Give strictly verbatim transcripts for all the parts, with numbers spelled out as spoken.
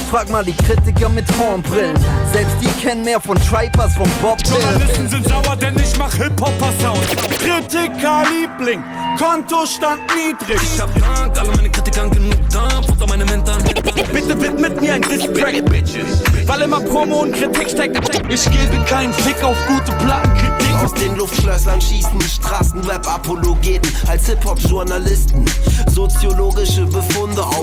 Frag mal die Kritiker mit Hornbrillen. Selbst die kennen mehr von Tribe als von Bob Dylan. Journalisten sind sauer, denn ich mach Hip-Hopper-Sound. Kritiker-Liebling, Kontostand niedrig. Ich hab Dank, alle meine Kritikern genug da, Futter meine Mentoren. Bitte widmet mir ein Diss-Track, Bitches. Weil immer Promo und Kritik steckt. Ich gebe keinen Fick auf gute Plattenkritik. Aus den Luftschlössern schießen Straßenrap-Apologeten als Hip-Hop-Journalisten. Soziologische Befunde auf.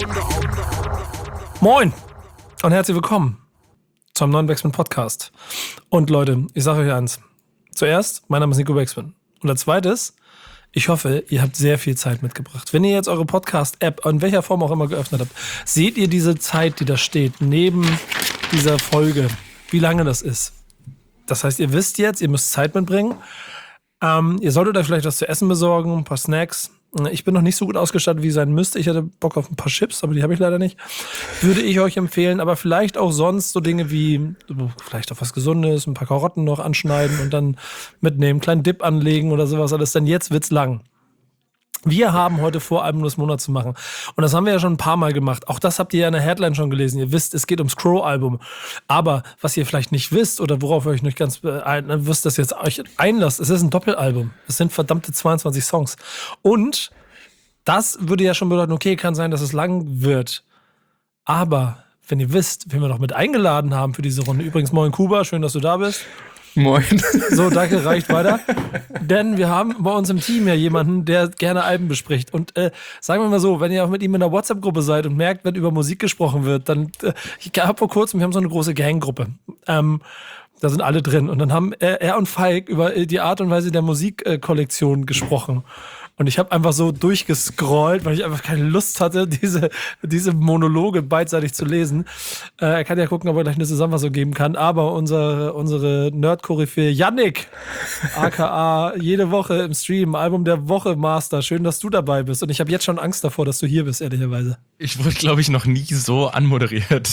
Moin und herzlich willkommen zum neuen Backspin Podcast. Und Leute, ich sage euch eins. Zuerst, mein Name ist Nico Backspin. Und als zweites, ich hoffe, ihr habt sehr viel Zeit mitgebracht. Wenn ihr jetzt eure Podcast-App in welcher Form auch immer geöffnet habt, seht ihr diese Zeit, die da steht, neben dieser Folge, wie lange das ist. Das heißt, ihr wisst jetzt, ihr müsst Zeit mitbringen. Ähm, ihr solltet euch vielleicht was zu essen besorgen, ein paar Snacks. Ich bin noch nicht so gut ausgestattet, wie ich sein müsste. Ich hätte Bock auf ein paar Chips, aber die habe ich leider nicht. Würde ich euch empfehlen, aber vielleicht auch sonst so Dinge wie vielleicht auf was Gesundes, ein paar Karotten noch anschneiden und dann mitnehmen, einen kleinen Dip anlegen oder sowas alles. Denn jetzt wird's lang. Wir haben heute vor, Album des Monats zu machen. Und das haben wir ja schon ein paar Mal gemacht. Auch das habt ihr ja in der Headline schon gelesen. Ihr wisst, es geht ums Crow-Album. Aber was ihr vielleicht nicht wisst oder worauf ihr euch nicht ganz äh, wisst, dass ihr jetzt euch einlasst, es ist ein Doppelalbum. Es sind verdammte zweiundzwanzig Songs. Und das würde ja schon bedeuten, okay, kann sein, dass es lang wird. Aber wenn ihr wisst, wen wir noch mit eingeladen haben für diese Runde. Übrigens, moin Kuba, schön, dass du da bist. Moin. So, danke, reicht weiter. Denn wir haben bei uns im Team ja jemanden, der gerne Alben bespricht. Und äh, sagen wir mal so, wenn ihr auch mit ihm in einer WhatsApp-Gruppe seid und merkt, wenn über Musik gesprochen wird, dann, äh, ich habe vor kurzem, wir haben so eine große Ganggruppe. Ähm, da sind alle drin. Und dann haben er, er und Falk über die Art und Weise der Musikkollektion gesprochen. Und ich habe einfach so durchgescrollt, weil ich einfach keine Lust hatte, diese, diese Monologe beidseitig zu lesen. Äh, er kann ja gucken, ob er gleich eine Zusammenfassung geben kann. Aber unsere, unsere Nerd-Koryphäe Yannick, aka jede Woche im Stream, Album der Woche Master. Schön, dass du dabei bist. Und ich habe jetzt schon Angst davor, dass du hier bist, ehrlicherweise. Ich wurde, glaube ich, noch nie so anmoderiert.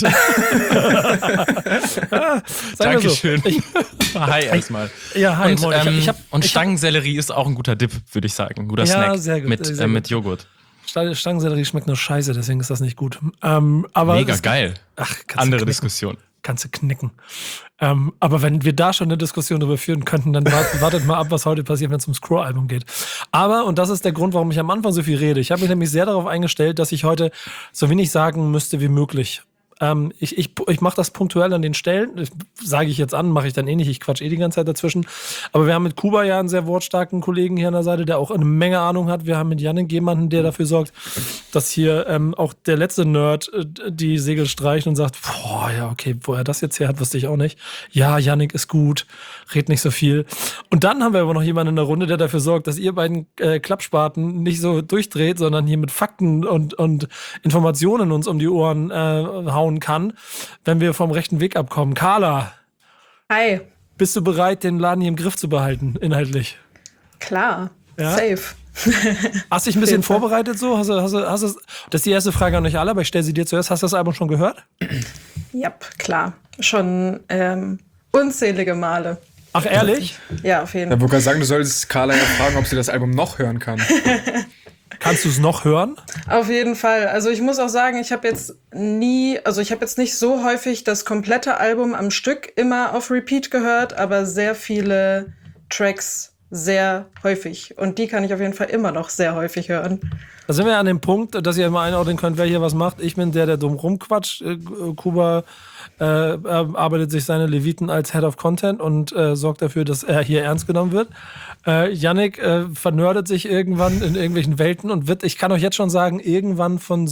Dankeschön. So. Ich, hi erstmal. Ja, hi. Und, moin. ähm, ich hab, ich hab, und ich hab, Stangensellerie ist auch ein guter Dip, würde ich sagen. Ein guter Ja, Snack sehr gut, mit, sehr äh, mit gut. Joghurt. Stangensellerie schmeckt nur scheiße, deswegen ist das nicht gut. Ähm, aber Mega es, geil. Ach, Andere Diskussion. Kannst du knicken. Ähm, aber wenn wir da schon eine Diskussion darüber führen könnten, dann wartet, wartet mal ab, was heute passiert, wenn es ums Crow-Album geht. Aber, und das ist der Grund, warum ich am Anfang so viel rede, ich habe mich nämlich sehr darauf eingestellt, dass ich heute so wenig sagen müsste wie möglich. Ähm, ich ich, ich mache das punktuell an den Stellen, sage ich jetzt an, mache ich dann eh nicht, ich quatsch eh die ganze Zeit dazwischen. Aber wir haben mit Kuba ja einen sehr wortstarken Kollegen hier an der Seite, der auch eine Menge Ahnung hat. Wir haben mit Yannick jemanden, der dafür sorgt, dass hier ähm, auch der letzte Nerd äh, die Segel streicht und sagt, boah, ja, okay, wo er das jetzt her hat, wusste ich auch nicht. Ja, Yannick ist gut, red nicht so viel. Und dann haben wir aber noch jemanden in der Runde, der dafür sorgt, dass ihr beiden äh, Klappspaten nicht so durchdreht, sondern hier mit Fakten und, und Informationen uns um die Ohren äh, hauen kann, wenn wir vom rechten Weg abkommen. Carla. Hi. Bist du bereit, den Laden hier im Griff zu behalten, inhaltlich? Klar. Ja? Safe. Hast du dich ein bisschen vorbereitet so? Hast du, hast du, hast du, das ist die erste Frage an euch alle, aber ich stelle sie dir zuerst. Hast du das Album schon gehört? Ja, klar. Schon ähm, unzählige Male. Ach, ehrlich? Ja, auf jeden Da Fall. wollte ich sagen, du solltest Carla ja fragen, ob sie das Album noch hören kann. Kannst du es noch hören? Auf jeden Fall. Also ich muss auch sagen, ich habe jetzt nie, also ich habe jetzt nicht so häufig das komplette Album am Stück immer auf Repeat gehört, aber sehr viele Tracks sehr häufig. Und die kann ich auf jeden Fall immer noch sehr häufig hören. Da sind wir an dem Punkt, dass ihr immer einordnen könnt, wer hier was macht. Ich bin der, der dumm rumquatscht. Äh, Kuba äh, arbeitet sich seine Leviten als Head of Content und äh, sorgt dafür, dass er hier ernst genommen wird. Äh, Yannick äh, vernördet sich irgendwann in irgendwelchen Welten und wird, ich kann euch jetzt schon sagen, irgendwann von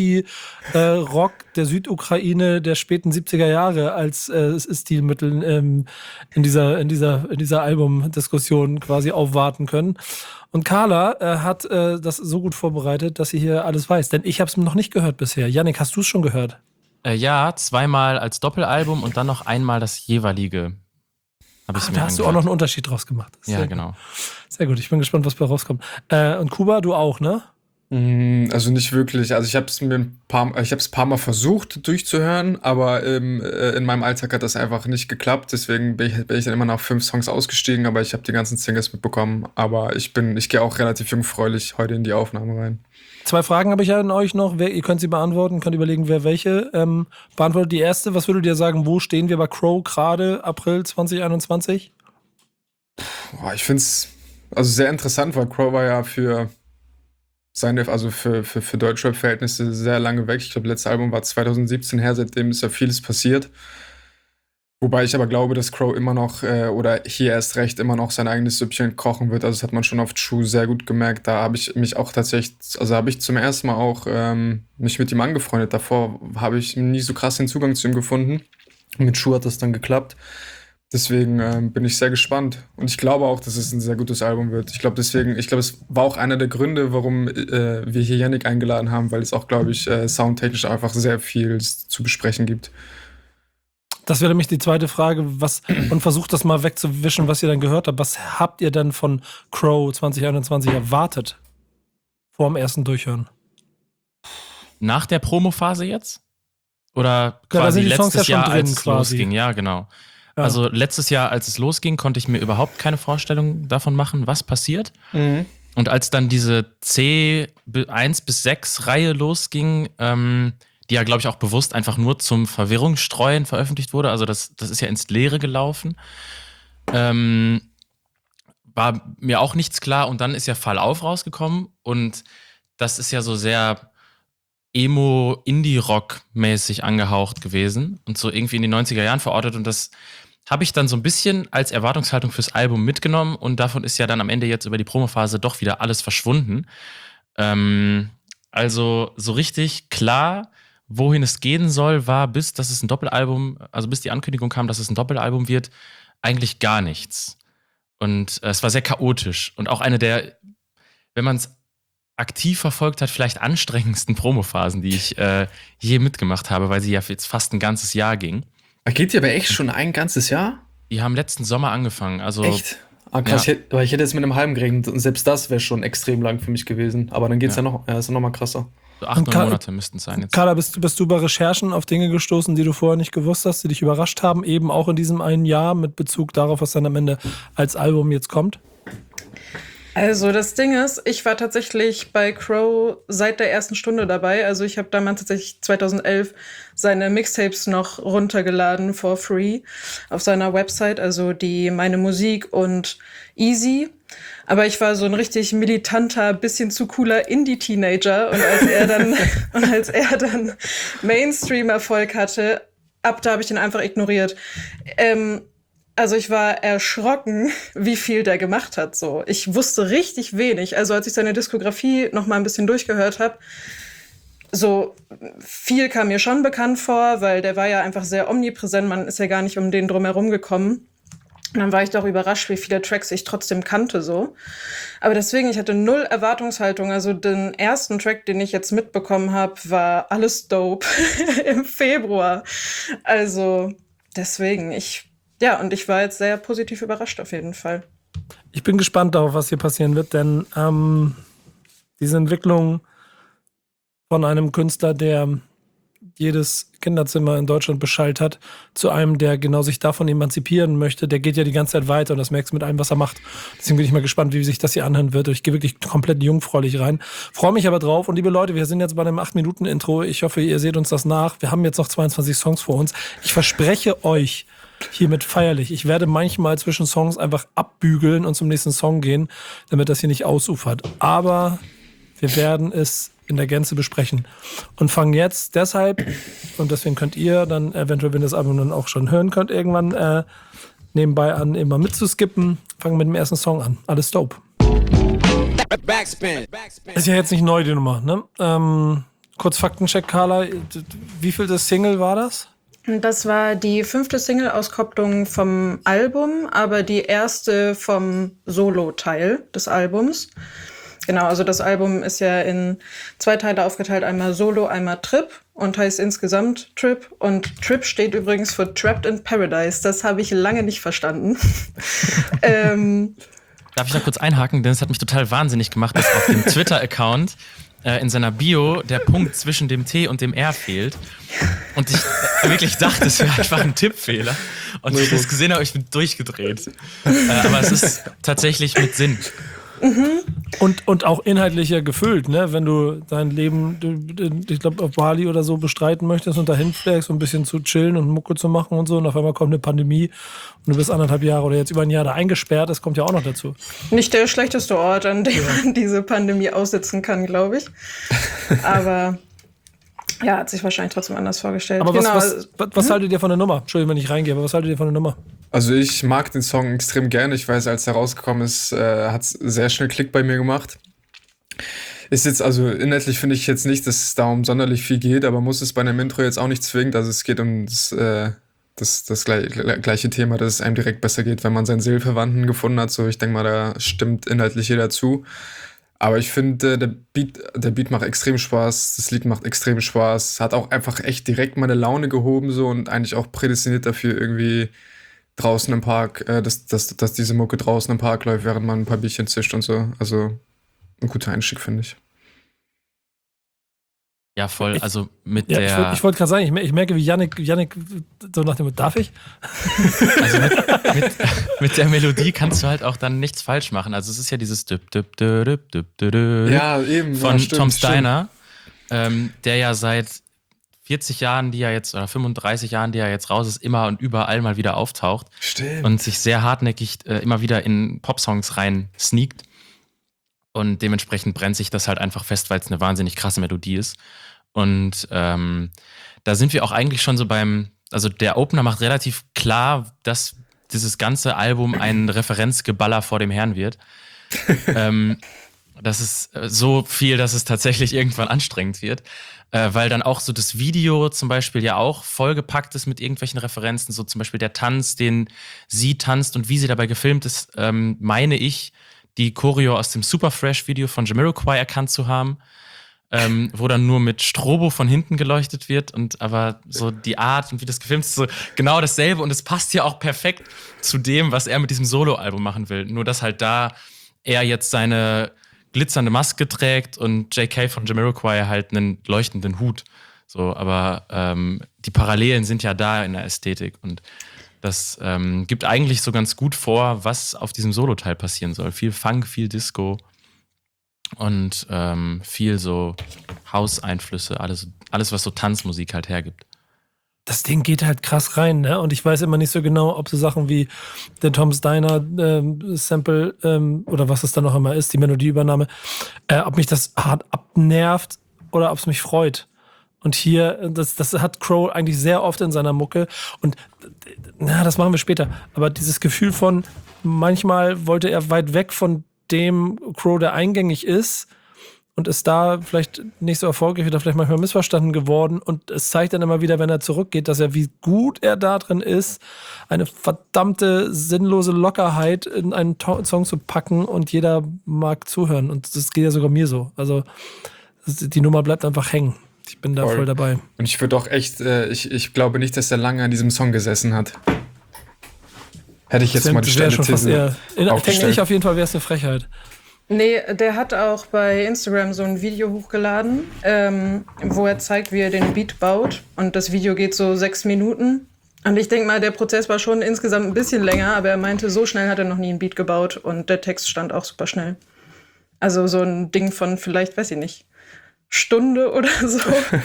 Synthi-Rock äh, der Südukraine der späten siebziger Jahre als äh, Stilmittel ähm, in dieser, in dieser, in dieser Albumdiskussion quasi aufwarten können. Und Carla äh, hat äh, das so gut vorbereitet, dass sie hier alles weiß. Denn ich habe es noch nicht gehört bisher. Yannick, hast du es schon gehört? Äh, ja, zweimal als Doppelalbum und dann noch einmal das jeweilige. Hab Ach, da hast du auch noch einen Unterschied draus gemacht. Ja, sehr genau. Gut. Sehr gut, ich bin gespannt, was bei rauskommt. Äh, und Kuba, du auch, ne? Also nicht wirklich. Also ich habe es mir ein paar, ich habe es ein paar Mal versucht durchzuhören, aber ähm, äh, in meinem Alltag hat das einfach nicht geklappt. Deswegen bin ich, bin ich dann immer nach fünf Songs ausgestiegen, aber ich habe die ganzen Singles mitbekommen. Aber ich bin, ich gehe auch relativ jungfräulich heute in die Aufnahme rein. Zwei Fragen habe ich an euch noch. Wer, ihr könnt sie beantworten, könnt überlegen, wer welche ähm, beantwortet. Die erste, was würdet ihr sagen, wo stehen wir bei Crow gerade April zwanzig einundzwanzig? Boah, ich finde es also sehr interessant, weil Crow war ja für seine, also für, für, für Deutschrap-Verhältnisse sehr lange weg. Ich glaube, letztes Album war zwanzig siebzehn her, seitdem ist ja vieles passiert. Wobei ich aber glaube, dass Crow immer noch, äh, oder hier erst recht, immer noch sein eigenes Süppchen kochen wird. Also das hat man schon auf True sehr gut gemerkt. Da habe ich mich auch tatsächlich, also habe ich zum ersten Mal auch ähm, mich mit ihm angefreundet. Davor habe ich nie so krass den Zugang zu ihm gefunden. Mit True hat das dann geklappt. Deswegen ähm, bin ich sehr gespannt. Und ich glaube auch, dass es ein sehr gutes Album wird. Ich glaube deswegen, ich glaube, es war auch einer der Gründe, warum äh, wir hier Yannick eingeladen haben, weil es auch, glaube ich, äh, soundtechnisch einfach sehr viel zu besprechen gibt. Das wäre nämlich die zweite Frage, was, und versucht das mal wegzuwischen, was ihr dann gehört habt. Was habt ihr denn von Crow zwanzig einundzwanzig erwartet? Vor dem ersten Durchhören? Nach der Promophase jetzt? Oder Ja, da quasi sind die Songs letztes ja schon Jahr, drin, als es quasi. losging? Ja, genau. Ja. Also letztes Jahr, als es losging, konnte ich mir überhaupt keine Vorstellung davon machen, was passiert. Mhm. Und als dann diese C eins bis sechs Reihe losging, ähm, die ja, glaube ich, auch bewusst einfach nur zum Verwirrungsstreuen veröffentlicht wurde, also das, das ist ja ins Leere gelaufen, ähm, war mir auch nichts klar. Und dann ist ja Fall auf rausgekommen und das ist ja so sehr Emo-Indie-Rock-mäßig angehaucht gewesen und so irgendwie in den neunziger Jahren verortet. Und das habe ich dann so ein bisschen als Erwartungshaltung fürs Album mitgenommen und davon ist ja dann am Ende jetzt über die Promophase doch wieder alles verschwunden. Ähm, also so richtig klar, wohin es gehen soll, war, bis dass es ein Doppelalbum, also bis die Ankündigung kam, dass es ein Doppelalbum wird, eigentlich gar nichts. Und äh, es war sehr chaotisch und auch eine der, wenn man es aktiv verfolgt hat, vielleicht anstrengendsten Promophasen, die ich äh, je mitgemacht habe, weil sie ja jetzt fast ein ganzes Jahr ging. Geht ihr aber echt schon ein ganzes Jahr? Die haben letzten Sommer angefangen. Also, Echt? Ah, krass, Ja. ich, hätte, weil ich hätte jetzt mit einem halben gerechnet und selbst das wäre schon extrem lang für mich gewesen. Aber dann geht's ja, Ja. ja noch, ja, ist ja noch mal krasser. so acht, Und neun Karl- Monate müssten es sein jetzt. Carla, bist, bist du bei Recherchen auf Dinge gestoßen, die du vorher nicht gewusst hast, die dich überrascht haben, eben auch in diesem einen Jahr mit Bezug darauf, was dann am Ende als Album jetzt kommt? Also das Ding ist, ich war tatsächlich bei Crow seit der ersten Stunde dabei. Also ich habe damals tatsächlich zweitausendelf seine Mixtapes noch runtergeladen for free auf seiner Website, also die Meine Musik und Easy. Aber ich war so ein richtig militanter, bisschen zu cooler Indie-Teenager und als er dann und als er dann Mainstream-Erfolg hatte, ab da habe ich den einfach ignoriert. Ähm, Also ich war erschrocken, wie viel der gemacht hat. So, ich wusste richtig wenig. Also als ich seine Diskografie noch mal ein bisschen durchgehört habe, so viel kam mir schon bekannt vor, weil der war ja einfach sehr omnipräsent. Man ist ja gar nicht um den drumherum gekommen. Und dann war ich doch überrascht, wie viele Tracks ich trotzdem kannte so. Aber deswegen, ich hatte null Erwartungshaltung. Also den ersten Track, den ich jetzt mitbekommen habe, war Alles Dope im Februar. Also deswegen, ich Ja, und ich war jetzt sehr positiv überrascht auf jeden Fall. Ich bin gespannt darauf, was hier passieren wird, denn ähm, diese Entwicklung von einem Künstler, der jedes Kinderzimmer in Deutschland beschallt hat, zu einem, der genau sich davon emanzipieren möchte, der geht ja die ganze Zeit weiter und das merkst du mit allem, was er macht. Deswegen bin ich mal gespannt, wie sich das hier anhören wird. Ich gehe wirklich komplett jungfräulich rein. Freue mich aber drauf. Und liebe Leute, wir sind jetzt bei einem acht Minuten Intro. Ich hoffe, ihr seht uns das nach. Wir haben jetzt noch zweiundzwanzig Songs vor uns. Ich verspreche euch, hiermit feierlich. Ich werde manchmal zwischen Songs einfach abbügeln und zum nächsten Song gehen, damit das hier nicht ausufert. Aber wir werden es in der Gänze besprechen. Und fangen jetzt deshalb, und deswegen könnt ihr dann eventuell, wenn ihr das Album dann auch schon hören könnt, irgendwann äh, nebenbei an, immer mitzuskippen. Fangen mit dem ersten Song an. Alles Dope. Backspin. Ist ja jetzt nicht neu, die Nummer, ne? Ähm, kurz Faktencheck, Carla. Wie viel das Single war das? Das war die fünfte Single-Auskopplung vom Album, aber die erste vom Solo-Teil des Albums. Genau, also das Album ist ja in zwei Teile aufgeteilt, einmal Solo, einmal Trip und heißt insgesamt Trip. Und Trip steht übrigens für Trapped in Paradise. Das habe ich lange nicht verstanden. ähm, Darf ich da kurz einhaken? Denn es hat mich total wahnsinnig gemacht, dass auf dem Twitter-Account äh, in seiner Bio der Punkt zwischen dem T und dem R fehlt. Und ich äh, wirklich dachte, es wäre einfach ein Tippfehler. Und als ich das gesehen habe, ich bin durchgedreht. Äh, aber es ist tatsächlich mit Sinn. Mhm. Und, und auch inhaltlicher gefüllt, ne? Wenn du dein Leben, ich glaube, auf Bali oder so bestreiten möchtest und dahin fliegst, um ein bisschen zu chillen und Mucke zu machen und so, und auf einmal kommt eine Pandemie und du bist anderthalb Jahre oder jetzt über ein Jahr da eingesperrt, das kommt ja auch noch dazu. Nicht der schlechteste Ort, an dem Ja. man diese Pandemie aussitzen kann, glaube ich. Aber ja, hat sich wahrscheinlich trotzdem anders vorgestellt. Aber was, genau. was, was, was haltet ihr von der Nummer? Entschuldigung, wenn ich reingehe, aber was haltet ihr von der Nummer? Also ich mag den Song extrem gerne. Ich weiß, als er rausgekommen ist, äh, hat es sehr schnell Klick bei mir gemacht. Ist jetzt, also inhaltlich finde ich jetzt nicht, dass es da um sonderlich viel geht, aber muss es bei einem Intro jetzt auch nicht zwingend. Also es geht um das, äh, das, das gleich, gleiche Thema, dass es einem direkt besser geht, wenn man seinen Seelenverwandten gefunden hat. So, ich denke mal, da stimmt inhaltlich jeder zu. Aber ich finde, der Beat, der Beat macht extrem Spaß, das Lied macht extrem Spaß, hat auch einfach echt direkt meine Laune gehoben so und eigentlich auch prädestiniert dafür, irgendwie draußen im Park, äh, dass, dass, dass diese Mucke draußen im Park läuft, während man ein paar Bierchen zischt und so. Also ein guter Einstieg, finde ich. Ja, voll. Ich- Also mit Ja, der. ich wollte ich wollt gerade sagen, ich, mer- ich merke, wie Yannick, Yannick so nach dem, darf ich? Also mit, mit, mit der Melodie kannst du halt auch dann nichts falsch machen. Also es ist ja dieses Düp, Düp, Dü, Düp, Düp, Dü, Dü Ja, eben. von ja, stimmt, Tom stimmt. Steiner, ähm, der ja seit vierzig Jahren, die er jetzt, oder fünfunddreißig Jahren, die er jetzt raus ist, immer und überall mal wieder auftaucht Stimmt. und sich sehr hartnäckig äh, immer wieder in Popsongs rein sneakt. Und dementsprechend brennt sich das halt einfach fest, weil es eine wahnsinnig krasse Melodie ist. Und ähm, da sind wir auch eigentlich schon so beim, also der Opener macht relativ klar, dass dieses ganze Album ein Referenzgeballer vor dem Herrn wird. ähm, das ist äh, so viel, dass es tatsächlich irgendwann anstrengend wird. Äh, weil dann auch so das Video zum Beispiel ja auch vollgepackt ist mit irgendwelchen Referenzen. So zum Beispiel der Tanz, den sie tanzt und wie sie dabei gefilmt ist, ähm, meine ich, die Choreo aus dem Super Fresh Video von Jamiroquai erkannt zu haben. Ähm, wo dann nur mit Strobo von hinten geleuchtet wird und aber so die Art und wie das gefilmt ist, so genau dasselbe und es passt ja auch perfekt zu dem, was er mit diesem Soloalbum machen will. Nur, dass halt da er jetzt seine glitzernde Maske trägt und J K von Jamiroquai halt einen leuchtenden Hut. So, aber ähm, die Parallelen sind ja da in der Ästhetik und das ähm, gibt eigentlich so ganz gut vor, was auf diesem Solo-Teil passieren soll. Viel Funk, viel Disco. Und ähm, viel so House-Einflüsse, alles, alles, was so Tanzmusik halt hergibt. Das Ding geht halt krass rein, ne? Und ich weiß immer nicht so genau, ob so Sachen wie der Tom Steiner ähm, Sample ähm, oder was es dann noch immer ist, die Melodieübernahme, äh, ob mich das hart abnervt oder ob es mich freut. Und hier, das, das hat Crow eigentlich sehr oft in seiner Mucke. Und na, das machen wir später. Aber dieses Gefühl von, manchmal wollte er weit weg von dem Crow, der eingängig ist und ist da vielleicht nicht so erfolgreich oder vielleicht manchmal missverstanden geworden und es zeigt dann immer wieder, wenn er zurückgeht, dass er, wie gut er da drin ist, eine verdammte sinnlose Lockerheit in einen To- Song zu packen und jeder mag zuhören und das geht ja sogar mir so. Also das, die Nummer bleibt einfach hängen. Ich bin da Voll. voll dabei. Und ich würde auch echt, äh, ich, ich glaube nicht, dass er lange an diesem Song gesessen hat. Hätte ich jetzt Das mal die wäre schon fast Sterne eher, in, denke aufgestellt. ich auf jeden Fall, wäre es eine Frechheit. Nee, der hat auch bei Instagram so ein Video hochgeladen, ähm, wo er zeigt, wie er den Beat baut. Und das Video geht so sechs Minuten. Und ich denke mal, der Prozess war schon insgesamt ein bisschen länger, aber er meinte, so schnell hat er noch nie einen Beat gebaut und der Text stand auch super schnell. Also so ein Ding von vielleicht, weiß ich nicht, Stunde oder so.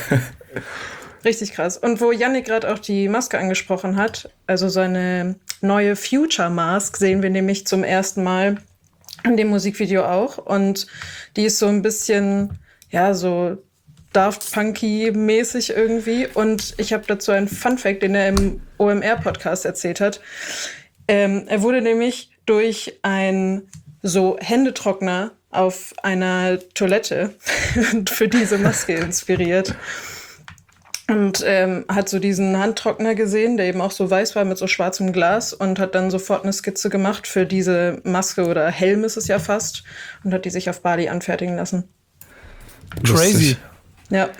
Richtig krass. Und wo Yannick gerade auch die Maske angesprochen hat, also seine neue Future Mask sehen wir nämlich zum ersten Mal in dem Musikvideo auch. Und die ist so ein bisschen, ja, so Daft Punky-mäßig irgendwie. Und ich habe dazu einen Funfact, den er im O M R-Podcast erzählt hat. Ähm, er wurde nämlich durch einen so Händetrockner auf einer Toilette für diese Maske inspiriert. Und ähm, hat so diesen Handtrockner gesehen, der eben auch so weiß war mit so schwarzem Glas und hat dann sofort eine Skizze gemacht für diese Maske oder Helm ist es ja fast und hat die sich auf Bali anfertigen lassen. Crazy. Ja.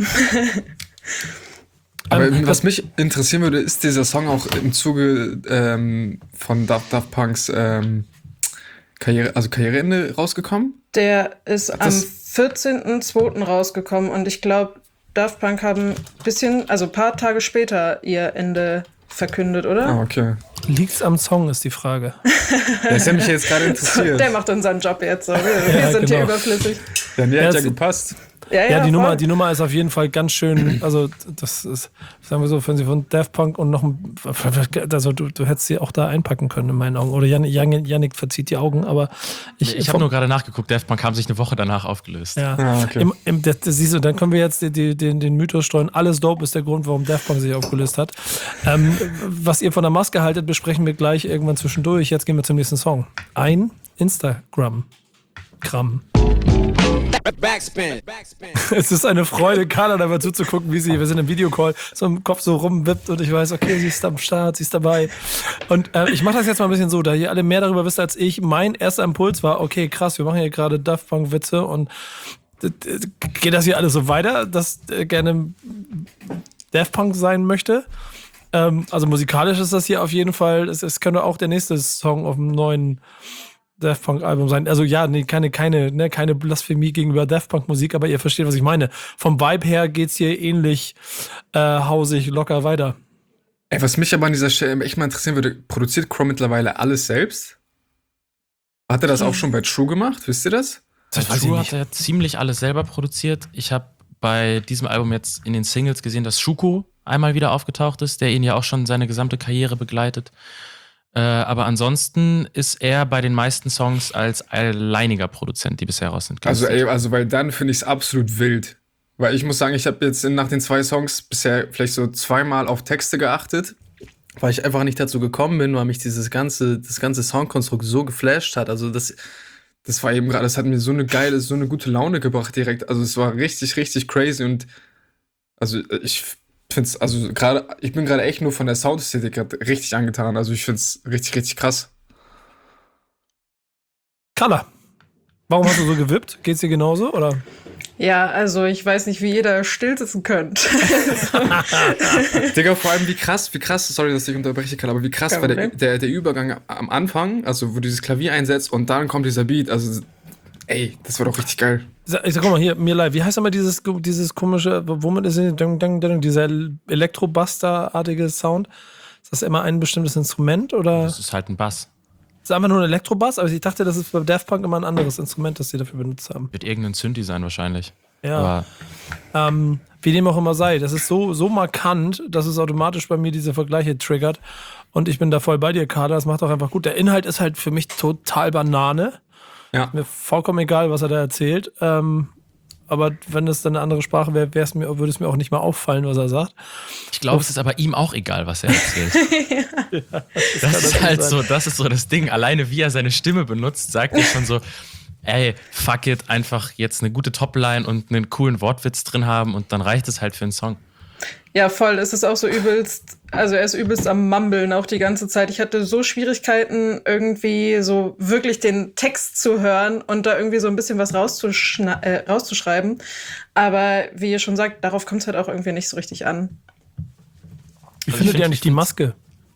Aber Ähm, was mich interessieren würde, ist dieser Song auch im Zuge ähm, von Daft, Daft Punks ähm, Karriere, also Karriereende rausgekommen? Der ist am Das- vierzehnten zweiten rausgekommen und ich glaube, Daft Punk haben ein bisschen, also ein paar Tage später ihr Ende verkündet, oder? Ah, okay. Liegt's am Song, ist die Frage. Das hat mich jetzt gerade interessiert. Der macht unseren Job jetzt so. Wir, wir Ja, sind hier genau. überflüssig. Ja, mir Ja, hat ja es- gepasst. Ja, Ja, die, voll. Nummer, die Nummer ist auf jeden Fall ganz schön, also das ist, sagen wir so, wenn sie von Daft Punk und noch ein, also du, du hättest sie auch da einpacken können in meinen Augen. Oder Jan, Jan, Yannick verzieht die Augen, aber ich... Ich habe nur gerade nachgeguckt, Daft Punk haben sich eine Woche danach aufgelöst. Ja, Ah, okay. Im, im, das, das siehst du, dann können wir jetzt die, die, den, den Mythos streuen. Alles dope ist der Grund, warum Daft Punk sich aufgelöst hat. Ähm, was ihr von der Maske haltet, besprechen wir gleich irgendwann zwischendurch. Jetzt gehen wir zum nächsten Song. Ein Instagram. Gramm. Backspin. Es ist eine Freude, Carla dabei zuzugucken, wie sie, wir sind im Videocall, so im Kopf so rumwippt und ich weiß, okay, sie ist am Start, sie ist dabei. Und äh, ich mache das jetzt mal ein bisschen so, da ihr alle mehr darüber wisst als ich. Mein erster Impuls war, okay, krass, wir machen hier gerade Daft Punk Witze und äh, geht das hier alles so weiter, dass äh, gerne Daft Punk sein möchte? Ähm, also musikalisch ist das hier auf jeden Fall, es, es könnte auch der nächste Song auf dem neuen Daft Punk Album sein. Also ja, nee, keine, keine, ne, keine Blasphemie gegenüber Daft Punk Musik, aber ihr versteht, was ich meine. Vom Vibe her geht's hier ähnlich äh, hausig, locker weiter. Ey, was mich aber an dieser Stelle echt mal interessieren würde, produziert Crow mittlerweile alles selbst? Hat er das auch schon bei True gemacht? Wisst ihr das? Bei True hat er ziemlich alles selber produziert. Ich habe bei diesem Album jetzt in den Singles gesehen, dass Schuko einmal wieder aufgetaucht ist, der ihn ja auch schon seine gesamte Karriere begleitet. Äh, aber ansonsten ist er bei den meisten Songs als alleiniger Produzent, die bisher raus sind. Also, gelistet. ey, also weil dann finde ich es absolut wild. Weil ich muss sagen, ich habe jetzt nach den zwei Songs bisher vielleicht so zweimal auf Texte geachtet, weil ich einfach nicht dazu gekommen bin, weil mich dieses ganze, das ganze Soundkonstrukt so geflasht hat. Also das, das war eben gerade, das hat mir so eine geile, so eine gute Laune gebracht direkt. Also es war richtig, richtig crazy und also ich finde es, also gerade, ich bin gerade echt nur von der Soundästhetik gerade richtig angetan. Also ich finde es richtig, richtig krass. Carla, warum hast du so gewippt? Geht's dir genauso, oder? Ja, also ich weiß nicht, wie ihr da still sitzen könnt. Digga, vor allem wie krass, wie krass, sorry, dass ich unterbreche, Karl, aber wie krass Kein war der, Problem. der, der Übergang am Anfang, also wo dieses Klavier einsetzt und dann kommt dieser Beat, also ey, das war doch richtig geil. Ich sag, guck mal hier, mir live. Wie heißt nochmal dieses, dieses komische, womit ist es, ding, ding, ding, dieser Elektrobuster-artige Sound? Ist das immer ein bestimmtes Instrument oder? Das ist halt ein Bass. Das ist einfach nur ein Elektrobass, aber ich dachte, das ist bei Daft Punk immer ein anderes Instrument, das sie dafür benutzt haben. Wird irgendein Synthi sein wahrscheinlich. Ja. Aber Ähm, wie dem auch immer sei. Das ist so, so markant, dass es automatisch bei mir diese Vergleiche triggert. Und ich bin da voll bei dir, Kader. Das macht auch einfach gut. Der Inhalt ist halt für mich total Banane. Ja. Mir vollkommen egal, was er da erzählt. Ähm, aber wenn es dann eine andere Sprache wäre, wär's mir, würde es mir auch nicht mehr auffallen, was er sagt. ich glaube, es ist aber ihm auch egal, was er erzählt. das ist halt so, das ist so das Ding. Alleine wie er seine Stimme benutzt, sagt er schon so, ey, fuck it, einfach jetzt eine gute Topline und einen coolen Wortwitz drin haben und dann reicht es halt für einen Song. Ja, voll. Es ist auch so übelst, also er ist übelst am Mumbeln auch die ganze Zeit. Ich hatte so Schwierigkeiten, irgendwie so wirklich den Text zu hören und da irgendwie so ein bisschen was rauszuschna- äh, rauszuschreiben. Aber wie ihr schon sagt, darauf kommt es halt auch irgendwie nicht so richtig an. Wie Also findet ich ihr find- eigentlich die Maske?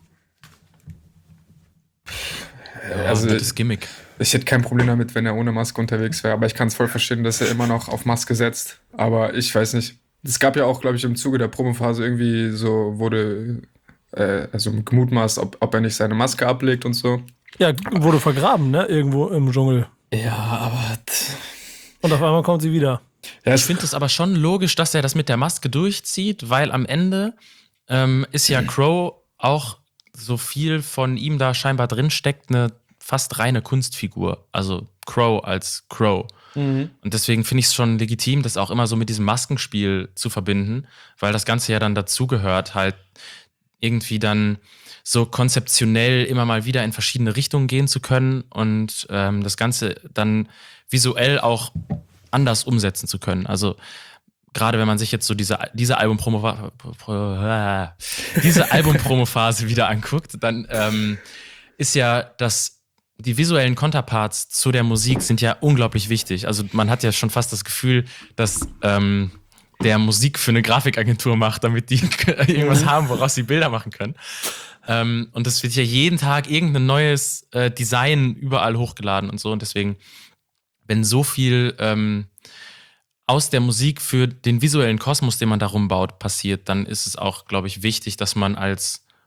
Ja, also- also das Gimmick. Ich hätte kein Problem damit, wenn er ohne Maske unterwegs wäre, aber ich kann es voll verstehen, dass er immer noch auf Maske setzt. Aber ich weiß nicht. Es gab ja auch, glaube ich, im Zuge der Promophase irgendwie so wurde, äh, also gemutmaßt, ob, ob er nicht seine Maske ablegt und so. Ja, wurde vergraben, ne? Irgendwo im Dschungel. Ja, aber. Und auf einmal kommt sie wieder. Ja, Ich finde es aber schon logisch, dass er das mit der Maske durchzieht, weil am Ende ähm, ist ja Crow auch so viel von ihm da scheinbar drin steckt, eine fast reine Kunstfigur. Also Crow als Crow. Und deswegen finde ich es schon legitim, das auch immer so mit diesem Maskenspiel zu verbinden, weil das Ganze ja dann dazugehört, halt irgendwie dann so konzeptionell immer mal wieder in verschiedene Richtungen gehen zu können und ähm, das Ganze dann visuell auch anders umsetzen zu können. Also gerade wenn man sich jetzt so diese, diese Album-Promo diese Album-Promo-Phase wieder anguckt, dann ähm, ist ja das die visuellen Konterparts zu der Musik sind ja unglaublich wichtig. Also man hat ja schon fast das Gefühl, dass ähm, der Musik für eine Grafikagentur macht, damit die irgendwas haben, woraus sie Bilder machen können. Ähm, und das wird ja jeden Tag irgendein neues äh, Design überall hochgeladen und so. Und deswegen, wenn so viel ähm, aus der Musik für den visuellen Kosmos, den man darum baut, passiert, dann ist es auch, glaube ich, wichtig, dass man als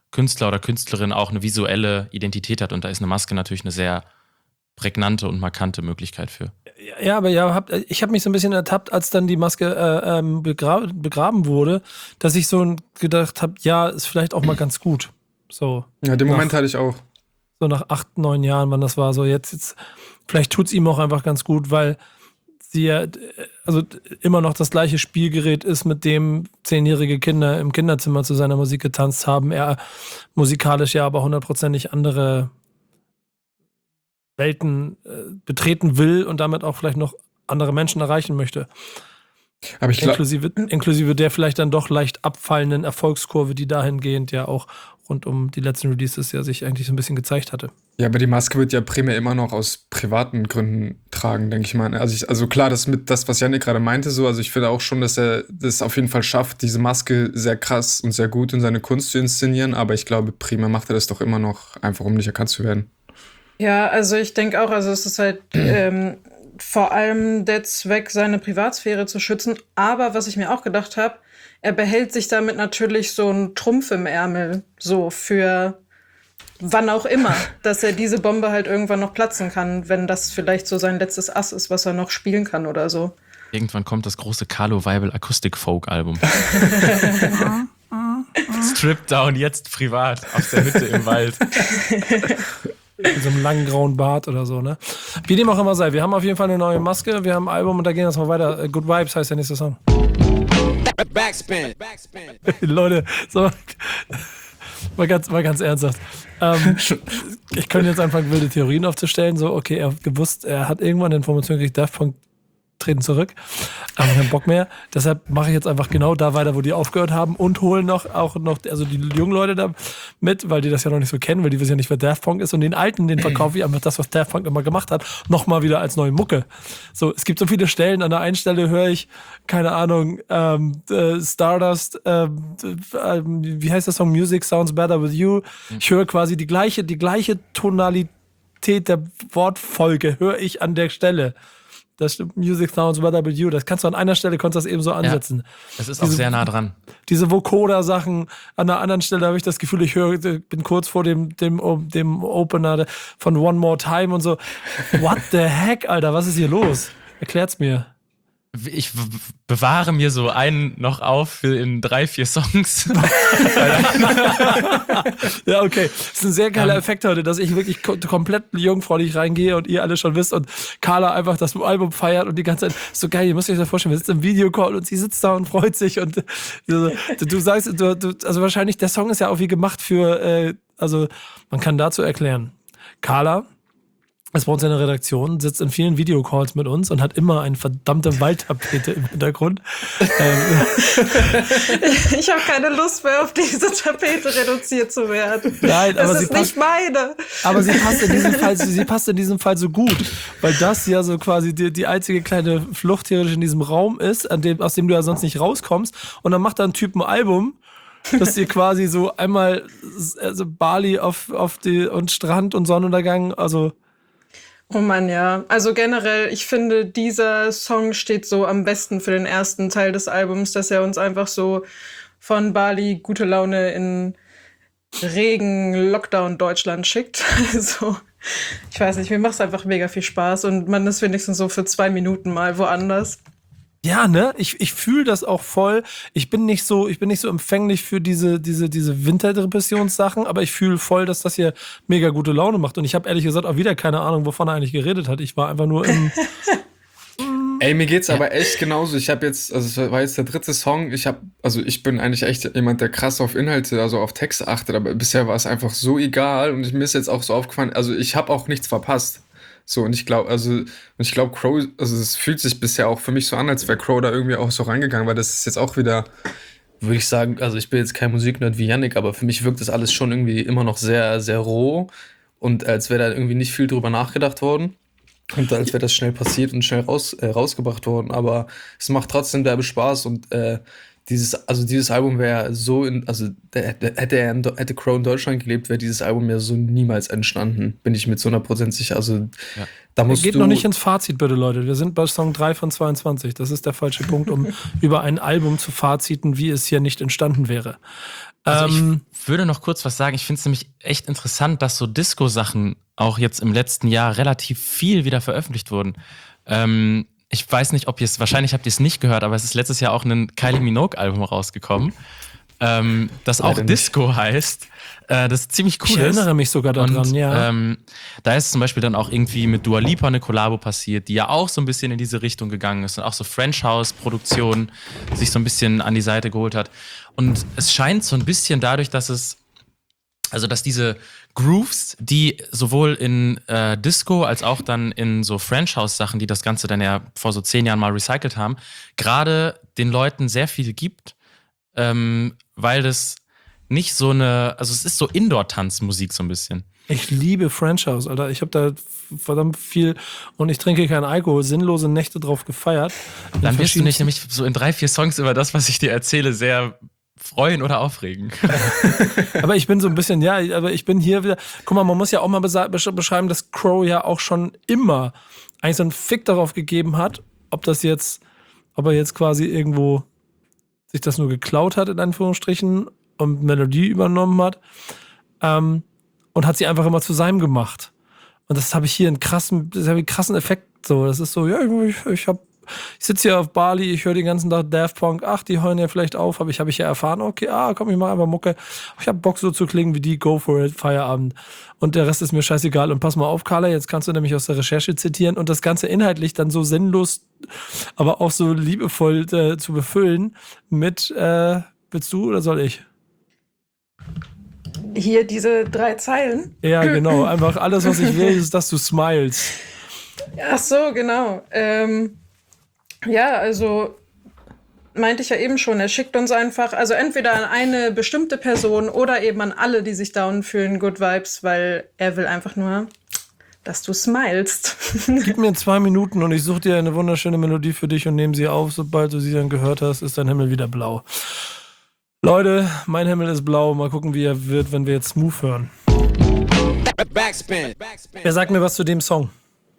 Künstler oder Künstlerin auch eine visuelle Identität hat. Und da ist eine Maske natürlich eine sehr prägnante und markante Möglichkeit für. Ja, aber ja, hab, ich habe mich so ein bisschen ertappt, als dann die Maske äh, ähm, begra- begraben wurde, dass ich so gedacht habe, ja, ist vielleicht auch mal ganz gut. So. Ja, den nach, Moment hatte ich auch. So nach acht, neun Jahren, wann das war. So jetzt, jetzt vielleicht tut's ihm auch einfach ganz gut, weil sie ja also immer noch das gleiche Spielgerät ist, mit dem zehnjährige Kinder im Kinderzimmer zu seiner Musik getanzt haben. Er musikalisch ja aber hundertprozentig andere Welten äh, betreten will und damit auch vielleicht noch andere Menschen erreichen möchte. Aber ich glaub, inklusive, inklusive der vielleicht dann doch leicht abfallenden Erfolgskurve, die dahingehend ja auch rund um die letzten Releases ja sich eigentlich so ein bisschen gezeigt hatte. Ja, aber die Maske wird ja primär immer noch aus privaten Gründen tragen, denke ich mal. Also, ich, also klar, das mit das, was Yannick gerade meinte, so, also ich finde auch schon, dass er das auf jeden Fall schafft, diese Maske sehr krass und sehr gut in seine Kunst zu inszenieren, aber ich glaube, primär macht er das doch immer noch, einfach um nicht erkannt zu werden. Ja, also ich denke auch, also es ist halt ähm, vor allem der Zweck, seine Privatsphäre zu schützen. Aber was ich mir auch gedacht habe, er behält sich damit natürlich so einen Trumpf im Ärmel, so für wann auch immer, dass er diese Bombe halt irgendwann noch platzen kann, wenn das vielleicht so sein letztes Ass ist, was er noch spielen kann oder so. Irgendwann kommt das große Carlo Weibel Akustik-Folk-Album. Strip Down, jetzt privat, aus der Hütte im Wald. Mit so einem langen grauen Bart oder so, ne? Wie dem auch immer sei, wir haben auf jeden Fall eine neue Maske, wir haben ein Album und da gehen wir jetzt mal weiter. Good Vibes heißt der nächste Song. Backspin. Backspin. Leute, so, mal ganz, mal ganz ernsthaft. Ähm, ich könnte jetzt anfangen, wilde Theorien aufzustellen. So, okay, er hat gewusst, er hat irgendwann eine Information gekriegt, Daft Punk treten zurück. Aber keinen Bock mehr. Deshalb mache ich jetzt einfach genau da weiter, wo die aufgehört haben und hole noch auch noch, also die jungen Leute da mit, weil die das ja noch nicht so kennen, weil die wissen ja nicht, wer Daft Punk ist. Und den Alten, den verkaufe ich einfach das, was Daft Punk immer gemacht hat, nochmal wieder als neue Mucke. So, es gibt so viele Stellen, an der einen Stelle höre ich, keine Ahnung, ähm, äh, Stardust, ähm, äh, wie heißt der Song? Music Sounds Better With You. Ich höre quasi die gleiche, die gleiche Tonalität der Wortfolge, höre ich an der Stelle. Das stimmt, Music Sounds Better With You. Das kannst du an einer Stelle, konntest du das eben so ansetzen. Ja, das ist diese, auch sehr nah dran. Diese Vocoder-Sachen, an der anderen Stelle habe ich das Gefühl, ich höre, bin kurz vor dem, dem, dem Opener von One More Time und so. What the heck, Alter, was ist hier los? Erklärt's mir. Ich w- bewahre mir so einen noch auf für in drei, vier Songs. Ja, okay. Das ist ein sehr geiler um, Effekt heute, dass ich wirklich ko- komplett jungfräulich reingehe und ihr alle schon wisst und Carla einfach das Album feiert und die ganze Zeit, so geil, ihr müsst euch das vorstellen, wir sitzen im Videocall und sie sitzt da und freut sich und du, du sagst, du, du, also wahrscheinlich, der Song ist ja auch wie gemacht für, äh, also man kann dazu erklären, Carla ist bei uns in der Redaktion, sitzt in vielen Videocalls mit uns und hat immer eine verdammte Waldtapete im Hintergrund. ähm. Ich habe keine Lust mehr, auf diese Tapete reduziert zu werden. Nein, das aber ist sie passt, nicht meine. Aber sie passt in diesem Fall, sie passt in diesem Fall so gut, weil das ja so quasi die, die einzige kleine Flucht theoretisch in diesem Raum ist, an dem, aus dem du ja sonst nicht rauskommst. Und dann macht da ein Typ ein Album, dass dir quasi so einmal also Bali auf, auf die und Strand und Sonnenuntergang, also Oh Mann, ja. Also generell, ich finde, dieser Song steht so am besten für den ersten Teil des Albums, dass er uns einfach so von Bali gute Laune in Regen, Lockdown Deutschland schickt. Also, ich weiß nicht, mir macht es einfach mega viel Spaß und man ist wenigstens so für zwei Minuten mal woanders. Ja, ne? Ich, ich fühle das auch voll. Ich bin nicht so, ich bin nicht so empfänglich für diese, diese, diese Winterdepressionssachen, aber ich fühle voll, dass das hier mega gute Laune macht. Und ich habe ehrlich gesagt auch wieder keine Ahnung, wovon er eigentlich geredet hat. Ich war einfach nur im. Ey, mir geht's ja. aber echt genauso. Ich habe jetzt, also es war jetzt der dritte Song. Ich habe, also ich bin eigentlich echt jemand, der krass auf Inhalte, also auf Texte achtet, aber bisher war es einfach so egal und mir ist jetzt auch so aufgefallen, also ich habe auch nichts verpasst. So, und ich glaube, also, und ich glaube, Crow, also es fühlt sich bisher auch für mich so an, als wäre Crow da irgendwie auch so reingegangen, weil das ist jetzt auch wieder, würde ich sagen, also ich bin jetzt kein Musiknerd wie Yannick, aber für mich wirkt das alles schon irgendwie immer noch sehr, sehr roh und als wäre da irgendwie nicht viel drüber nachgedacht worden und als wäre das schnell passiert und schnell raus, äh, rausgebracht worden, aber es macht trotzdem derbe Spaß und äh, dieses, also dieses Album wäre so, in, also der, der, hätte er in, hätte Crow in Deutschland gelebt, wäre dieses Album ja so niemals entstanden, bin ich mit so einer Prozent sicher. Also Ja. da musst Geht du noch nicht ins Fazit, bitte, Leute. Wir sind bei Song drei von zweiundzwanzig. Das ist der falsche Punkt, um über ein Album zu faziten, wie es hier nicht entstanden wäre. Also Ähm, ich würde noch kurz was sagen. Ich finde es nämlich echt interessant, dass so Disco-Sachen auch jetzt im letzten Jahr relativ viel wieder veröffentlicht wurden. Ähm, ich weiß nicht, ob ihr es, wahrscheinlich habt ihr es nicht gehört, aber es ist letztes Jahr auch ein Kylie Minogue-Album rausgekommen, ähm, das auch Leider nicht. Disco heißt. Äh, das ziemlich cool ich ist. erinnere mich sogar daran, Und ja. ähm, da ist zum Beispiel dann auch irgendwie mit Dua Lipa eine Kollabo passiert, die ja auch so ein bisschen in diese Richtung gegangen ist und auch so French House-Produktionen sich so ein bisschen an die Seite geholt hat. Und es scheint so ein bisschen dadurch, dass es, also dass diese Grooves, die sowohl in äh, Disco als auch dann in so French House-Sachen, die das Ganze dann ja vor so zehn Jahren mal recycelt haben, gerade den Leuten sehr viel gibt, ähm, weil das nicht so eine, also es ist so Indoor-Tanzmusik so ein bisschen. Ich liebe French House, Alter. Ich habe da verdammt viel und ich trinke keinen Alkohol, sinnlose Nächte drauf gefeiert. In Dann wirst du dich verschiedensten- nämlich so in drei, vier Songs über das, was ich dir erzähle, sehr freuen oder aufregen. Aber ich bin so ein bisschen, ja, aber ich bin hier wieder. Guck mal, man muss ja auch mal besa- besch- beschreiben, dass Crow ja auch schon immer eigentlich so einen Fick darauf gegeben hat, ob das jetzt, ob er jetzt quasi irgendwo sich das nur geklaut hat, in Anführungsstrichen, und Melodie übernommen hat, ähm, und hat sie einfach immer zu seinem gemacht. Und das habe ich hier einen krassen, das habe ich einen krassen Effekt. So, das ist so, ja, ich, ich habe Ich sitze hier auf Bali, ich höre den ganzen Tag Daft Punk, ach, die hören ja vielleicht auf, aber ich habe ich ja erfahren, okay, ah, komm, ich mach einfach Mucke. Ich habe Bock so zu klingen wie die, go for it, Feierabend. Und der Rest ist mir scheißegal. Und pass mal auf, Carla, jetzt kannst du nämlich aus der Recherche zitieren und das Ganze inhaltlich dann so sinnlos, aber auch so liebevoll äh, zu befüllen mit, äh, willst du oder soll ich? Hier diese drei Zeilen. Ja, genau. Einfach alles, was ich will, ist, dass du smiles. Ach so, genau. Ähm, ja, also meinte ich ja eben schon, er schickt uns einfach, also entweder an eine bestimmte Person oder eben an alle, die sich down fühlen, Good Vibes, weil er will einfach nur, dass du smilest. Gib mir zwei Minuten und ich suche dir eine wunderschöne Melodie für dich und nehme sie auf. Sobald du sie dann gehört hast, ist dein Himmel wieder blau. Leute, mein Himmel ist blau. Mal gucken, wie er wird, wenn wir jetzt Smooth hören. Backspin. Wer sagt mir was zu dem Song?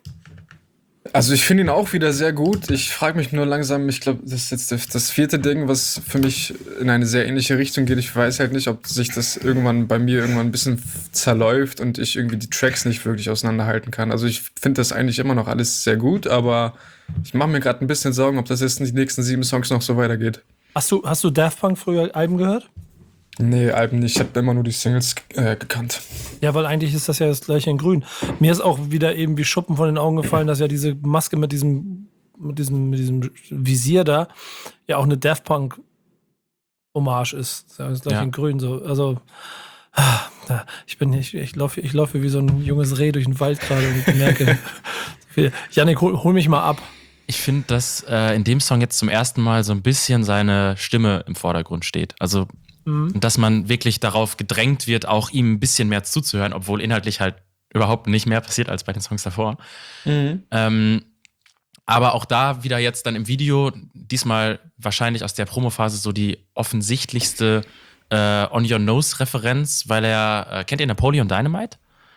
Also ich finde ihn auch wieder sehr gut. Ich frage mich nur langsam, ich glaube, das ist jetzt das, das vierte Ding, was für mich in eine sehr ähnliche Richtung geht. Ich weiß halt nicht, ob sich das irgendwann bei mir irgendwann ein bisschen zerläuft und ich irgendwie die Tracks nicht wirklich auseinanderhalten kann. Also ich finde das eigentlich immer noch alles sehr gut, aber ich mache mir gerade ein bisschen Sorgen, ob das jetzt in die nächsten sieben Songs noch so weitergeht. Hast du, hast du Daft Punk früher Alben gehört? Nee, Alben nicht. Ich habe immer nur die Singles äh, gekannt. Ja, weil eigentlich ist das ja das gleiche in grün. Mir ist auch wieder eben wie Schuppen von den Augen gefallen, dass ja diese Maske mit diesem, mit diesem, mit diesem Visier da ja auch eine Daft Punk Hommage ist. Das ist ja das gleiche Ja. in grün so. Also, ah, ich bin, ich, ich laufe, ich laufe wie so ein junges Reh durch den Wald gerade und merke, Yannick, hol, hol mich mal ab. Ich finde, dass äh, in dem Song jetzt zum ersten Mal so ein bisschen seine Stimme im Vordergrund steht. Also, mhm. dass man wirklich darauf gedrängt wird, auch ihm ein bisschen mehr zuzuhören, obwohl inhaltlich halt überhaupt nicht mehr passiert als bei den Songs davor. Mhm. Ähm, aber auch da wieder jetzt dann im Video, diesmal wahrscheinlich aus der Promophase so die offensichtlichste äh, On-Your-Nose-Referenz, weil er, äh, kennt ihr Napoleon Dynamite?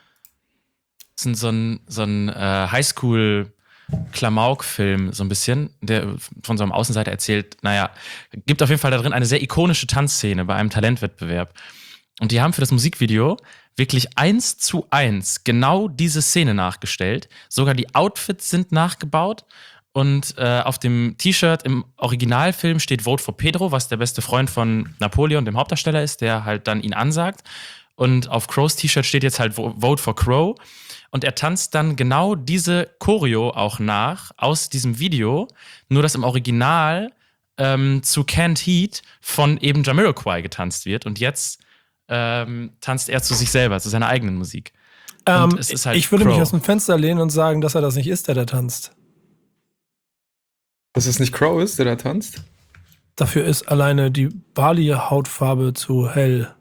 Das ist so ein, so ein äh, Highschool- Klamauk-Film so ein bisschen, der von so einem Außenseiter erzählt, naja, gibt auf jeden Fall da drin eine sehr ikonische Tanzszene bei einem Talentwettbewerb. Und die haben für das Musikvideo wirklich eins zu eins genau diese Szene nachgestellt. Sogar die Outfits sind nachgebaut. Und äh, auf dem T-Shirt im Originalfilm steht Vote for Pedro, was der beste Freund von Napoleon, dem Hauptdarsteller, ist, der halt dann ihn ansagt. Und auf Crows T-Shirt steht jetzt halt Vote for Crow. Und er tanzt dann genau diese Choreo auch nach aus diesem Video, nur dass im Original ähm, zu Can't Heat von eben Jamiroquai getanzt wird. Und jetzt ähm, tanzt er zu sich selber, zu seiner eigenen Musik. Ähm, es ist halt ich würde Crow. mich aus dem Fenster lehnen und sagen, dass er das nicht ist, der da tanzt. Dass es nicht Crow ist, der da tanzt? Dafür ist alleine die Bali-Hautfarbe zu hell.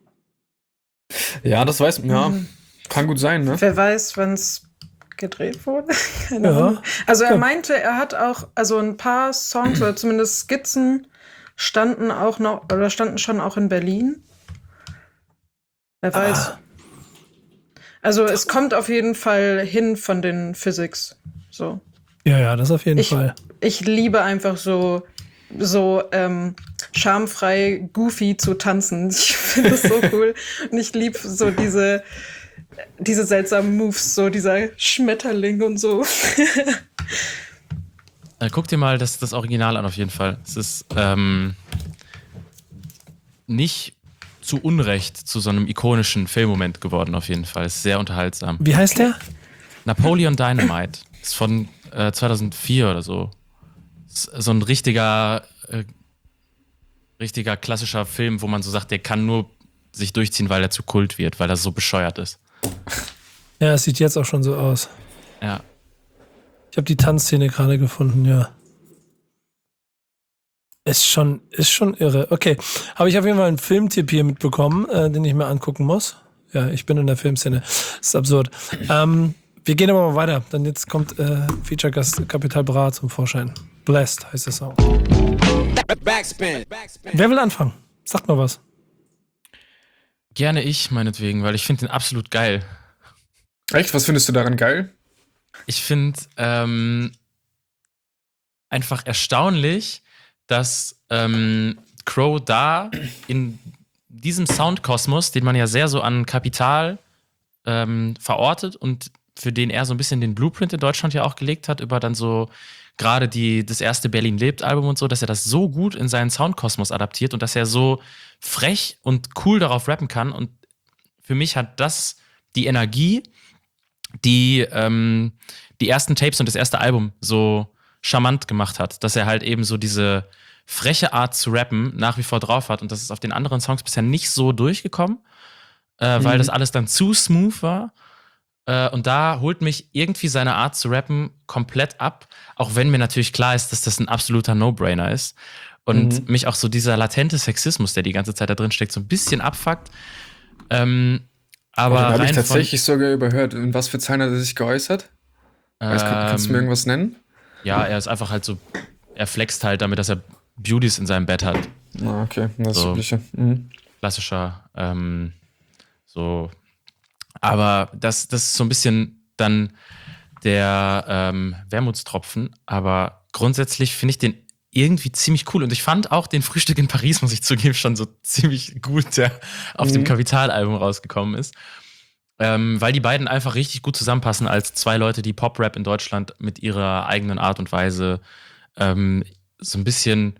Ja, das weiß man, ja. Mhm. Kann gut sein, ne? Wer weiß, wann es gedreht wurde. Keine Ja. Ahnung. Also er Ja. meinte, er hat auch also ein paar Songs oder zumindest Skizzen standen auch noch, oder standen schon auch in Berlin. Wer weiß. Ah. Also es kommt auf jeden Fall hin von den Physics. So. Ja, ja, das auf jeden Ich, Fall. ich liebe einfach so, so ähm, schamfrei, goofy zu tanzen. Ich finde das so cool. Und ich liebe so diese, diese seltsamen Moves, so dieser Schmetterling und so. Äh, guck dir mal das, das Original an, auf jeden Fall. Es ist ähm, nicht zu Unrecht zu so einem ikonischen Filmmoment geworden, auf jeden Fall. Ist sehr unterhaltsam. Wie heißt der? Napoleon Dynamite. Ist von äh, zweitausendvier oder so. Ist so ein richtiger, äh, richtiger klassischer Film, wo man so sagt, der kann nur sich durchziehen, weil er zu Kult wird, weil er so bescheuert ist. Ja, es sieht jetzt auch schon so aus. Ja. Ich habe die Tanzszene gerade gefunden, ja. Ist schon, ist schon irre. Okay, habe ich auf jeden Fall einen Filmtipp hier mitbekommen, äh, den ich mir angucken muss. Ja, ich bin in der Filmszene. Das ist absurd. Ähm, wir gehen aber mal weiter. Dann jetzt kommt äh, Feature-Gast Capital Bra zum Vorschein. Blessed heißt der Song. Backspin. Wer will anfangen? Sagt mal was. Gerne ich, meinetwegen, weil ich finde den absolut geil. Echt? Was findest du daran geil? Ich finde ähm, einfach erstaunlich, dass ähm, Crow da in diesem Soundkosmos, den man ja sehr so an Kapital ähm, verortet und für den er so ein bisschen den Blueprint in Deutschland ja auch gelegt hat, über dann so gerade die das erste Berlin lebt Album und so, dass er das so gut in seinen Soundkosmos adaptiert und dass er so frech und cool darauf rappen kann. Und für mich hat das die Energie, die ähm, die ersten Tapes und das erste Album so charmant gemacht hat, dass er halt eben so diese freche Art zu rappen nach wie vor drauf hat und das ist auf den anderen Songs bisher nicht so durchgekommen, äh, mhm. weil das alles dann zu smooth war. Äh, und da holt mich irgendwie seine Art zu rappen komplett ab, auch wenn mir natürlich klar ist, dass das ein absoluter No-Brainer ist. Und mhm. mich auch so dieser latente Sexismus, der die ganze Zeit da drin steckt, so ein bisschen abfuckt. Ähm, aber oh, den habe ich rein tatsächlich sogar überhört. In was für Zahlen hat er sich geäußert? von, Weißt, kann, kannst du mir irgendwas nennen? Ja, er ist einfach halt so, er flext halt damit, dass er Beauties in seinem Bett hat. Ah, okay, das So. Übliche. Mhm. Klassischer, ähm, so. Aber das, das ist so ein bisschen dann der ähm, Wermutstropfen. Aber grundsätzlich finde ich den irgendwie ziemlich cool. Und ich fand auch den Frühstück in Paris, muss ich zugeben, schon so ziemlich gut, der auf Mhm. dem Kapital-Album rausgekommen ist. Ähm, weil die beiden einfach richtig gut zusammenpassen als zwei Leute, die Pop-Rap in Deutschland mit ihrer eigenen Art und Weise ähm, so ein bisschen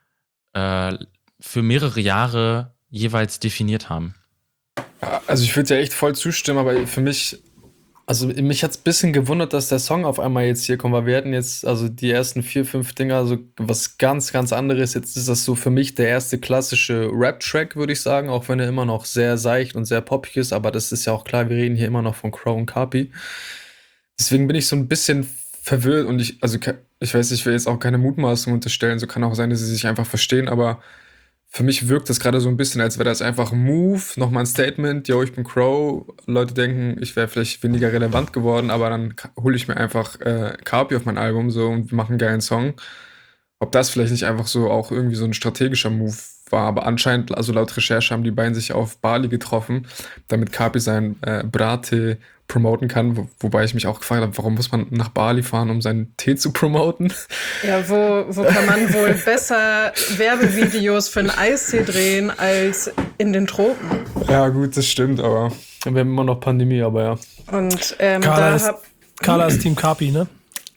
äh, für mehrere Jahre jeweils definiert haben. Also ich würde ja echt voll zustimmen, aber für mich, Also mich hat's ein bisschen gewundert, dass der Song auf einmal jetzt hier kommt, weil wir hatten jetzt also die ersten vier, fünf Dinger so was ganz, ganz anderes. Jetzt ist das so für mich der erste klassische Rap-Track, würde ich sagen, auch wenn er immer noch sehr seicht und sehr poppig ist, aber das ist ja auch klar, wir reden hier immer noch von Crow und Kapi. Deswegen bin ich so ein bisschen verwirrt und ich, also ke- ich weiß, ich will jetzt auch keine Mutmaßung unterstellen, so kann auch sein, dass sie sich einfach verstehen, aber für mich wirkt das gerade so ein bisschen, als wäre das einfach ein Move, nochmal ein Statement, yo, ich bin Crow. Leute denken, ich wäre vielleicht weniger relevant geworden, aber dann ka- hole ich mir einfach äh, Kapi auf mein Album so und wir machen einen geilen Song. Ob das vielleicht nicht einfach so auch irgendwie so ein strategischer Move war, aber anscheinend, also laut Recherche haben die beiden sich auf Bali getroffen, damit Kapi sein äh, Brattee promoten kann, wo, wobei ich mich auch gefragt habe, warum muss man nach Bali fahren, um seinen Tee zu promoten? Ja, wo, wo kann man wohl besser Werbevideos für einen Eistee drehen als in den Tropen? Ja gut, das stimmt, aber Wir haben immer noch Pandemie, aber ja. Und ähm, Carla da ist, hab Carla ist Team Kapi, ne?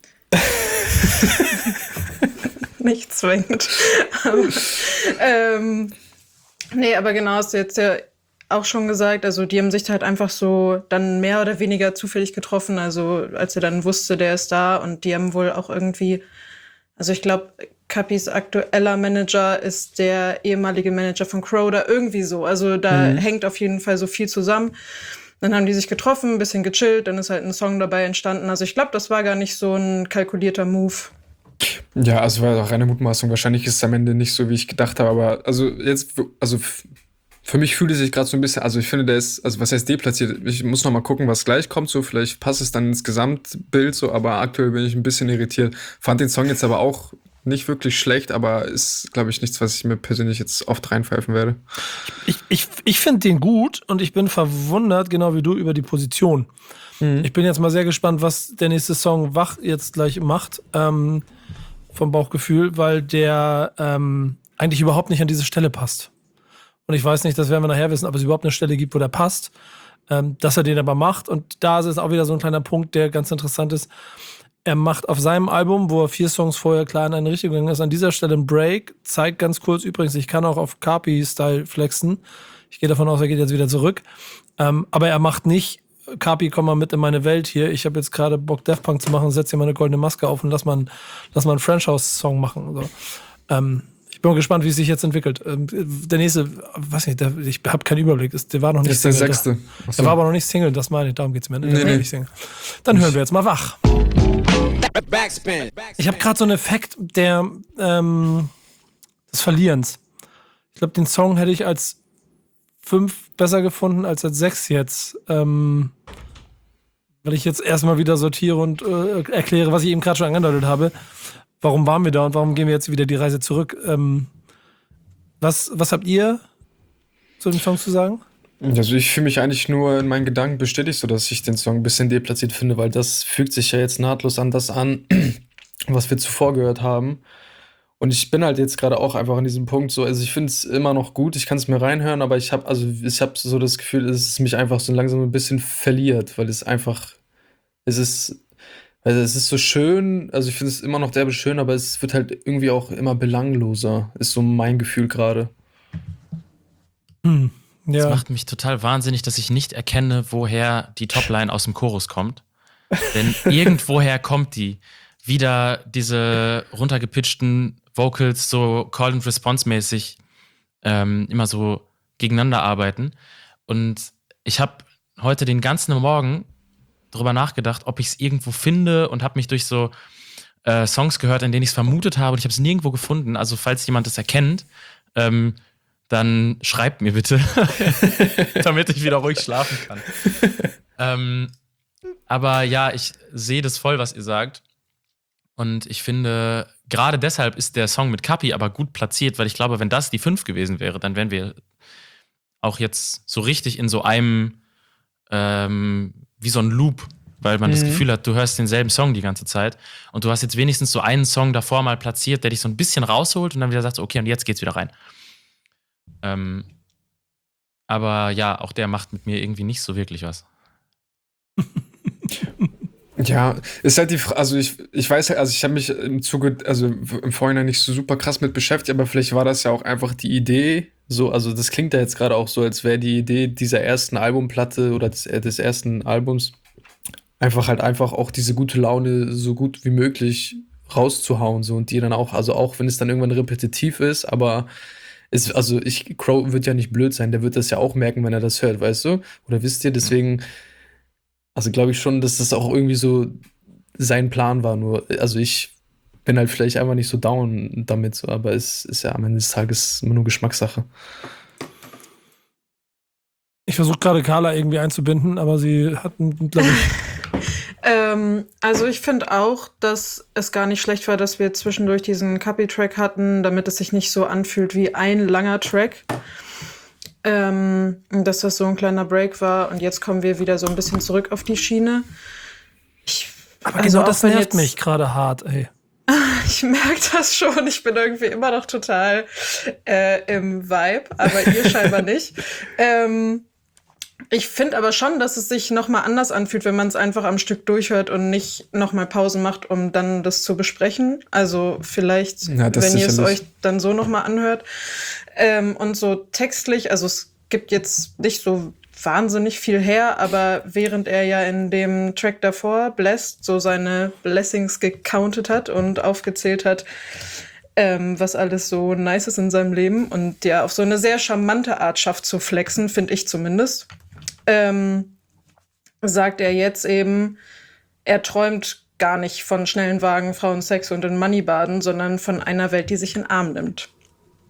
nicht zwingend. Aber, ähm, nee, aber genau, hast du jetzt ja auch schon gesagt, also die haben sich halt einfach so dann mehr oder weniger zufällig getroffen, also als er dann wusste, der ist da und die haben wohl auch irgendwie, also ich glaube, Kapis aktueller Manager ist der ehemalige Manager von Crow oder irgendwie so, also da Mhm. hängt auf jeden Fall so viel zusammen. Dann haben die sich getroffen, ein bisschen gechillt, dann ist halt ein Song dabei entstanden, also ich glaube, das war gar nicht so ein kalkulierter Move. ja, also war doch reine Mutmaßung. Wahrscheinlich ist es am Ende nicht so, wie ich gedacht habe, aber also jetzt, also f- für mich fühlt es sich gerade so ein bisschen, also ich finde, der ist, also was heißt deplatziert? Ich muss noch mal gucken, was gleich kommt, so vielleicht passt es dann ins Gesamtbild so, aber aktuell bin ich ein bisschen irritiert. Fand den Song jetzt aber auch nicht wirklich schlecht, aber ist, glaube ich, nichts, was ich mir persönlich jetzt oft reinpfeifen werde. Ich, ich, ich finde den gut und ich bin verwundert, genau wie du, über die Position. Mhm. Ich bin jetzt mal sehr gespannt, was der nächste Song Wach jetzt gleich macht, ähm, vom Bauchgefühl, weil der ähm, eigentlich überhaupt nicht an diese Stelle passt. Und ich weiß nicht, das werden wir nachher wissen, ob es überhaupt eine Stelle gibt, wo der passt, ähm, dass er den aber macht. Und da ist es auch wieder so ein kleiner Punkt, der ganz interessant ist. Er macht auf seinem Album, wo er vier Songs vorher klar in eine Richtung gegangen ist, an dieser Stelle einen Break, zeigt ganz kurz übrigens, ich kann auch auf Carpi-Style flexen. Ich gehe davon aus, er geht jetzt wieder zurück. Ähm, aber er macht nicht, Carpi, komm mal mit in meine Welt hier. Ich habe jetzt gerade Bock, Daft Punk zu machen, setz hier mal eine goldene Maske auf und lass mal, lass mal einen French House-Song machen. So. Ähm, ich bin mal gespannt, wie es sich jetzt entwickelt. Ähm, der nächste, weiß nicht, der, ich habe keinen Überblick, der war noch nicht das ist der Single. sechste. Der, der war aber noch nicht Single, das meine ich, darum geht's mir. Ne? Der Nee, war nee. nicht Single. Dann hören wir jetzt mal Wach. Ich habe gerade so einen Effekt der ähm, des Verlierens. Ich glaube, den Song hätte ich als fünf besser gefunden als als sechs jetzt. Ähm, weil ich jetzt erstmal wieder sortiere und äh, erkläre, was ich eben gerade schon angedeutet habe. Warum waren wir da und warum gehen wir jetzt wieder die Reise zurück? Ähm, was, was habt ihr zu dem Song zu sagen? Also ich fühle mich eigentlich nur in meinen Gedanken bestätigt, so dass ich den Song ein bisschen deplatziert finde, weil das fügt sich ja jetzt nahtlos an das an, was wir zuvor gehört haben. Und ich bin halt jetzt gerade auch einfach an diesem Punkt so, also ich finde es immer noch gut, ich kann es mir reinhören, aber ich habe also ich habe so das Gefühl, dass es mich einfach so langsam ein bisschen verliert, weil es einfach, es ist, also es ist so schön, also ich finde es immer noch derbe schön, aber es wird halt irgendwie auch immer belangloser, ist so mein Gefühl gerade. Hm. Das Ja. macht mich total wahnsinnig, dass ich nicht erkenne, woher die Topline aus dem Chorus kommt. Denn irgendwoher kommt die. Wieder diese runtergepitchten Vocals, so Call and Response-mäßig, ähm, immer so gegeneinander arbeiten. Und ich habe heute den ganzen Morgen drüber nachgedacht, ob ich es irgendwo finde und habe mich durch so äh, Songs gehört, in denen ich es vermutet habe und ich habe es nirgendwo gefunden. Also falls jemand das erkennt, ähm, dann schreibt mir bitte, damit ich wieder ruhig schlafen kann. ähm, aber ja, ich sehe das voll, was ihr sagt. Und ich finde, gerade deshalb ist der Song mit Kapi aber gut platziert, weil ich glaube, wenn das die fünf gewesen wäre, dann wären wir auch jetzt so richtig in so einem, ähm, wie so ein Loop, weil man mhm. das Gefühl hat, du hörst denselben Song die ganze Zeit und du hast jetzt wenigstens so einen Song davor mal platziert, der dich so ein bisschen rausholt und dann wieder sagt, okay, und jetzt geht's wieder rein. Ähm, aber ja, auch der macht mit mir irgendwie nicht so wirklich was. Ja, ist halt die Frage, also ich, ich weiß halt, also ich habe mich im Zuge, also im Vorhinein nicht so super krass mit beschäftigt, aber vielleicht war das ja auch einfach die Idee, so, also das klingt ja jetzt gerade auch so, als wäre die Idee dieser ersten Albumplatte oder des, äh, des ersten Albums einfach halt einfach auch diese gute Laune so gut wie möglich rauszuhauen, so, und die dann auch, also auch wenn es dann irgendwann repetitiv ist, aber es, also ich, Crow wird ja nicht blöd sein, der wird das ja auch merken, wenn er das hört, weißt du? Oder wisst ihr, deswegen, also glaube ich schon, dass das auch irgendwie so sein Plan war, nur, also ich bin halt vielleicht einfach nicht so down damit, so, aber es ist ja am Ende des Tages immer nur Geschmackssache. Ich versuche gerade Carla irgendwie einzubinden, aber sie hatten, glaube ich. ähm, also ich finde auch, dass es gar nicht schlecht war, dass wir zwischendurch diesen Kapi-Track hatten, damit es sich nicht so anfühlt wie ein langer Track. Ähm, dass das so ein kleiner Break war und jetzt kommen wir wieder so ein bisschen zurück auf die Schiene. Ich, Aber also genau auch das wenn nervt jetzt- mich gerade hart, ey. Ich merke das schon. Ich bin irgendwie immer noch total äh, im Vibe, aber ihr scheinbar nicht. Ähm, ich finde aber schon, dass es sich noch mal anders anfühlt, wenn man es einfach am Stück durchhört und nicht noch mal Pausen macht, um dann das zu besprechen. Also vielleicht, Ja, das wenn ihr es sicherlich. euch dann so noch mal anhört. Ähm, und so textlich, also es gibt jetzt nicht so wahnsinnig viel her, aber während er ja in dem Track davor, Blessed, so seine Blessings gecountet hat und aufgezählt hat, ähm, was alles so nice ist in seinem Leben und ja auf so eine sehr charmante Art schafft zu flexen, finde ich zumindest, ähm, sagt er jetzt eben, er träumt gar nicht von schnellen Wagen, Frauen, Sex und in Money baden, sondern von einer Welt, die sich in den Arm nimmt.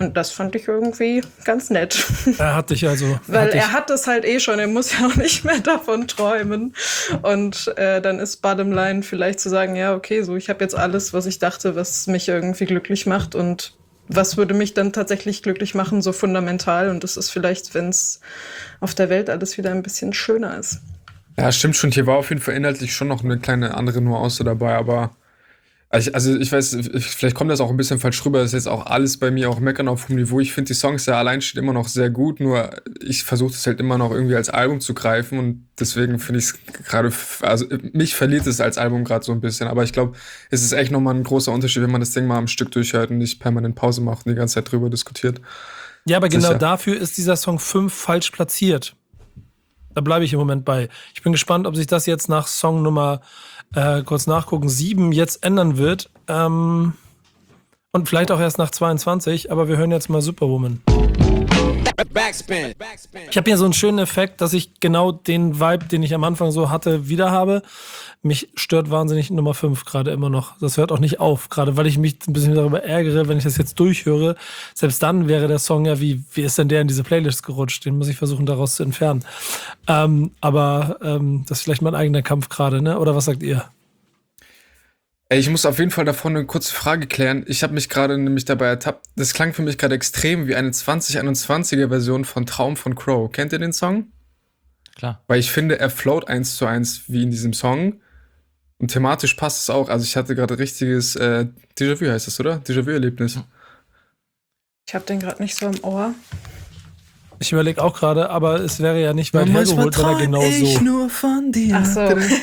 Und das fand ich irgendwie ganz nett. Er hat dich also. Weil hat dich, er hat es halt eh schon, er muss ja auch nicht mehr davon träumen. Und äh, dann ist bottom line vielleicht zu sagen, ja, okay, so ich habe jetzt alles, was ich dachte, was mich irgendwie glücklich macht. Und was würde mich dann tatsächlich glücklich machen, so fundamental. Und das ist vielleicht, wenn es auf der Welt alles wieder ein bisschen schöner ist. Ja, stimmt schon. Hier war auf jeden Fall inhaltlich schon noch eine kleine andere Nuance dabei, aber also ich, also ich weiß, vielleicht kommt das auch ein bisschen falsch rüber. Das ist jetzt auch alles bei mir auch meckern auf hohem Niveau. Ich finde die Songs ja allein steht immer noch sehr gut, nur ich versuche es halt immer noch irgendwie als Album zu greifen und deswegen finde ich es gerade, also mich verliert es als Album gerade so ein bisschen. Aber ich glaube, es ist echt nochmal ein großer Unterschied, wenn man das Ding mal am Stück durchhört und nicht permanent Pause macht und die ganze Zeit drüber diskutiert. ja, aber genau Sicher. dafür ist dieser Song fünf falsch platziert. Da bleibe ich im Moment bei. Ich bin gespannt, ob sich das jetzt nach Song Nummer, äh, kurz nachgucken, sieben jetzt ändern wird. Ähm, und vielleicht auch erst nach zweiundzwanzig, aber wir hören jetzt mal Superwoman. Backspin. Ich habe hier so einen schönen Effekt, dass ich genau den Vibe, den ich am Anfang so hatte, wieder habe. Mich stört wahnsinnig Nummer fünf gerade immer noch. Das hört auch nicht auf, gerade weil ich mich ein bisschen darüber ärgere, wenn ich das jetzt durchhöre. Selbst dann wäre der Song ja, wie, wie ist denn der in diese Playlist gerutscht? Den muss ich versuchen, daraus zu entfernen. Ähm, aber ähm, das ist vielleicht mein eigener Kampf gerade, ne? Oder was sagt ihr? Ey, ich muss auf jeden Fall davon eine kurze Frage klären. Ich habe mich gerade nämlich dabei ertappt. Das klang für mich gerade extrem wie eine zwanzig einundzwanziger Version von Traum von Crow. Kennt ihr den Song? Klar. Weil ich finde, er float eins zu eins wie in diesem Song. Und thematisch passt es auch. Also ich hatte gerade richtiges äh, Déjà-vu heißt das, oder? Déjà-vu-Erlebnis. Ich habe den gerade nicht so im Ohr. Ich überlege auch gerade, aber es wäre ja nicht weit hergeholt, wenn er genau so. nur von dir. Ach so.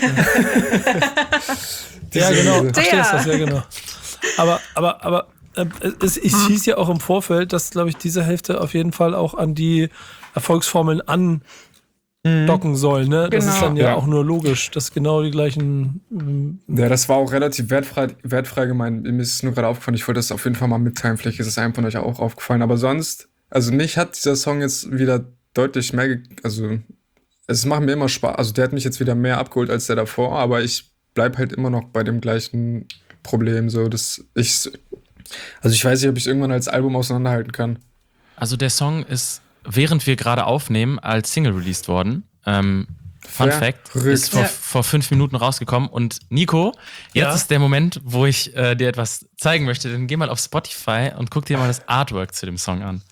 Ja, genau. Der. Verstehst du das, ja, genau. Aber, aber, aber äh, es, es hieß ja auch im Vorfeld, dass, glaube ich, diese Hälfte auf jeden Fall auch an die Erfolgsformeln andocken soll, ne? Das Genau. ist dann ja, Ja. auch nur logisch, dass genau die gleichen. ähm, Ja, das war auch relativ wertfrei, wertfrei gemeint. Mir ist es nur gerade aufgefallen. Ich wollte das auf jeden Fall mal mitteilen. Vielleicht ist es einem von euch auch aufgefallen. Aber sonst, also mich hat dieser Song jetzt wieder deutlich mehr, ge- also es macht mir immer Spaß. Also der hat mich jetzt wieder mehr abgeholt als der davor. Aber ich bleib halt immer noch bei dem gleichen Problem. So, dass ich, also ich weiß nicht, ob ich es irgendwann als Album auseinanderhalten kann. Also der Song ist, während wir gerade aufnehmen, als Single released worden. Ähm, Fun Ja, Fact, verrückt. ist vor, Ja. vor fünf Minuten rausgekommen. Und Nico, jetzt Ja? ist der Moment, wo ich äh, dir etwas zeigen möchte. Dann geh mal auf Spotify und guck dir mal das Artwork zu dem Song an.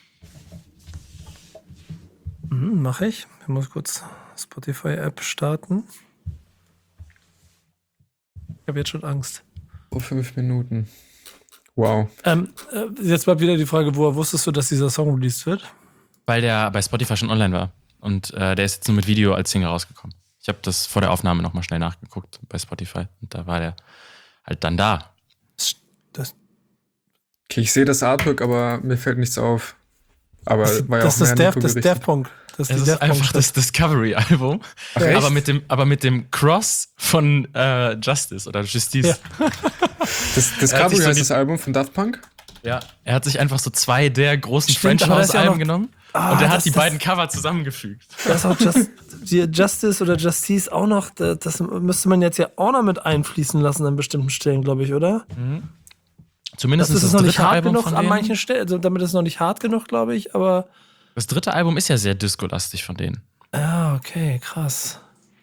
Mhm, mach ich. Ich muss kurz Spotify-App starten. Ich habe jetzt schon Angst. Vor fünf Minuten. Wow. Ähm, äh, jetzt bleibt wieder die Frage, woher wusstest du, dass dieser Song released wird? Weil der bei Spotify schon online war. Und äh, der ist jetzt nur mit Video als Single rausgekommen. Ich habe das vor der Aufnahme nochmal schnell nachgeguckt bei Spotify. Und da war der halt dann da. Das, Okay, ich sehe das Artwork, aber mir fällt nichts auf. Aber war ja das auch ist mehr das, an Nico Daft, das gerichtet. Daft Punk. Das Es die ist Daft einfach Punk- das Discovery-Album. echt? Aber mit dem, aber mit dem Cross von äh, Justice oder Justice. Ja. Das, das Er hat sich Discovery so heißt die- das Album von Daft Punk? Ja. Er hat sich einfach so zwei der großen Stimmt, French aber das ist ja House-Alben noch- genommen Ah, und er das- hat die das- beiden Cover zusammengefügt. Das ist auch Just, die Justice oder Justice auch noch, das, das müsste man jetzt ja auch noch mit einfließen lassen an bestimmten Stellen, glaube ich, oder? Zumindest Das ist das, noch nicht dritte hart Album genug von an denen. manchen Stellen, also damit ist es noch nicht hart genug, glaube ich, aber Das dritte Album ist ja sehr disco-lastig von denen. ja, okay, krass.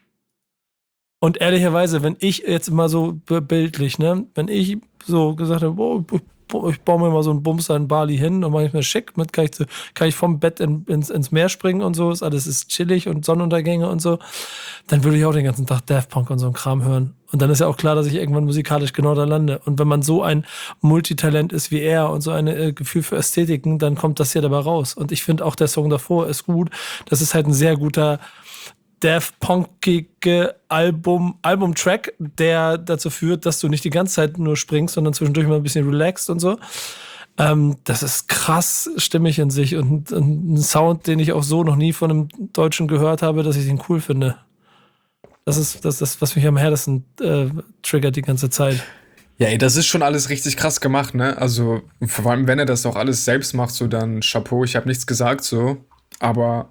Und ehrlicherweise, wenn ich jetzt mal so be- bildlich, ne, wenn ich so gesagt habe, oh, ich, ich baue mir mal so einen Bumser in Bali hin und mache ich mir schick, mit kann ich, so- kann ich vom Bett in, ins, ins Meer springen und so, ist alles ist chillig und Sonnenuntergänge und so, dann würde ich auch den ganzen Tag Daft Punk und so einen Kram hören. Und dann ist ja auch klar, dass ich irgendwann musikalisch genau da lande. Und wenn man so ein Multitalent ist wie er und so ein äh, Gefühl für Ästhetiken, dann kommt das hier dabei raus. Und ich finde auch, der Song davor ist gut. Das ist halt ein sehr guter Daft Punkige Album, Album-Track, der dazu führt, dass du nicht die ganze Zeit nur springst, sondern zwischendurch mal ein bisschen relaxed und so. Ähm, das ist krass stimmig in sich und, und ein Sound, den ich auch so noch nie von einem Deutschen gehört habe, dass ich ihn cool finde. Das ist das, ist, was mich am härtesten äh, triggert die ganze Zeit. Ja, ey, das ist schon alles richtig krass gemacht, ne? Also, vor allem, wenn er das auch alles selbst macht, so dann Chapeau, ich habe nichts gesagt, so. Aber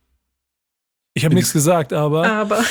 Ich habe nichts gesagt, aber. Aber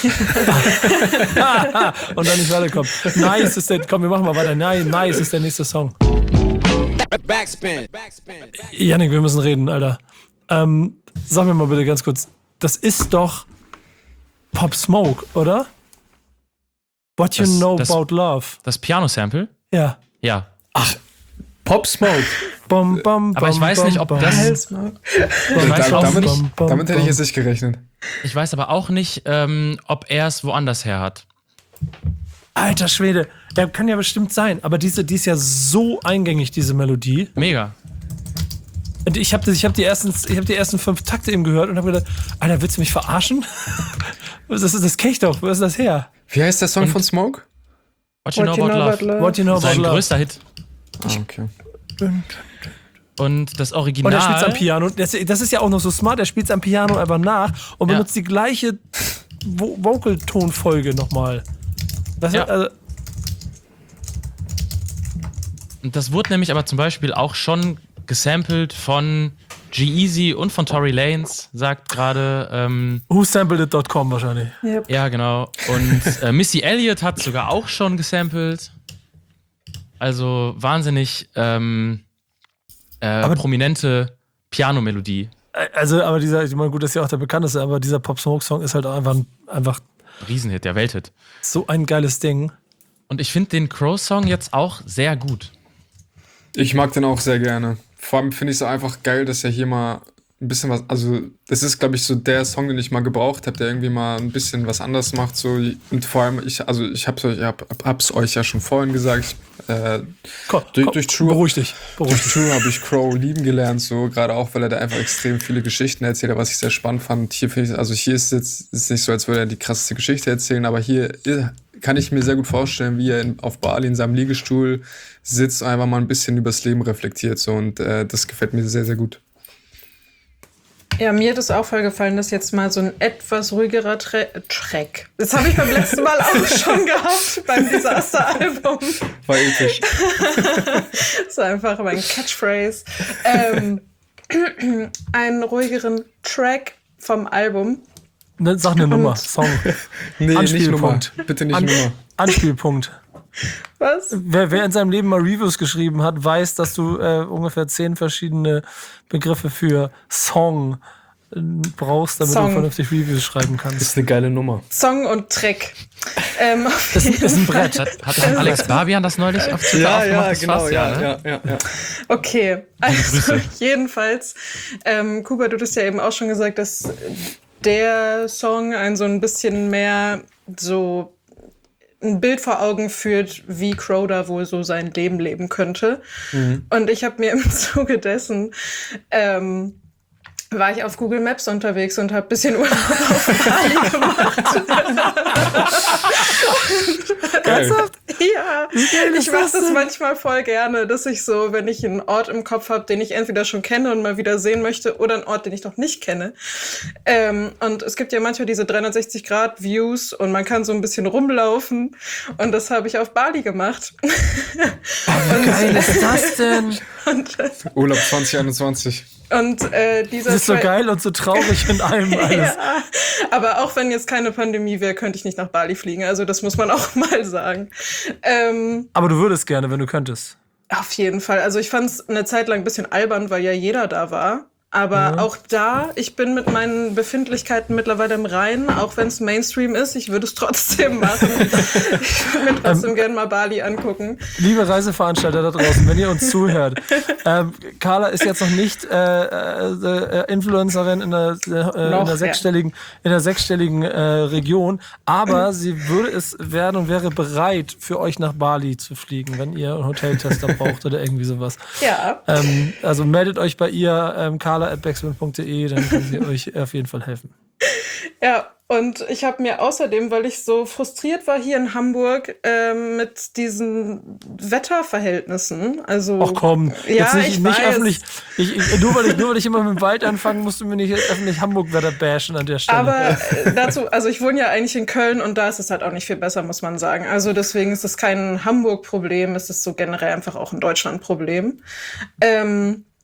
Und dann nicht weiterkommen. Nice ist der. Komm, wir machen mal weiter. Nein, nice ist der nächste Song. Backspin. Yannick, wir müssen reden, Alter. Ähm, sag mir mal bitte ganz kurz, das ist doch Pop Smoke, oder? What You Das- Know das- About Love. Das Piano-Sample? Ja. Ja. Pop Smoke. Bom, bom, Aber ich bom, weiß bom, nicht, ob bom. das- Hellsmoke. Ich weiß, Da- auch damit, nicht, bom, damit hätte ich bom. jetzt nicht gerechnet. ich weiß aber auch nicht, ähm, ob er es woanders her hat. Alter Schwede, der kann ja bestimmt sein, aber diese, die ist ja so eingängig, diese Melodie. Mega. Und ich habe ich hab die, ersten- ich hab die ersten fünf Takte eben gehört und habe gedacht, Alter, willst du mich verarschen? Das, ist, das kenn ich doch, wo ist das her? Wie heißt der Song Und- von Smoke? What You Know About Love. What You Know About Sein Love. größter Hit. Ah, okay. Und das Und Original. er spielt am Piano. Das, das ist ja auch noch so smart. Er spielt am Piano einfach nach und Ja. benutzt die gleiche Vo Vocal-Tonfolge nochmal. Das Ja. ist, also, Und das wurde nämlich aber zum Beispiel auch schon gesampelt von G-Eazy und von Tory Lanez, sagt gerade. Ähm, who sampled it dot com wahrscheinlich. Yep. ja, genau. Und äh, Missy Elliott hat sogar auch schon gesampelt. Also wahnsinnig ähm, äh, Aber- prominente Piano-Melodie. Also, aber dieser, ich meine, gut, das ist ja auch der bekannteste, aber dieser Pop Smoke Song ist halt auch einfach, einfach Riesenhit, der Welthit. so ein geiles Ding. Und ich finde den Crow-Song jetzt auch sehr gut. Ich mag den auch sehr gerne. Vor allem finde ich es auch einfach geil, dass er hier mal ein bisschen was, also das ist, glaube ich, so der Song, den ich mal gebraucht habe, der irgendwie mal ein bisschen was anders macht. So. Und vor allem, ich, also ich hab's euch, hab, hab's euch ja schon vorhin gesagt, äh, Komm, durch, komm, durch True, beruhig dich. Beruhig durch dich. True habe ich Crow lieben gelernt, so gerade auch, weil er da einfach extrem viele Geschichten erzählt, was ich sehr spannend fand. Hier finde ich, also hier ist jetzt ist nicht so, als würde er die krasseste Geschichte erzählen, aber hier kann ich mir sehr gut vorstellen, wie er in, auf Bali in seinem Liegestuhl sitzt und einfach mal ein bisschen übers Leben reflektiert, so, und äh, das gefällt mir sehr, sehr gut. Ja, mir hat es auch voll gefallen, dass jetzt mal so ein etwas ruhigerer Tra Track. Das habe ich beim letzten Mal auch schon gehabt, beim Disaster-Album. War episch. Das ist einfach mein Catchphrase. Ähm, einen ruhigeren Track vom Album. Ne, sag eine Nummer, Song. Nee, nicht Nummer. Anspielpunkt. Bitte nicht An Nummer. Anspielpunkt. Was? Wer, wer in seinem Leben mal Reviews geschrieben hat, weiß, dass du äh, ungefähr zehn verschiedene Begriffe für Song äh, brauchst, damit Song. du vernünftig Reviews schreiben Das kannst. ist eine geile Nummer. Song und Track. Ähm, auf Das jeden ist ein Fall. Brett. Hat, hat Alex Barbian das neulich auf Twitter aufgemacht? Das war's, ne? ja, ja, ja. Okay, also Grüße. jedenfalls, ähm, Kuba, du hast ja eben auch schon gesagt, dass der Song ein so ein bisschen mehr so ein Bild vor Augen führt, wie Crow da wohl so sein Leben leben könnte. Mhm. Und ich habe mir im Zuge dessen ähm, war ich auf Google Maps unterwegs und habe ein bisschen Urlaub auf Bali gemacht. Geil. Ja, ich mache das manchmal voll gerne, dass ich so, wenn ich einen Ort im Kopf habe, den ich entweder schon kenne und mal wieder sehen möchte, oder einen Ort, den ich noch nicht kenne. Ähm, und es gibt ja manchmal diese dreihundertsechzig Grad Views und man kann so ein bisschen rumlaufen. Und das habe ich auf Bali gemacht. Wie geil ist das denn? Und, äh, Urlaub zwanzig einundzwanzig. und äh, dieser Das ist so Track- geil und so traurig in einem alles. Ja, aber auch wenn jetzt keine Pandemie wäre, könnte ich nicht nach Bali fliegen. Also das muss man auch mal sagen. Ähm, Aber du würdest gerne, wenn du könntest. auf jeden Fall. Also ich fand es eine Zeit lang ein bisschen albern, weil ja jeder da war. Aber Mhm. auch da, ich bin mit meinen Befindlichkeiten mittlerweile im Reinen, auch wenn es Mainstream ist. Ich würde es trotzdem machen. Ich würde mir trotzdem gerne mal Bali angucken. Liebe Reiseveranstalter da draußen, wenn ihr uns zuhört, ähm, Carla ist jetzt noch nicht äh, äh, äh, Influencerin in der, äh, Noch, in der ja. sechsstelligen, in der sechsstelligen äh, Region, aber sie würde es werden und wäre bereit, für euch nach Bali zu fliegen, wenn ihr einen Hoteltester braucht oder irgendwie sowas. Ja. Ähm, also meldet euch bei ihr, ähm, carla at backspin punkt de, dann kann sie euch auf jeden Fall helfen. Ja, und ich habe mir außerdem, weil ich so frustriert war hier in Hamburg ähm, mit diesen Wetterverhältnissen, also Ach komm, ja, jetzt nicht, ich nicht weiß. öffentlich. Ich, ich, nur, weil ich, nur weil ich immer mit dem Wald anfangen musst du mir nicht öffentlich Hamburg-Wetter bashen an der Stelle. Aber äh, dazu, also ich wohne ja eigentlich in Köln und da ist es halt auch nicht viel besser, muss man sagen. Also deswegen ist es kein Hamburg-Problem, es ist so generell einfach auch ein Deutschland-Problem. Ähm,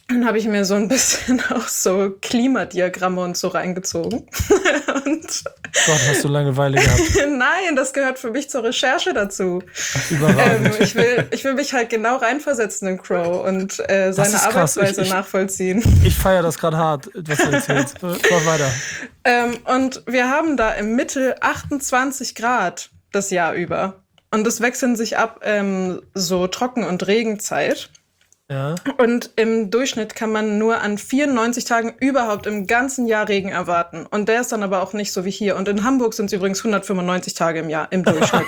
Dann habe ich mir so ein bisschen auch so Klimadiagramme und so reingezogen. Und Gott, hast du Langeweile gehabt. nein, das gehört für mich zur Recherche dazu. Überragend. Ähm, ich, will, ich will mich halt genau reinversetzen in Crow und äh, seine ist krass. Arbeitsweise Ich- ich- nachvollziehen. Ich feiere das gerade hart, was du erzählst. Mach weiter. Ähm, und wir haben da im Mittel achtundzwanzig Grad das Jahr über. Und es wechseln sich ab ähm, so Trocken- und Regenzeit. Ja. Und im Durchschnitt kann man nur an vierundneunzig Tagen überhaupt im ganzen Jahr Regen erwarten. Und der ist dann aber auch nicht so wie hier. Und in Hamburg sind es übrigens hundertfünfundneunzig Tage im Jahr im Durchschnitt.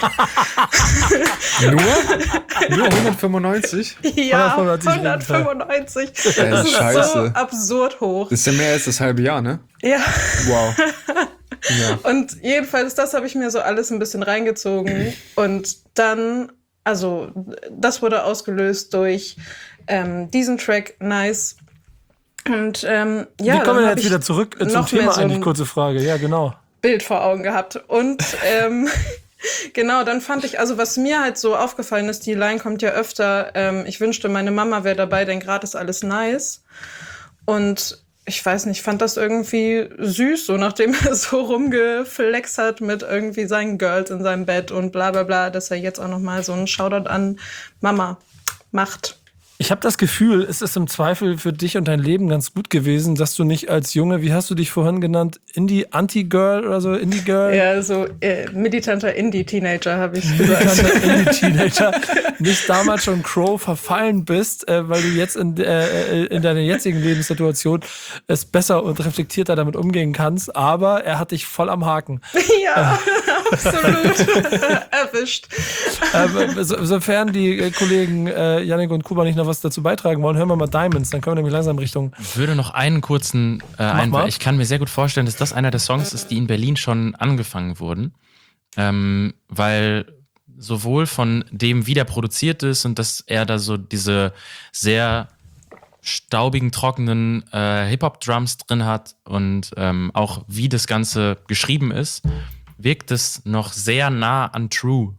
Nur? Nur hundertfünfundneunzig? ja, hundertfünfundneunzig hundertfünfundneunzig. Ey, Das ist scheiße. so absurd hoch. Das ist ja mehr als das halbe Jahr, ne? Ja. Wow. Ja. Und jedenfalls, das habe ich mir so alles ein bisschen reingezogen. Und dann, also, das wurde ausgelöst durch ähm, diesen Track, Nice. Und ähm, ja, Wie kommen dann wir hab jetzt ich wieder zurück äh, zum noch mehr Thema so eigentlich? ein Kurze Frage. Ja, genau. Bild vor Augen gehabt. Und ähm, genau, dann fand ich, also was mir halt so aufgefallen ist, die Line kommt ja öfter, ähm, ich wünschte, meine Mama wäre dabei, denn gerade ist alles nice. Und ich weiß nicht, fand das irgendwie süß, so nachdem er so rumgeflext hat mit irgendwie seinen Girls in seinem Bett und bla bla bla, dass er jetzt auch noch mal so einen Shoutout an Mama macht. Ich habe das Gefühl, es ist im Zweifel für dich und dein Leben ganz gut gewesen, dass du nicht als Junge, wie hast du dich vorhin genannt, Indie-Anti-Girl oder so, Indie-Girl? Ja, so äh, militanter Indie-Teenager, habe ich gesagt. Militanter Indie-Teenager, nicht damals schon Crow verfallen bist, äh, weil du jetzt in, äh, in deiner jetzigen Lebenssituation es besser und reflektierter damit umgehen kannst, aber er hat dich voll am Haken. Ja, absolut. Erwischt. Ähm, so, sofern die äh, Kollegen äh, Yannick und Kuba nicht noch was dazu beitragen wollen, hören wir mal Diamonds, dann können wir nämlich langsam Richtung... Ich würde noch einen kurzen äh, Einwand. mal. Ich kann mir sehr gut vorstellen, dass das einer der Songs ist, die in Berlin schon angefangen wurden. Ähm, weil sowohl von dem, wie der produziert ist und dass er da so diese sehr staubigen, trockenen äh, Hip-Hop-Drums drin hat und ähm, auch wie das Ganze geschrieben ist, wirkt es noch sehr nah an True,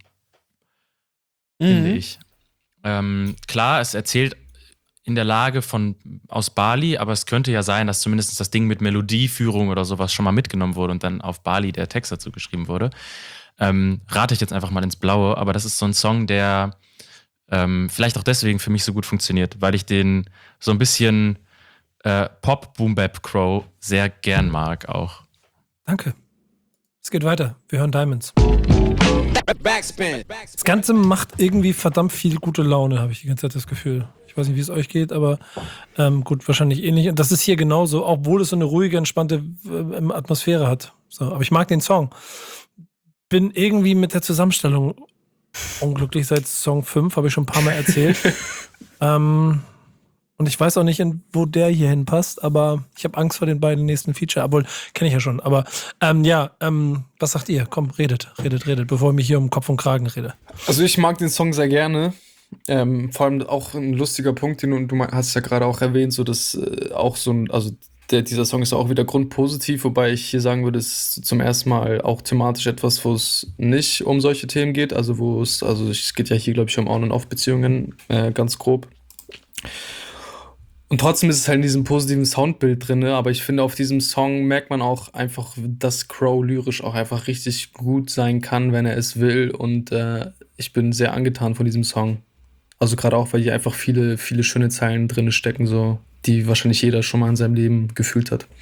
finde ich. Ähm, klar, es erzählt in der Lage von aus Bali, aber es könnte ja sein, dass zumindest das Ding mit Melodieführung oder sowas schon mal mitgenommen wurde und dann auf Bali der Text dazu geschrieben wurde. Ähm, rate ich jetzt einfach mal ins Blaue, aber das ist so ein Song, der ähm, vielleicht auch deswegen für mich so gut funktioniert, weil ich den so ein bisschen äh, Pop-Boom-Bap-Crow sehr gern mag auch. Danke. Es geht weiter. Wir hören Diamonds. Das Ganze macht irgendwie verdammt viel gute Laune, habe ich die ganze Zeit das Gefühl. Ich weiß nicht, wie es euch geht, aber ähm, gut, wahrscheinlich ähnlich. Und das ist hier genauso, obwohl es so eine ruhige, entspannte äh, Atmosphäre hat. So, aber ich mag den Song. Bin irgendwie mit der Zusammenstellung unglücklich seit Song fünf, habe ich schon ein paar Mal erzählt. ähm, und ich weiß auch nicht, wo der hier hinpasst, aber ich habe Angst vor den beiden nächsten Feature. Obwohl, kenne ich ja schon. Aber ähm, ja, ähm, was sagt ihr? Komm, redet, redet, redet, bevor ich mich hier um Kopf und Kragen rede. Also ich mag den Song sehr gerne. Ähm, vor allem auch ein lustiger Punkt, den du, du hast ja gerade auch erwähnt, so dass äh, auch so ein, also der, dieser Song ist auch wieder grundpositiv, wobei ich hier sagen würde, es ist zum ersten Mal auch thematisch etwas, wo es nicht um solche Themen geht, also wo es, also es geht ja hier, glaube ich, um On- und Off-Beziehungen, äh, ganz grob. Und trotzdem ist es halt in diesem positiven Soundbild drin, aber ich finde, auf diesem Song merkt man auch einfach, dass Crow lyrisch auch einfach richtig gut sein kann, wenn er es will, und äh, ich bin sehr angetan von diesem Song. Also gerade auch, weil hier einfach viele, viele schöne Zeilen drin stecken, so, die wahrscheinlich jeder schon mal in seinem Leben gefühlt hat.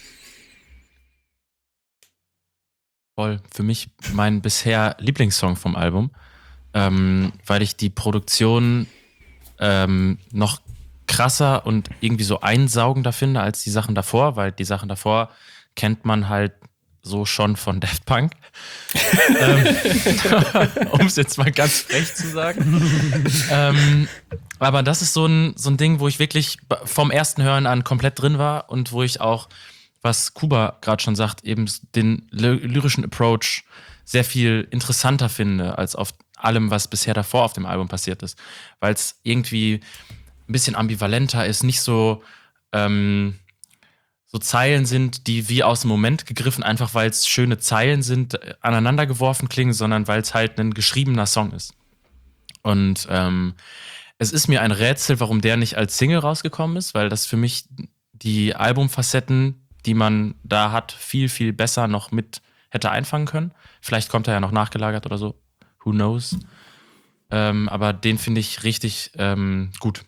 Voll. Für mich mein bisher Lieblingssong vom Album, ähm, weil ich die Produktion ähm, noch krasser und irgendwie so einsaugender finde als die Sachen davor, weil die Sachen davor kennt man halt so schon von Daft Punk. ähm, um es jetzt mal ganz frech zu sagen. ähm, aber das ist so ein, so ein Ding, wo ich wirklich vom ersten Hören an komplett drin war und wo ich auch, was Kuba gerade schon sagt, eben den ly- lyrischen Approach sehr viel interessanter finde als auf allem, was bisher davor auf dem Album passiert ist. Weil es irgendwie ein bisschen ambivalenter ist, nicht so ähm, so Zeilen sind, die wie aus dem Moment gegriffen, einfach weil es schöne Zeilen sind, aneinandergeworfen klingen, sondern weil es halt ein geschriebener Song ist. Und ähm, Es ist mir ein Rätsel, warum der nicht als Single rausgekommen ist, weil das für mich die Albumfacetten, die man da hat, viel, viel besser noch mit hätte einfangen können. Vielleicht kommt er ja noch nachgelagert oder so. Who knows? Ähm, aber den finde ich richtig ähm, gut.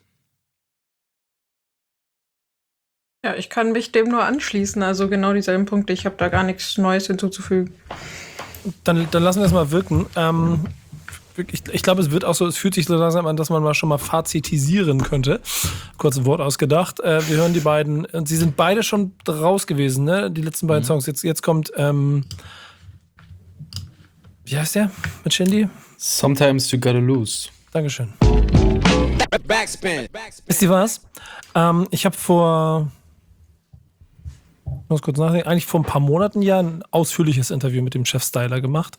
Ja, ich kann mich dem nur anschließen. Also genau dieselben Punkte. Ich habe da gar nichts Neues hinzuzufügen. Dann, dann lassen wir es mal wirken. Ähm, ich, ich glaube, es wird auch so, es fühlt sich so langsam an, dass man mal schon mal fazitisieren könnte. Kurz ein Wort ausgedacht. Äh, wir hören die beiden, und sie sind beide schon raus gewesen, ne? Die letzten beiden mhm. Songs. Jetzt, jetzt kommt, ähm, wie heißt der mit Shindy? Sometimes You Gotta Lose. Dankeschön. Backspin. Wisst ihr was? Ähm, ich habe vor, ich muss kurz nachdenken, eigentlich vor ein paar Monaten ja ein ausführliches Interview mit dem Chefstyler gemacht.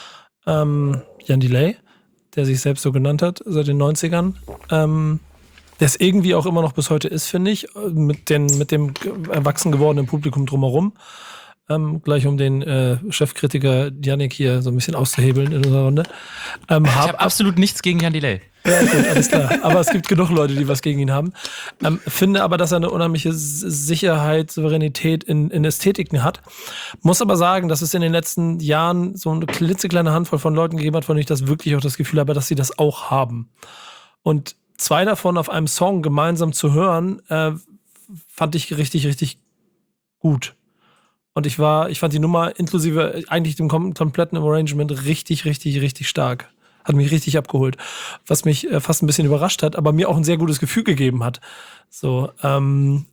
Ähm, Jan Delay, der sich selbst so genannt hat seit den neunzigern. Ähm, der es irgendwie auch immer noch bis heute ist, finde ich, mit, den, mit dem erwachsen gewordenen Publikum drumherum. Ähm, gleich um den äh, Chefkritiker Yannick hier so ein bisschen auszuhebeln in unserer Runde. Ähm, ich hab habe absolut nichts gegen Jan Delay. Ja, gut, alles klar. Aber es gibt genug Leute, die was gegen ihn haben. Ähm, finde aber, dass er eine unheimliche Sicherheit, Souveränität in, in Ästhetiken hat. Muss aber sagen, dass es in den letzten Jahren so eine klitzekleine Handvoll von Leuten gegeben hat, von denen ich das wirklich auch das Gefühl habe, dass sie das auch haben. Und zwei davon auf einem Song gemeinsam zu hören, äh, fand ich richtig, richtig gut. Und ich war, ich fand die Nummer inklusive eigentlich dem kom- kompletten Arrangement richtig, richtig, richtig stark. Hat mich richtig abgeholt. Was mich äh, fast ein bisschen überrascht hat, aber mir auch ein sehr gutes Gefühl gegeben hat. So, ähm,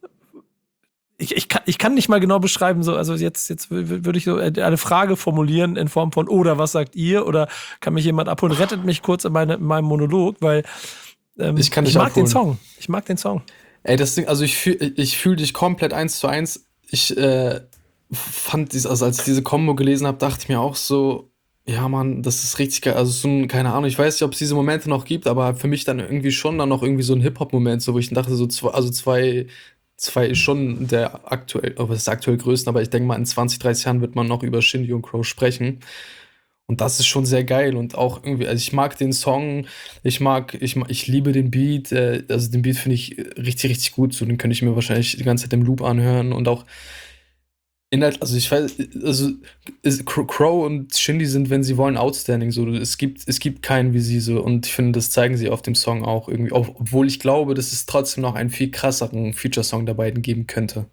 ich, ich, kann, ich kann nicht mal genau beschreiben, so, also jetzt, jetzt würde ich so eine Frage formulieren in Form von, oder was sagt ihr? Oder kann mich jemand abholen? Rettet mich kurz in, meine, in meinem Monolog, weil ähm, ich, kann ich dich mag abholen. den Song. Ich mag den Song. Ey, das Ding, also ich fühle ich fühl dich komplett eins zu eins. Ich, äh, fand dies, also als ich diese Kombo gelesen habe, dachte ich mir auch so, ja Mann, das ist richtig geil, also so ein, keine Ahnung, ich weiß nicht, ob es diese Momente noch gibt, aber für mich dann irgendwie schon dann noch irgendwie so ein Hip-Hop-Moment, so wo ich dachte, so zwei, also zwei, zwei ist schon der aktuell, oh, was ist aktuell größten, aber ich denke mal in zwanzig, dreißig Jahren wird man noch über Shindy und Crow sprechen. Und das ist schon sehr geil und auch irgendwie, also ich mag den Song, ich mag, ich, ich liebe den Beat, äh, also den Beat finde ich richtig, richtig gut, so den könnte ich mir wahrscheinlich die ganze Zeit im Loop anhören und auch Inhalt, also ich weiß, also ist, Crow und Shindy sind, wenn sie wollen, outstanding. So, es gibt, es gibt keinen wie sie so und ich finde, das zeigen sie auf dem Song auch irgendwie, auch, obwohl ich glaube, dass es trotzdem noch einen viel krasseren Feature-Song der beiden geben könnte.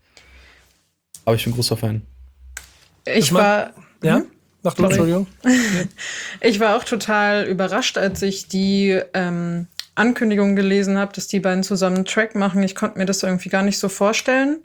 Aber ich bin großer Fan. Ich war. Ja? Hm? Mach du, Entschuldigung. Ich war auch total überrascht, als ich die ähm, Ankündigung gelesen habe, dass die beiden zusammen einen Track machen. Ich konnte mir das irgendwie gar nicht so vorstellen.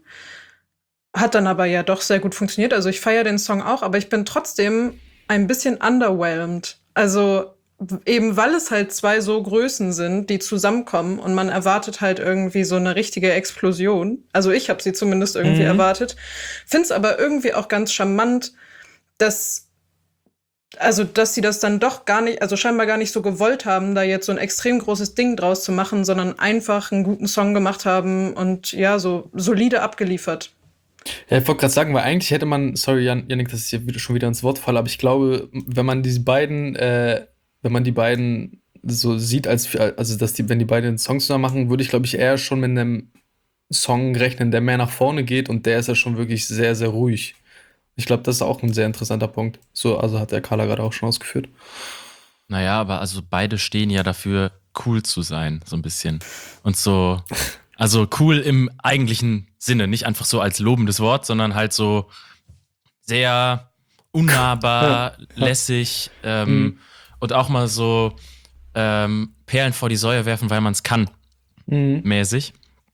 Hat dann aber ja doch sehr gut funktioniert. Also ich feiere den Song auch, aber ich bin trotzdem ein bisschen underwhelmed. Also eben weil es halt zwei so Größen sind, die zusammenkommen und man erwartet halt irgendwie so eine richtige Explosion. Also ich habe sie zumindest irgendwie mhm. erwartet. Find's aber irgendwie auch ganz charmant, dass also dass sie das dann doch gar nicht, also scheinbar gar nicht so gewollt haben, da jetzt so ein extrem großes Ding draus zu machen, sondern einfach einen guten Song gemacht haben und ja, so solide abgeliefert. Ja, ich wollte gerade sagen, weil eigentlich hätte man, sorry Jan, Jannik, dass ich hier schon wieder ins Wort falle, aber ich glaube, wenn man diese beiden, äh, wenn man die beiden so sieht, als also dass die, wenn die beiden Songs zusammen machen, würde ich, glaube ich, eher schon mit einem Song rechnen, der mehr nach vorne geht und der ist ja schon wirklich sehr, sehr ruhig. Ich glaube, das ist auch ein sehr interessanter Punkt. So, also hat der Carla gerade auch schon ausgeführt. Naja, aber also beide stehen ja dafür, cool zu sein, so ein bisschen. Und so, also cool im eigentlichen Sinne, nicht einfach so als lobendes Wort, sondern halt so sehr unnahbar, lässig ähm, mhm. und auch mal so ähm, Perlen vor die Säue werfen, weil man es kann, mhm. mäßig.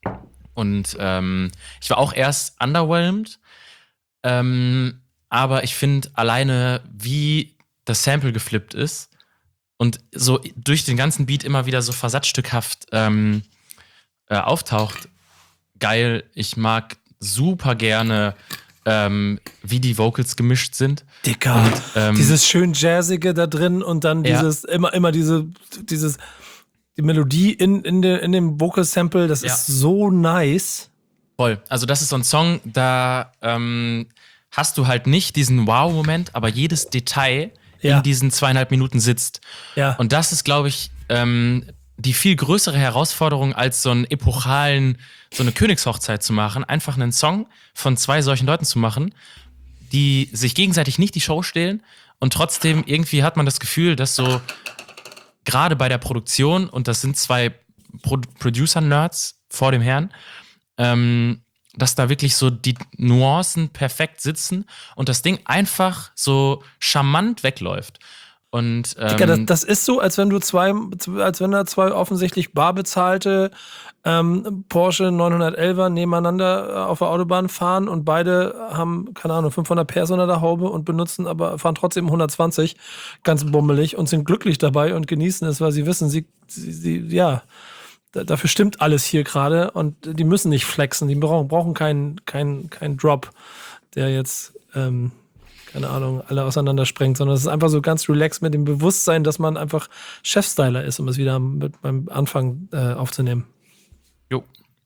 Und ähm, ich war auch erst underwhelmed, ähm, aber ich finde alleine, wie das Sample geflippt ist und so durch den ganzen Beat immer wieder so versatzstückhaft ähm, äh, auftaucht, geil. Ich mag super gerne, ähm, wie die Vocals gemischt sind. Dicker. Und, ähm, dieses schön Jazzige da drin und dann ja. dieses, immer, immer diese, dieses, die Melodie in, in, de, in dem Vocal-Sample, das ja. ist so nice. Voll. Also das ist so ein Song, da ähm, hast du halt nicht diesen Wow-Moment, aber jedes Detail ja. in diesen zweieinhalb Minuten sitzt. Ja. Und das ist, glaube ich, ähm, die viel größere Herausforderung als so einen epochalen, so eine Königshochzeit zu machen, einfach einen Song von zwei solchen Leuten zu machen, die sich gegenseitig nicht die Show stehlen und trotzdem irgendwie hat man das Gefühl, dass so gerade bei der Produktion, und das sind zwei Pro- Producer-Nerds vor dem Herrn, ähm, dass da wirklich so die Nuancen perfekt sitzen und das Ding einfach so charmant wegläuft. Und ähm, Digga, das, das ist so, als wenn du zwei, als wenn da zwei offensichtlich bar bezahlte ähm, Porsche neunhundertelfer nebeneinander auf der Autobahn fahren und beide haben, keine Ahnung, fünfhundert PS unter der Haube und benutzen aber, fahren trotzdem hundertzwanzig ganz bummelig und sind glücklich dabei und genießen es, weil sie wissen, sie, sie, sie ja, da, dafür stimmt alles hier gerade und die müssen nicht flexen, die brauchen, brauchen keinen keinen keinen Drop, der jetzt ähm, keine Ahnung, alle auseinander sprengt, sondern es ist einfach so ganz relaxed mit dem Bewusstsein, dass man einfach Chefstyler ist, um es wieder mit beim Anfang äh, aufzunehmen. Jo.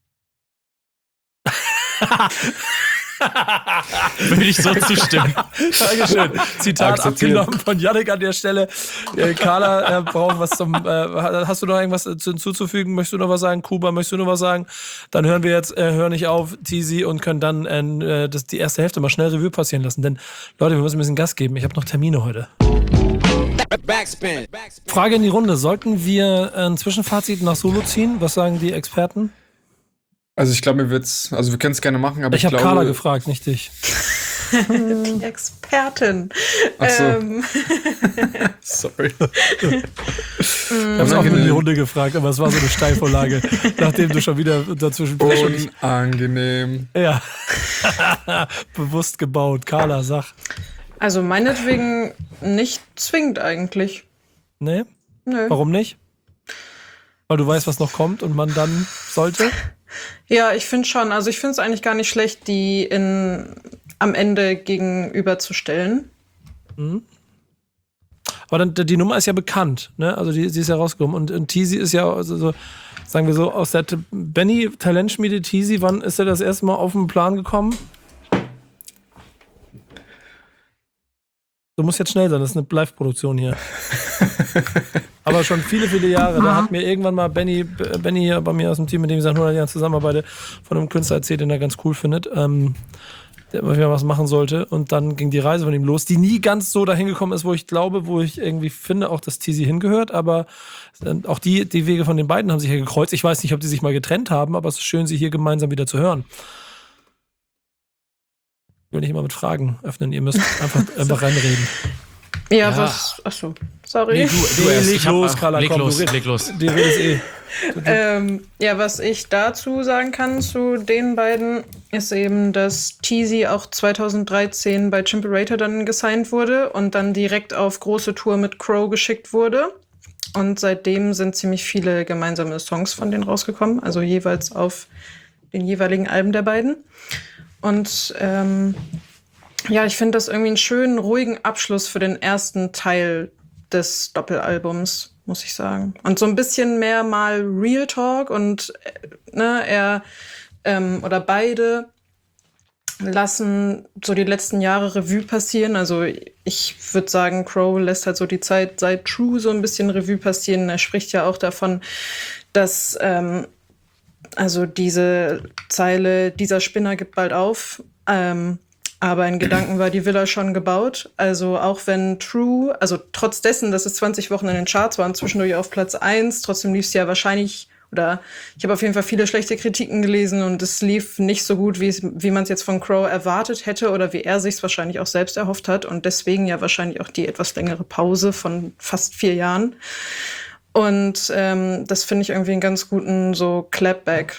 Würde ich so zustimmen. Dankeschön. Zitat Akzeptiert. abgenommen von Yannick an der Stelle. Äh, Carla äh, braucht was zum. Äh, hast du noch irgendwas hinzuzufügen? Möchtest du noch was sagen? Kuba, möchtest du noch was sagen? Dann hören wir jetzt, äh, hör nicht auf, Teasy, und können dann äh, das, die erste Hälfte mal schnell Revue passieren lassen. Denn, Leute, wir müssen ein bisschen Gas geben. Ich habe noch Termine heute. Backspin. Frage in die Runde. Sollten wir ein Zwischenfazit nach Solo ziehen? Was sagen die Experten? Also ich glaube, mir wird's, also wir können es gerne machen, aber Ich ich, habe glaube... Carla gefragt, nicht dich. Die Expertin. Ach so. Ähm, Sorry. Ich habe es auch nur in die Runde gefragt, aber es war so eine Steilvorlage, nachdem du schon wieder dazwischen Unangenehm. Ja. Bewusst gebaut. Carla, sag. also meinetwegen nicht zwingend eigentlich. Nee? Nö. Warum nicht? Weil du weißt, was noch kommt und man dann sollte? Ja, ich finde schon. Also ich finde es eigentlich gar nicht schlecht, die in, am Ende gegenüberzustellen. Aber dann, die Nummer ist ja bekannt, ne? Also die, die ist ja rausgekommen. Und, und Teasy ist ja, also so, sagen wir so, aus der T- Benny Talentschmiede Teasy, wann ist er das erste Mal auf den Plan gekommen? Du musst jetzt schnell sein, das ist eine Live-Produktion hier. Aber schon viele, viele Jahre. Da hat mir irgendwann mal Benny, Benny hier bei mir aus dem Team, mit dem ich seit hundert Jahren zusammenarbeite, von einem Künstler erzählt, den er ganz cool findet, ähm, der immer wieder was machen sollte. Und dann ging die Reise von ihm los, die nie ganz so dahin gekommen ist, wo ich glaube, wo ich irgendwie finde, auch dass Teasy hingehört. Aber äh, auch die, die Wege von den beiden haben sich ja gekreuzt. Ich weiß nicht, ob die sich mal getrennt haben, aber es ist schön, sie hier gemeinsam wieder zu hören. Ich will nicht immer mit Fragen öffnen, ihr müsst einfach, einfach reinreden. Ja, Ja. was? Achso, sorry. Nee, du, du erst. leg Ich hab- los, Carla, leg komm, los, du red- leg los. Die redest eh. Ähm, ja, was ich dazu sagen kann zu den beiden, ist eben, dass Teasy auch zweitausenddreizehn bei Chimperator dann gesigned wurde und dann direkt auf große Tour mit Crow geschickt wurde. Und seitdem sind ziemlich viele gemeinsame Songs von denen rausgekommen, also jeweils auf den jeweiligen Alben der beiden. Und ähm, ja, ich finde das irgendwie einen schönen, ruhigen Abschluss für den ersten Teil des Doppelalbums, muss ich sagen. Und so ein bisschen mehr mal Real Talk und äh, ne, er ähm, oder beide lassen so die letzten Jahre Revue passieren. Also ich würde sagen, Crow lässt halt so die Zeit seit True so ein bisschen Revue passieren. Er spricht ja auch davon, dass ähm, also diese Zeile, dieser Spinner gibt bald auf, ähm, aber in Gedanken war die Villa schon gebaut. Also auch wenn True, also trotz dessen, dass es zwanzig Wochen in den Charts waren, zwischendurch auf Platz eins, trotzdem lief es ja wahrscheinlich, oder ich habe auf jeden Fall viele schlechte Kritiken gelesen und es lief nicht so gut, wie, es- wie man es jetzt von Crow erwartet hätte oder wie er sich es wahrscheinlich auch selbst erhofft hat und deswegen ja wahrscheinlich auch die etwas längere Pause von fast vier Jahren. Und ähm, das finde ich irgendwie einen ganz guten so Clapback.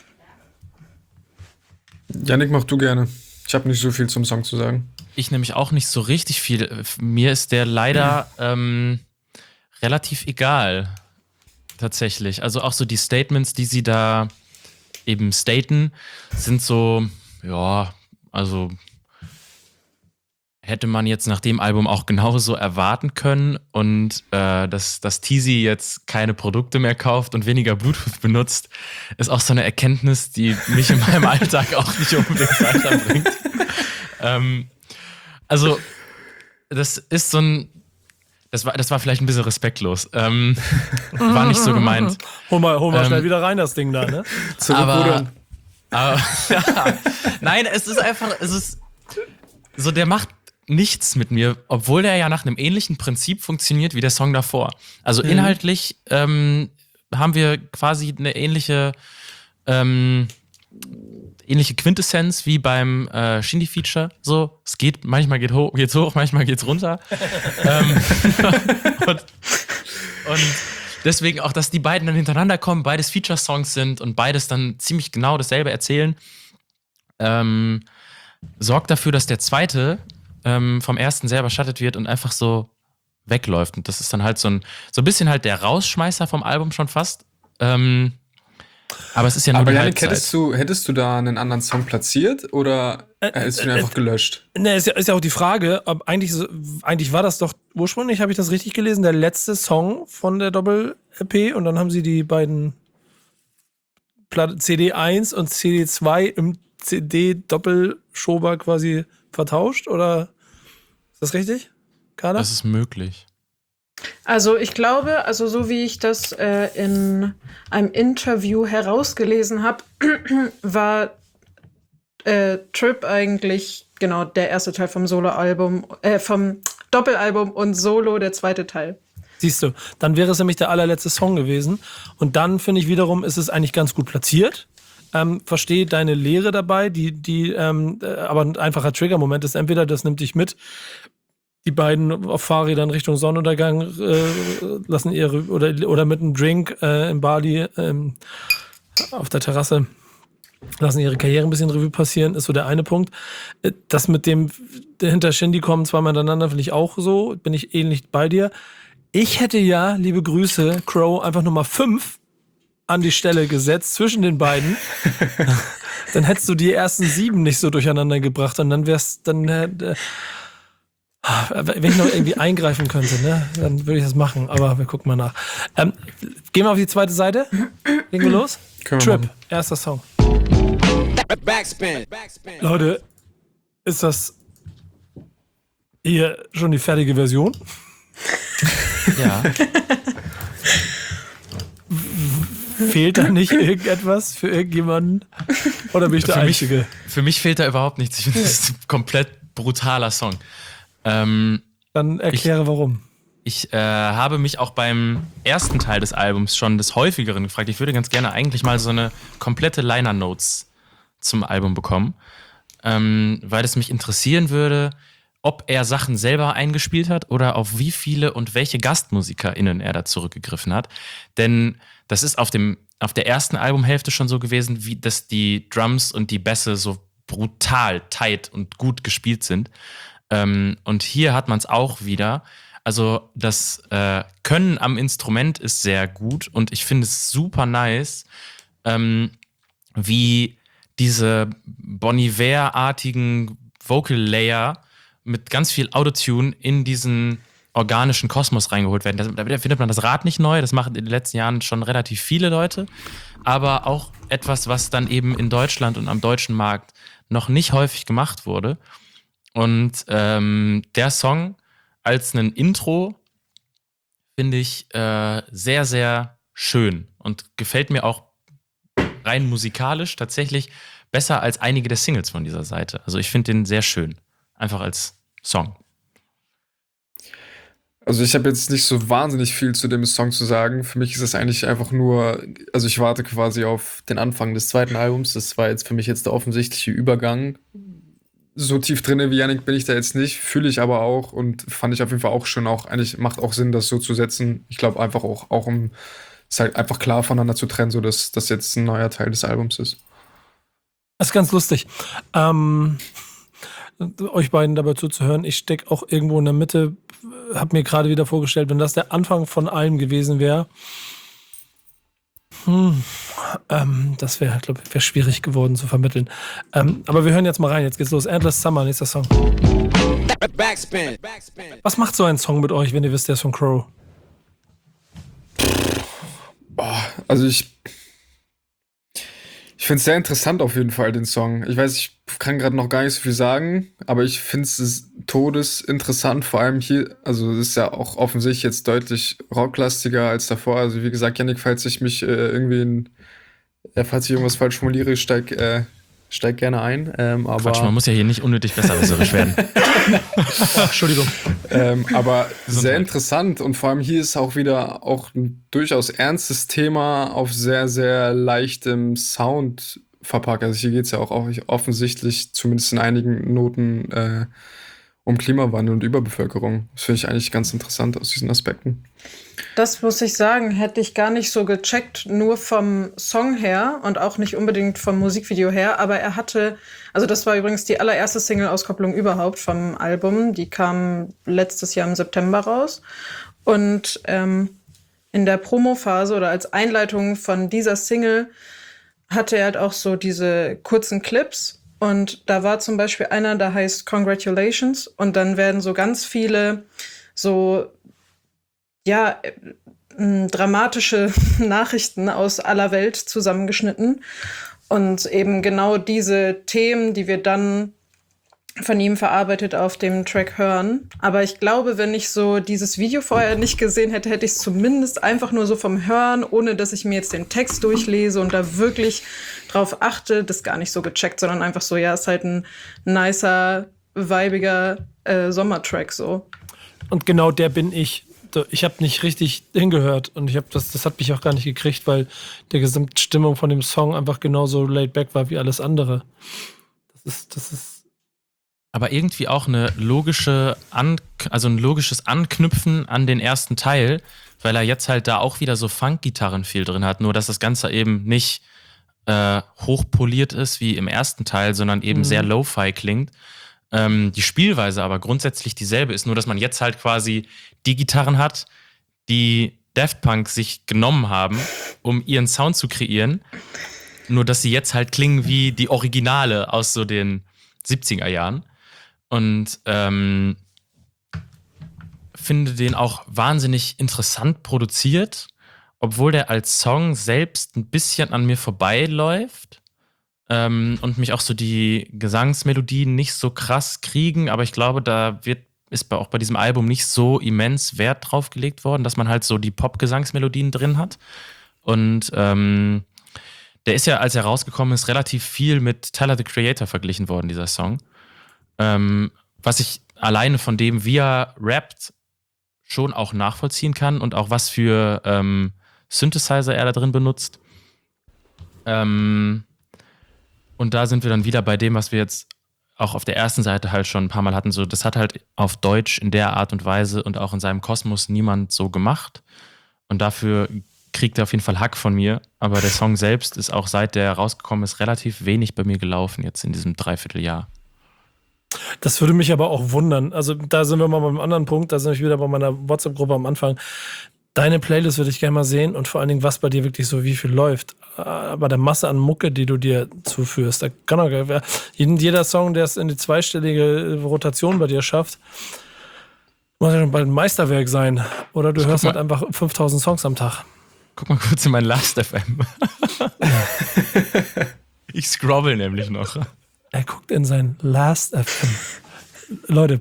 Yannick, mach du gerne. Ich habe nicht so viel zum Song zu sagen. Ich nämlich auch nicht so richtig viel. Mir ist der leider ähm, relativ egal. Tatsächlich. Also auch so die Statements, die sie da eben staten, sind so, ja, also hätte man jetzt nach dem Album auch genauso erwarten können. Und äh, dass, dass Teasy jetzt keine Produkte mehr kauft und weniger Bluetooth benutzt, ist auch so eine Erkenntnis, die mich in meinem Alltag auch nicht unbedingt weiterbringt. ähm, also, das ist so ein, Das war, das war vielleicht ein bisschen respektlos. Ähm, war nicht so gemeint. Hol mal, hol mal Ähm, schnell wieder rein, das Ding da, ne? Aber, aber ja, nein, es ist einfach, es ist so, der macht nichts mit mir, obwohl der ja nach einem ähnlichen Prinzip funktioniert wie der Song davor. Also Mhm. inhaltlich ähm, haben wir quasi eine ähnliche ähm, ähnliche Quintessenz wie beim äh, Shindy-Feature. So, es geht, manchmal geht hoch, geht's hoch, manchmal geht's runter. ähm, und, und deswegen auch, dass die beiden dann hintereinander kommen, beides Feature-Songs sind und beides dann ziemlich genau dasselbe erzählen, ähm, sorgt dafür, dass der zweite ähm, vom ersten sehr überschattet wird und einfach so wegläuft. Und das ist dann halt so ein, so ein bisschen halt der Rausschmeißer vom Album schon fast. Ähm, aber es ist ja nur Aber die Yannick, Halbzeit. hättest du, hättest du da einen anderen Song platziert oder hättest du ihn einfach gelöscht? Ne, ist ja, ist ja auch die Frage, ob eigentlich, so- eigentlich war das doch ursprünglich, habe ich das richtig gelesen, der letzte Song von der Doppel-E P und dann haben sie die beiden Platte- C D eins und C D zwei im C D-Doppelschober quasi vertauscht, oder ist das richtig, Carla? Das ist möglich. Also ich glaube, also so wie ich das äh, in einem Interview herausgelesen habe, war äh, Trip eigentlich genau der erste Teil vom Soloalbum, äh, vom Doppelalbum und Solo der zweite Teil. Siehst du, dann wäre es nämlich der allerletzte Song gewesen. Und dann finde ich wiederum, ist es eigentlich ganz gut platziert. Ähm, verstehe deine Lehre dabei, die, die ähm, äh, aber ein einfacher Trigger-Moment ist entweder, das nimmt dich mit, die beiden auf Fahrrädern Richtung Sonnenuntergang äh, lassen ihre, oder, oder mit einem Drink äh, in Bali ähm, auf der Terrasse lassen ihre Karriere ein bisschen Revue passieren, ist so der eine Punkt. Äh, Das mit dem hinter Shindy kommen zweimal hintereinander, finde ich auch so, bin ich ähnlich bei dir. Ich hätte ja, liebe Grüße, Crow, einfach Nummer fünf an die Stelle gesetzt zwischen den beiden. Dann hättest du die ersten sieben nicht so durcheinander gebracht und dann wär's, dann, äh, wenn ich noch irgendwie eingreifen könnte, ne, dann würde ich das machen, aber wir gucken mal nach. Ähm, gehen wir auf die zweite Seite. Legen wir los? Können wir Trip, machen. erster Song. Backspin. Leute, ist das hier schon die fertige Version? Ja. Fehlt da nicht irgendetwas für irgendjemanden? Oder bin ich der Für mich- Einzige? Für mich fehlt da überhaupt nichts. Ich finde, das ist ein komplett brutaler Song. Ähm, Dann erkläre warum. Ich äh, habe mich auch beim ersten Teil des Albums schon des Häufigeren gefragt. Ich würde ganz gerne eigentlich mal so eine komplette Liner Notes zum Album bekommen, ähm, weil es mich interessieren würde, ob er Sachen selber eingespielt hat oder auf wie viele und welche GastmusikerInnen er da zurückgegriffen hat. Denn das ist auf dem auf der ersten Albumhälfte schon so gewesen, wie dass die Drums und die Bässe so brutal tight und gut gespielt sind. Ähm, und hier hat man es auch wieder. Also das äh, Können am Instrument ist sehr gut und ich finde es super nice, ähm, wie diese Bon Iver-artigen Vocal Layer mit ganz viel Autotune in diesen organischen Kosmos reingeholt werden. Da, da findet man das Rad nicht neu, das machen in den letzten Jahren schon relativ viele Leute, aber auch etwas, was dann eben in Deutschland und am deutschen Markt noch nicht häufig gemacht wurde. Und ähm, der Song als ein Intro finde ich äh, sehr, sehr schön und gefällt mir auch rein musikalisch tatsächlich besser als einige der Singles von dieser Seite. Also ich finde den sehr schön, einfach als Song. Also ich habe jetzt nicht so wahnsinnig viel zu dem Song zu sagen. Für mich ist es eigentlich einfach nur, also ich warte quasi auf den Anfang des zweiten Albums. Das war jetzt für mich jetzt der offensichtliche Übergang. So tief drinne wie Yannick bin ich da jetzt nicht, fühle ich aber auch und fand ich auf jeden Fall auch schon auch, eigentlich macht auch Sinn, das so zu setzen. Ich glaube einfach auch, auch um es halt einfach klar voneinander zu trennen, so dass das jetzt ein neuer Teil des Albums ist. Das ist ganz lustig. Ähm, euch beiden dabei zuzuhören. Ich stecke auch irgendwo in der Mitte, habe mir gerade wieder vorgestellt, wenn das der Anfang von allem gewesen wäre, hm, ähm, das wäre, glaube ich, wäre schwierig geworden zu vermitteln. Ähm, aber wir hören jetzt mal rein. Jetzt geht's los. Endless Summer, nächster Song. Backspin. Was macht so ein Song mit euch, wenn ihr wisst, der ist von Crow? Boah, also ich ich Ich finde es sehr interessant auf jeden Fall, den Song. Ich weiß, ich kann gerade noch gar nicht so viel sagen, aber ich finde es todesinteressant, vor allem hier, also es ist ja auch offensichtlich jetzt deutlich rocklastiger als davor. Also wie gesagt, Yannick, falls ich mich äh, irgendwie in, äh, falls ich irgendwas falsch formuliere, steig, äh, steig gerne ein. Ähm, aber Quatsch, man muss ja hier nicht unnötig besserwisserisch werden. Entschuldigung. Ähm, aber Gesundheit. sehr interessant und vor allem hier ist auch wieder auch ein durchaus ernstes Thema auf sehr, sehr leichtem Sound verpackt. Also hier geht es ja auch offensichtlich, zumindest in einigen Noten, äh, um Klimawandel und Überbevölkerung. Das finde ich eigentlich ganz interessant aus diesen Aspekten. Das muss ich sagen, hätte ich gar nicht so gecheckt, nur vom Song her und auch nicht unbedingt vom Musikvideo her, aber er hatte, also das war übrigens die allererste Single-Auskopplung überhaupt vom Album, die kam letztes Jahr im September raus und ähm, in der Promophase oder als Einleitung von dieser Single hatte er halt auch so diese kurzen Clips und da war zum Beispiel einer, der heißt Congratulations und dann werden so ganz viele so ja, äh, dramatische Nachrichten aus aller Welt zusammengeschnitten und eben genau diese Themen, die wir dann von ihm verarbeitet auf dem Track hören. Aber ich glaube, wenn ich so dieses Video vorher nicht gesehen hätte, hätte ich es zumindest einfach nur so vom Hören, ohne dass ich mir jetzt den Text durchlese und da wirklich drauf achte, das gar nicht so gecheckt, sondern einfach so, ja, ist halt ein nicer, weibiger äh, Sommertrack so. Und genau der bin ich. Ich habe nicht richtig hingehört und ich habe das, das hat mich auch gar nicht gekriegt, weil der Gesamtstimmung von dem Song einfach genauso laid back war wie alles andere. Das ist, das ist. Aber irgendwie auch eine logische, An- also ein logisches Anknüpfen an den ersten Teil, weil er jetzt halt da auch wieder so Funk-Gitarren viel drin hat, nur dass das Ganze eben nicht äh, hochpoliert ist wie im ersten Teil, sondern eben mhm. sehr Lo-Fi klingt. Ähm, die Spielweise aber grundsätzlich dieselbe ist, nur dass man jetzt halt quasi die Gitarren hat, die Daft Punk sich genommen haben, um ihren Sound zu kreieren, nur dass sie jetzt halt klingen wie die Originale aus so den siebziger Jahren und ähm, finde den auch wahnsinnig interessant produziert, obwohl der als Song selbst ein bisschen an mir vorbeiläuft. Ähm, und mich auch so die Gesangsmelodien nicht so krass kriegen, aber ich glaube, da wird, ist bei, auch bei diesem Album nicht so immens Wert drauf gelegt worden, dass man halt so die Pop-Gesangsmelodien drin hat. Und ähm, der ist ja, als er rausgekommen ist, relativ viel mit Tyler, the Creator verglichen worden, dieser Song. Ähm, was ich alleine von dem, wie er rappt, schon auch nachvollziehen kann und auch was für ähm, Synthesizer er da drin benutzt. Ähm, Und da sind wir dann wieder bei dem, was wir jetzt auch auf der ersten Seite halt schon ein paar Mal hatten. So, das hat halt auf Deutsch in der Art und Weise und auch in seinem Kosmos niemand so gemacht. Und dafür kriegt er auf jeden Fall Hack von mir. Aber der Song selbst ist auch, seit der rausgekommen ist, relativ wenig bei mir gelaufen jetzt in diesem Dreivierteljahr. Das würde mich aber auch wundern. Also da sind wir mal beim anderen Punkt. Da sind wir wieder bei meiner WhatsApp-Gruppe am Anfang. Deine Playlist würde ich gerne mal sehen und vor allen Dingen, was bei dir wirklich so wie viel läuft. Aber der Masse an Mucke, die du dir zuführst, da kann auch jeder Song, der es in die zweistellige Rotation bei dir schafft, muss ja schon bald ein Meisterwerk sein. Oder du ich hörst halt mal, einfach fünftausend Songs am Tag. Guck mal kurz in mein Last F M. Ich scrobbel nämlich noch. Er guckt in sein Last F M. Leute.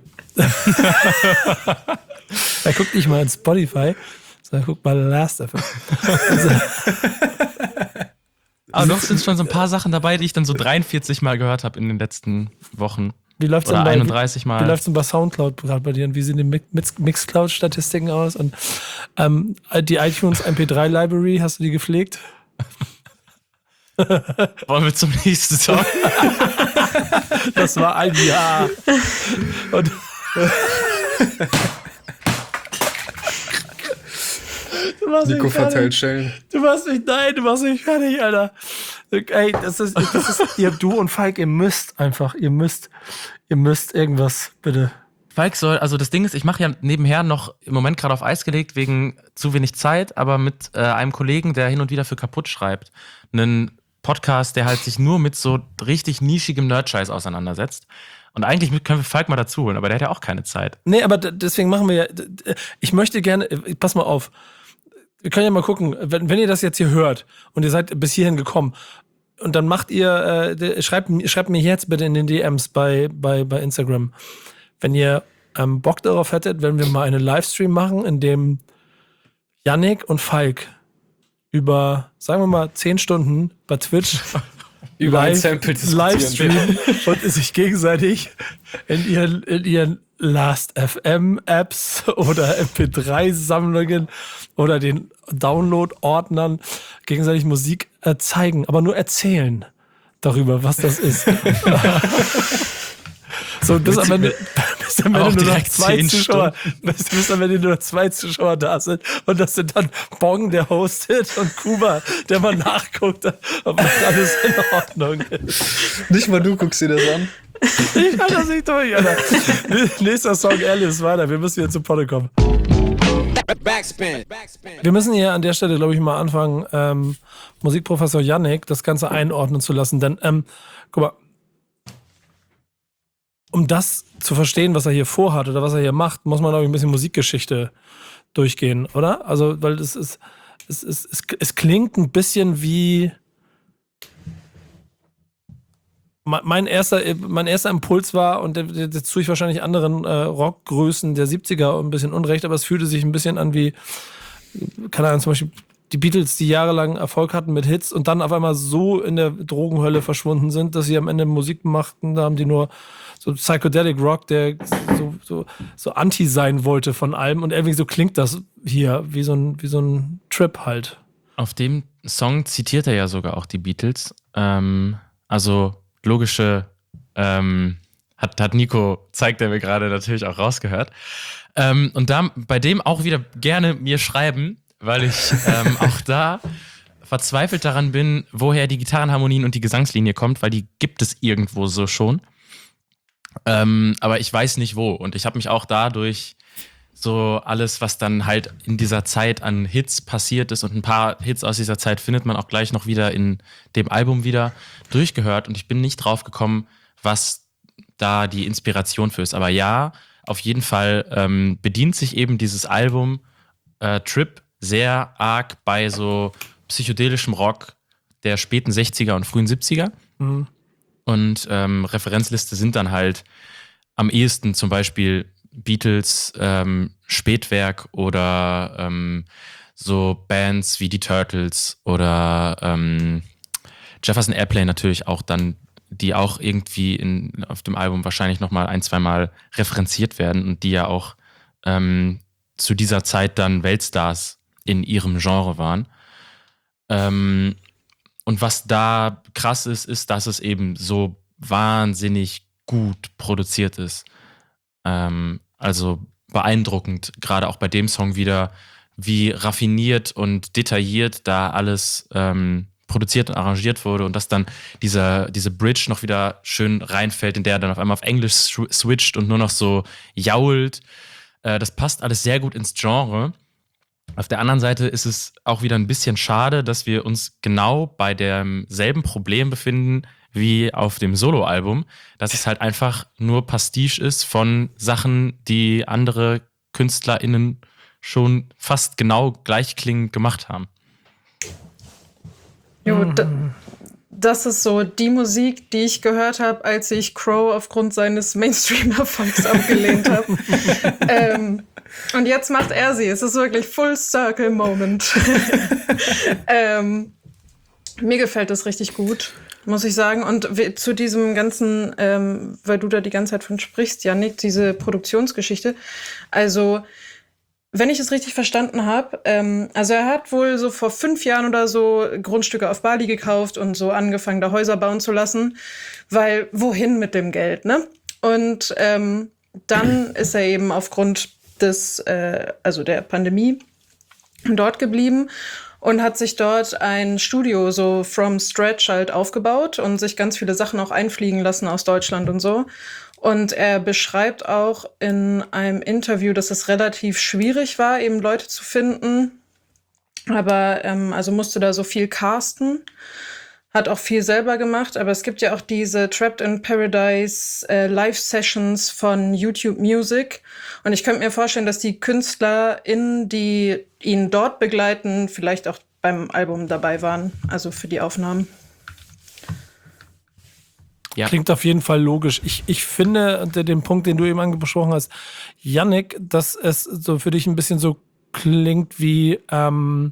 Er guckt nicht mal in Spotify. So, guck mal, Last F M. Also, aber doch sind schon so ein paar Sachen dabei, die ich dann so dreiundvierzig Mal gehört habe in den letzten Wochen. Wie läuft's Oder denn bei, einunddreißig Mal. Wie, wie läuft's denn bei Soundcloud gerade bei dir? Und wie sehen die Mix- Mixcloud-Statistiken aus? Und ähm, die iTunes M P drei Library, hast du die gepflegt? Wollen wir zum nächsten Song? Das war ein Jahr. Und Nico verteilt Stellen. Du machst mich, nein, du machst mich fertig, Alter. Ey, das ist, das ist, ihr, du und Falk, ihr müsst einfach, ihr müsst, ihr müsst irgendwas, bitte. Falk soll, also das Ding ist, ich mache ja nebenher noch im Moment gerade auf Eis gelegt, wegen zu wenig Zeit, aber mit äh, einem Kollegen, der hin und wieder für kaputt schreibt, einen Podcast, der halt sich nur mit so richtig nischigem Nerd-Scheiß auseinandersetzt. Und eigentlich können wir Falk mal dazu holen, aber der hat ja auch keine Zeit. Nee, aber d- deswegen machen wir ja, d- d- ich möchte gerne, pass mal auf, wir können ja mal gucken, wenn, wenn ihr das jetzt hier hört und ihr seid bis hierhin gekommen, und dann macht ihr, äh, schreibt, schreibt mir jetzt bitte in den D Ms bei, bei, bei Instagram, wenn ihr ähm, Bock darauf hättet, wenn wir mal einen Livestream machen, in dem Yannick und Falk über, sagen wir mal, zehn Stunden bei Twitch Über ein live, Sample diskutieren. Livestreamen und sich gegenseitig in ihren, in ihren Last.F M-Apps oder M P drei Sammlungen oder den Download-Ordnern gegenseitig Musik äh, zeigen, aber nur erzählen darüber, was das ist. So, bis am Ende, bis am Ende nur noch zwei Zuschauer, bis, bis am Ende nur noch zwei Zuschauer da sind. Und das sind dann Bong, der hostet, und Kuba, der mal nachguckt, ob alles in Ordnung ist. Nicht mal du guckst dir das an. Ich kann das nicht durch, Alter. Nächster Song, Alice, weiter. Wir müssen jetzt zum Potte kommen. Backspin. Wir müssen hier an der Stelle, glaube ich, mal anfangen, ähm, Musikprofessor Yannick das Ganze einordnen zu lassen. Denn, ähm, guck mal, um das zu verstehen, was er hier vorhat oder was er hier macht, muss man, glaube ich, ein bisschen Musikgeschichte durchgehen, oder? Also, weil es ist, es, es, es, es klingt ein bisschen wie mein erster, mein erster Impuls war, und jetzt tue ich wahrscheinlich anderen äh, Rockgrößen der siebziger ein bisschen Unrecht, aber es fühlte sich ein bisschen an wie, keine Ahnung, zum Beispiel die Beatles, die jahrelang Erfolg hatten mit Hits und dann auf einmal so in der Drogenhölle verschwunden sind, dass sie am Ende Musik machten, da haben die nur so Psychedelic Rock, der so, so, so anti sein wollte von allem, und irgendwie so klingt das hier, wie so ein, wie so ein Trip halt. Auf dem Song zitiert er ja sogar auch die Beatles. Ähm, also logische, ähm, hat, hat Nico, zeigt er mir gerade, natürlich auch rausgehört. Ähm, und da bei dem auch wieder gerne mir schreiben, weil ich ähm, auch da verzweifelt daran bin, woher die Gitarrenharmonien und die Gesangslinie kommt, weil die gibt es irgendwo so schon. Ähm, aber ich weiß nicht wo. Und ich habe mich auch dadurch so alles, was dann halt in dieser Zeit an Hits passiert ist, und ein paar Hits aus dieser Zeit findet man auch gleich noch wieder in dem Album wieder, durchgehört, und ich bin nicht drauf gekommen, was da die Inspiration für ist. Aber ja, auf jeden Fall ähm, bedient sich eben dieses Album äh, Trip sehr arg bei so psychedelischem Rock der späten sechziger und frühen siebziger. Mhm. Und ähm, Referenzliste sind dann halt am ehesten zum Beispiel Beatles, ähm, Spätwerk oder ähm, so Bands wie die Turtles oder ähm, Jefferson Airplane natürlich auch dann, die auch irgendwie in, auf dem Album wahrscheinlich nochmal ein, zwei Mal referenziert werden und die ja auch ähm, zu dieser Zeit dann Weltstars in ihrem Genre waren. Ähm, und was da krass ist, ist, dass es eben so wahnsinnig gut produziert ist. Ähm, also beeindruckend, gerade auch bei dem Song wieder, wie raffiniert und detailliert da alles ähm, produziert und arrangiert wurde, und dass dann dieser, diese Bridge noch wieder schön reinfällt, in der er dann auf einmal auf Englisch switcht und nur noch so jault. Äh, das passt alles sehr gut ins Genre. Auf der anderen Seite ist es auch wieder ein bisschen schade, dass wir uns genau bei demselben Problem befinden wie auf dem Soloalbum, dass es halt einfach nur Pastiche ist von Sachen, die andere KünstlerInnen schon fast genau gleichklingend gemacht haben. Jo, d- das ist so die Musik, die ich gehört habe, als ich Crow aufgrund seines Mainstream-Erfolgs abgelehnt habe. ähm, und jetzt macht er sie. Es ist wirklich Full Circle Moment. ähm, mir gefällt das richtig gut, muss ich sagen. Und we- zu diesem ganzen, ähm, weil du da die ganze Zeit von sprichst, Yannick, diese Produktionsgeschichte. Also, wenn ich es richtig verstanden habe, ähm, also er hat wohl so vor fünf Jahren oder so Grundstücke auf Bali gekauft und so angefangen, da Häuser bauen zu lassen, weil wohin mit dem Geld, ne? Und ähm, dann ist er eben aufgrund des, äh, also der Pandemie dort geblieben und hat sich dort ein Studio so from scratch halt aufgebaut und sich ganz viele Sachen auch einfliegen lassen aus Deutschland und so. Und er beschreibt auch in einem Interview, dass es relativ schwierig war, eben Leute zu finden. Aber ähm, also musste da so viel casten, hat auch viel selber gemacht. Aber es gibt ja auch diese Trapped in Paradise äh, Live-Sessions von YouTube Music. Und ich könnte mir vorstellen, dass die KünstlerInnen, die ihn dort begleiten, vielleicht auch beim Album dabei waren, also für die Aufnahmen. Ja. Klingt auf jeden Fall logisch. Ich, ich finde, unter dem Punkt, den du eben angesprochen hast, Yannick, dass es so für dich ein bisschen so klingt wie ähm,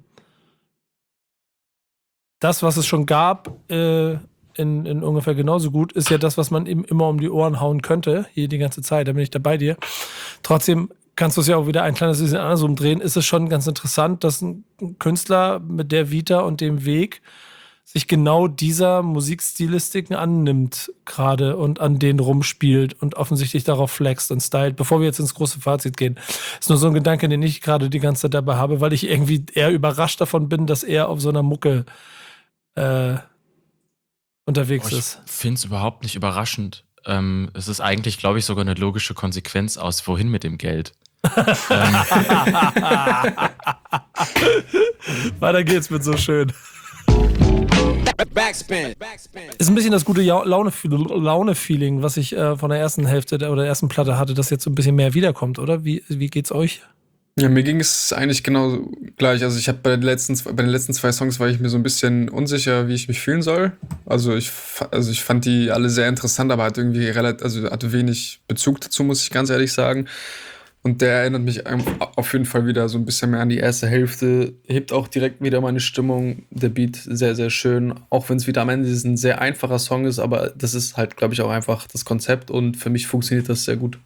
das, was es schon gab, äh, in, in ungefähr genauso gut, ist ja das, was man ihm immer um die Ohren hauen könnte, hier die ganze Zeit, da bin ich da bei dir. Trotzdem kannst du es ja auch wieder ein kleines bisschen andersrum drehen. Ist es schon ganz interessant, dass ein Künstler mit der Vita und dem Weg sich genau dieser Musikstilistiken annimmt gerade und an denen rumspielt und offensichtlich darauf flext und stylt. Bevor wir jetzt ins große Fazit gehen, ist nur so ein Gedanke, den ich gerade die ganze Zeit dabei habe, weil ich irgendwie eher überrascht davon bin, dass er auf so einer Mucke äh, unterwegs Oh, ich ist. finde es überhaupt nicht überraschend. Ähm, es ist eigentlich, glaube ich, sogar eine logische Konsequenz aus, wohin mit dem Geld. ähm, Weiter geht's mit so schön. Backspin. Ist ein bisschen das gute Ja- Laune- Laune-Feeling, was ich äh, von der ersten Hälfte der, oder der ersten Platte hatte, das jetzt so ein bisschen mehr wiederkommt, oder? Wie, wie geht's euch? Ja, mir ging es eigentlich genau gleich. Also ich habe bei den letzten bei den letzten zwei Songs war ich mir so ein bisschen unsicher, wie ich mich fühlen soll. Also ich fa- also ich fand die alle sehr interessant, aber hat irgendwie relativ, also hatte wenig Bezug dazu, muss ich ganz ehrlich sagen. Und der erinnert mich ein- auf jeden Fall wieder so ein bisschen mehr an die erste Hälfte. Hebt auch direkt wieder meine Stimmung. Der Beat sehr, sehr schön. Auch wenn es wieder am Ende ein sehr einfacher Song ist, aber das ist halt, glaube ich, auch einfach das Konzept und für mich funktioniert das sehr gut.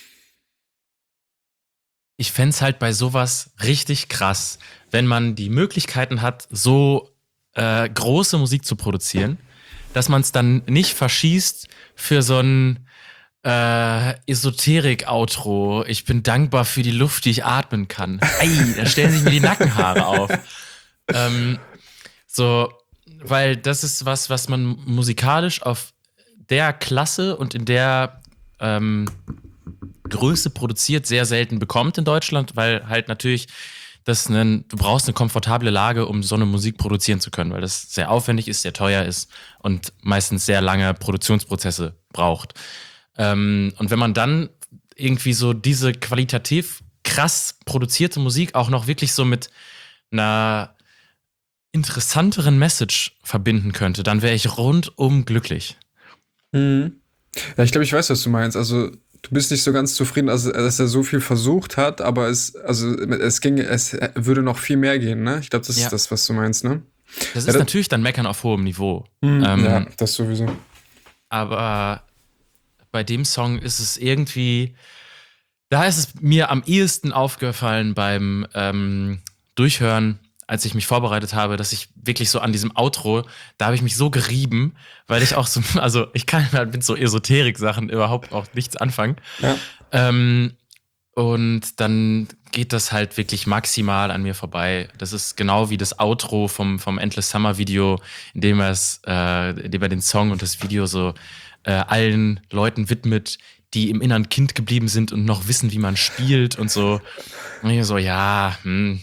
Ich fände es halt bei sowas richtig krass, wenn man die Möglichkeiten hat, so äh, große Musik zu produzieren, dass man es dann nicht verschießt für so ein äh, Esoterik-Outro. Ich bin dankbar für die Luft, die ich atmen kann. Ei, da stellen sich mir die Nackenhaare auf. Ähm, so, weil das ist was, was man musikalisch auf der Klasse und in der ähm, Größe produziert sehr selten bekommt in Deutschland, weil halt natürlich das einen, du brauchst eine komfortable Lage, um so eine Musik produzieren zu können, weil das sehr aufwendig ist, sehr teuer ist und meistens sehr lange Produktionsprozesse braucht. Ähm, und wenn man dann irgendwie so diese qualitativ krass produzierte Musik auch noch wirklich so mit einer interessanteren Message verbinden könnte, dann wäre ich rundum glücklich. Mhm. Ja, ich glaube, ich weiß, was du meinst. Also du bist nicht so ganz zufrieden, also dass er so viel versucht hat, aber es, also es ging, es würde noch viel mehr gehen, ne? Ich glaube, das Ja. ist das, was du meinst, ne? Das Ja, ist das- natürlich dann Meckern auf hohem Niveau. Mhm. Ähm, Ja, das sowieso. Aber bei dem Song ist es irgendwie, da ist es mir am ehesten aufgefallen beim ähm, Durchhören, als ich mich vorbereitet habe, dass ich wirklich so an diesem Outro, da habe ich mich so gerieben, weil ich auch so, also ich kann halt mit so Esoterik-Sachen überhaupt auch nichts anfangen. Ja. Ähm, und dann geht das halt wirklich maximal an mir vorbei. Das ist genau wie das Outro vom, vom Endless Summer Video, in dem er es, äh, in dem er den Song und das Video so äh, allen Leuten widmet, die im inneren Kind geblieben sind und noch wissen, wie man spielt und so. Und ich so, ja, hm,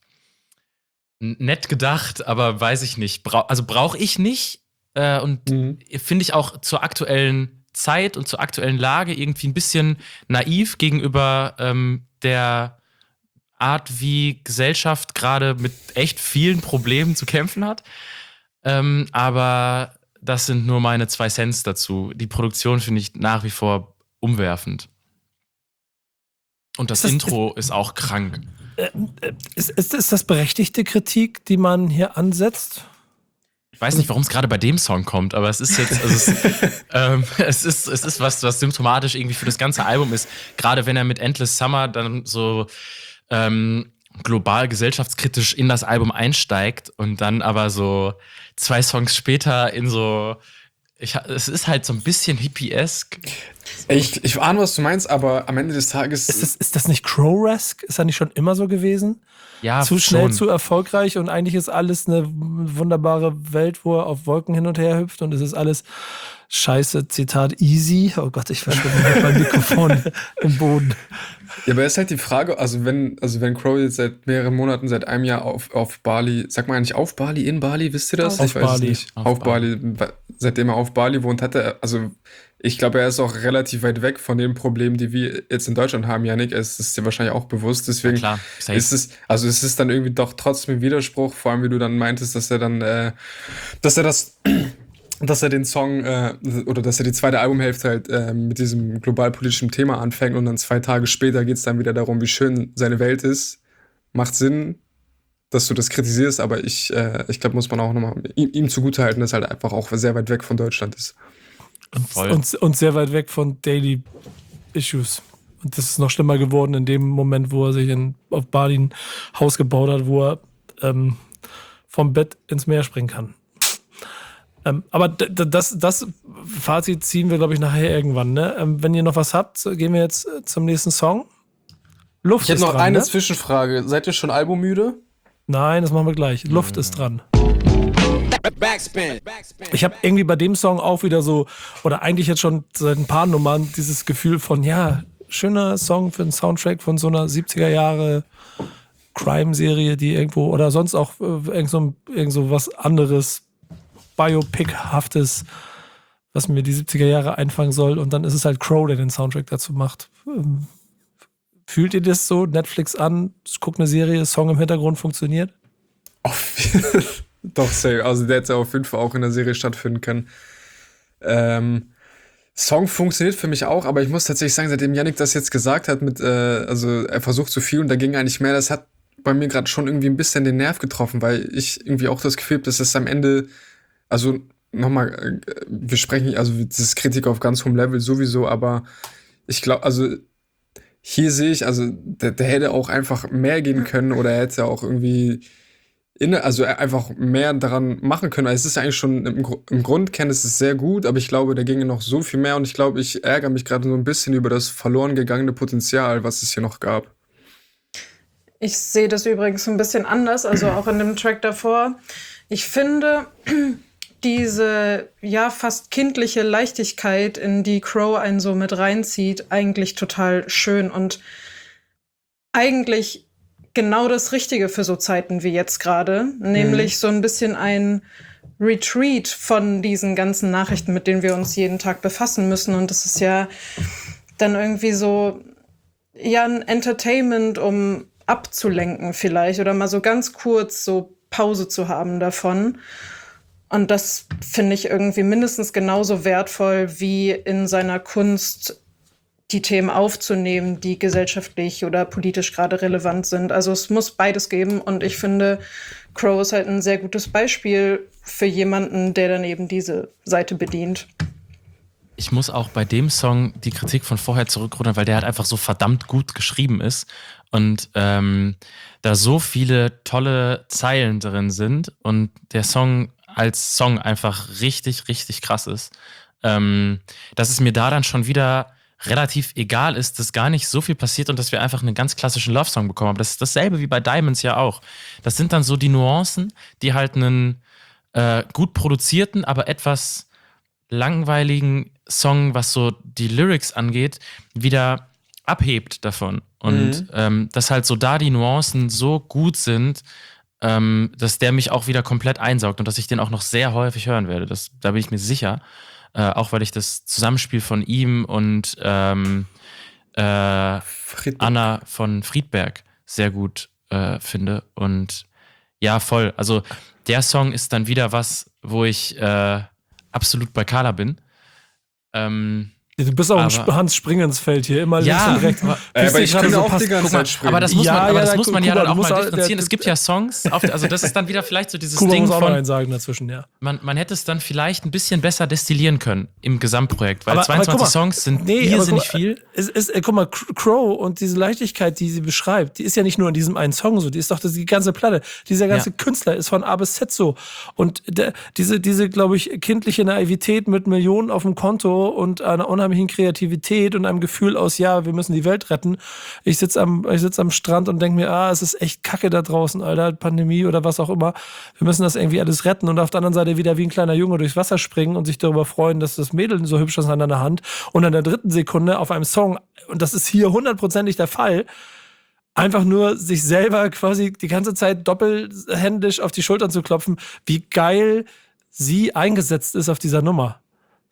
nett gedacht, aber weiß ich nicht. Brau also brauche ich nicht. Äh, und Mhm. finde ich auch zur aktuellen Zeit und zur aktuellen Lage irgendwie ein bisschen naiv gegenüber ähm, der Art, wie Gesellschaft gerade mit echt vielen Problemen zu kämpfen hat. Ähm, aber das sind nur meine zwei Cents dazu. Die Produktion finde ich nach wie vor umwerfend. Und das, Ist das- Intro ist auch krank. Ist, ist, ist das berechtigte Kritik, die man hier ansetzt? Ich weiß nicht, warum es gerade bei dem Song kommt, aber es ist jetzt, also es, ähm, es ist, es ist was, was symptomatisch irgendwie für das ganze Album ist. Gerade wenn er mit Endless Summer dann so ähm, global gesellschaftskritisch in das Album einsteigt und dann aber so zwei Songs später in so, ich, es ist halt so ein bisschen hippiesk. Ich, ich ahne, was du meinst, aber am Ende des Tages. Ist das, ist das nicht Crow-esque? Ist das nicht schon immer so gewesen? Ja, Zu schnell, schon. zu erfolgreich und eigentlich ist alles eine wunderbare Welt, wo er auf Wolken hin und her hüpft und es ist alles scheiße, Zitat, easy. Oh Gott, ich verschwinde mit meinem Mikrofon im Boden. Ja, aber es ist halt die Frage, also wenn, also wenn Crow jetzt seit mehreren Monaten, seit einem Jahr auf, auf Bali, sagt man eigentlich auf Bali, in Bali, wisst ihr das? Auf Ich weiß es Bali. nicht. Auf Auf, Bali. Seitdem er auf Bali wohnt, hat er, also ich glaube, er ist auch relativ weit weg von den Problemen, die wir jetzt in Deutschland haben, Yannick. Es ist dir wahrscheinlich auch bewusst, deswegen Ja, klar, safe. ist es, also es ist dann irgendwie doch trotzdem ein Widerspruch, vor allem wie du dann meintest, dass er dann, äh, dass er das dass er den Song äh, oder dass er die zweite Albumhälfte halt äh, mit diesem globalpolitischen Thema anfängt und dann zwei Tage später geht es dann wieder darum, wie schön seine Welt ist. Macht Sinn, dass du das kritisierst, aber ich, äh, ich glaube, muss man auch nochmal ihm, ihm zugutehalten, dass er halt einfach auch sehr weit weg von Deutschland ist. Und, und, und sehr weit weg von Daily Issues. Und das ist noch schlimmer geworden in dem Moment, wo er sich in, auf Bali ein Haus gebaut hat, wo er ähm, vom Bett ins Meer springen kann. Ähm, aber d- d- das, das Fazit ziehen wir, glaube ich, nachher irgendwann. Ne? Ähm, wenn ihr noch was habt, gehen wir jetzt zum nächsten Song. Luft Ich hätte ist noch dran, eine ne? Zwischenfrage. Seid ihr schon albummüde? Nein, das machen wir gleich. Luft ist dran. Ich habe irgendwie bei dem Song auch wieder so, oder eigentlich jetzt schon seit ein paar Nummern, dieses Gefühl von, ja, schöner Song für einen Soundtrack von so einer siebziger Jahre Crime-Serie, die irgendwo, oder sonst auch äh, irgend, so, irgend so was anderes, Biopic-haftes, was mir die siebziger Jahre einfangen soll. Und dann ist es halt Crow, der den Soundtrack dazu macht. Ähm, Fühlt ihr das so? Netflix an, guckt eine Serie, Song im Hintergrund funktioniert? Doch, safe. Also der hätte auf jeden Fall auch in der Serie stattfinden können. Ähm, Song funktioniert für mich auch, aber ich muss tatsächlich sagen, seitdem Yannick das jetzt gesagt hat, mit, äh, also er versucht zu viel und da ging eigentlich mehr, das hat bei mir gerade schon irgendwie ein bisschen den Nerv getroffen, weil ich irgendwie auch das Gefühl habe, dass es am Ende, also nochmal, äh, wir sprechen, also das ist Kritik auf ganz hohem Level sowieso, aber ich glaube, also hier sehe ich, also der, der hätte auch einfach mehr gehen können oder er hätte auch irgendwie inne, also einfach mehr daran machen können. Es ist ja eigentlich schon im, im Grundkern ist es sehr gut, aber ich glaube, da ginge noch so viel mehr und ich glaube, ich ärgere mich gerade so ein bisschen über das verloren gegangene Potenzial, was es hier noch gab. Ich sehe das übrigens ein bisschen anders, also auch in dem Track davor. Ich finde diese ja fast kindliche Leichtigkeit, in die Crow einen so mit reinzieht, eigentlich total schön und eigentlich genau das Richtige für so Zeiten wie jetzt gerade, nämlich mhm. so ein bisschen ein Retreat von diesen ganzen Nachrichten, mit denen wir uns jeden Tag befassen müssen. Und das ist ja dann irgendwie so ja ein Entertainment, um abzulenken vielleicht oder mal so ganz kurz so Pause zu haben davon. Und das finde ich irgendwie mindestens genauso wertvoll, wie in seiner Kunst die Themen aufzunehmen, die gesellschaftlich oder politisch gerade relevant sind. Also es muss beides geben und ich finde, Crow ist halt ein sehr gutes Beispiel für jemanden, der dann eben diese Seite bedient. Ich muss auch bei dem Song die Kritik von vorher zurückrudern, weil der halt einfach so verdammt gut geschrieben ist und ähm, da so viele tolle Zeilen drin sind und der Song als Song einfach richtig, richtig krass ist, ähm, dass es mir da dann schon wieder relativ egal ist, dass gar nicht so viel passiert und dass wir einfach einen ganz klassischen Love-Song bekommen haben. Das ist dasselbe wie bei Diamonds ja auch. Das sind dann so die Nuancen, die halt einen äh, gut produzierten, aber etwas langweiligen Song, was so die Lyrics angeht, wieder abhebt davon. Und mhm. ähm, dass halt so da die Nuancen so gut sind, ähm, dass der mich auch wieder komplett einsaugt und dass ich den auch noch sehr häufig hören werde. Das, da bin ich mir sicher. Äh, auch weil ich das Zusammenspiel von ihm und ähm, äh, Anna von Friedberg sehr gut äh, finde. Und ja, voll. Also der Song ist dann wieder was, wo ich äh, absolut bei Carla bin. Ähm, Du bist auch ein Hans Springensfeld hier, immer ja, links und rechts. Aber, äh, aber ich kann so auch die ganze Zeit springen. Aber das muss ja, man, aber ja, das ja, muss man guck, ja dann auch mal, mal differenzieren. Der, es gibt ja Songs, auf, also das ist dann wieder vielleicht so dieses Kuba Ding muss auch von... noch einen sagen dazwischen, ja. Man, man hätte es dann vielleicht ein bisschen besser destillieren können im Gesamtprojekt, weil aber, zweiundzwanzig aber mal, Songs sind nee, irrsinnig guck mal, viel. Es ist, guck mal, Crow und diese Leichtigkeit, die sie beschreibt, die ist ja nicht nur in diesem einen Song so, die ist doch die ganze Platte. Dieser ganze ja. Künstler ist von A bis Z so. Und der, diese, diese, glaube ich, kindliche Naivität mit Millionen auf dem Konto und einer unheimlichen Kreativität und einem Gefühl aus, ja, wir müssen die Welt retten. Ich sitze am, ich sitz am Strand und denke mir, ah, es ist echt kacke da draußen, Alter, Pandemie oder was auch immer. Wir müssen das irgendwie alles retten und auf der anderen Seite wieder wie ein kleiner Junge durchs Wasser springen und sich darüber freuen, dass das Mädel so hübsch ist an der Hand und in der dritten Sekunde auf einem Song, und das ist hier hundertprozentig der Fall, einfach nur sich selber quasi die ganze Zeit doppelhändisch auf die Schultern zu klopfen, wie geil sie eingesetzt ist auf dieser Nummer.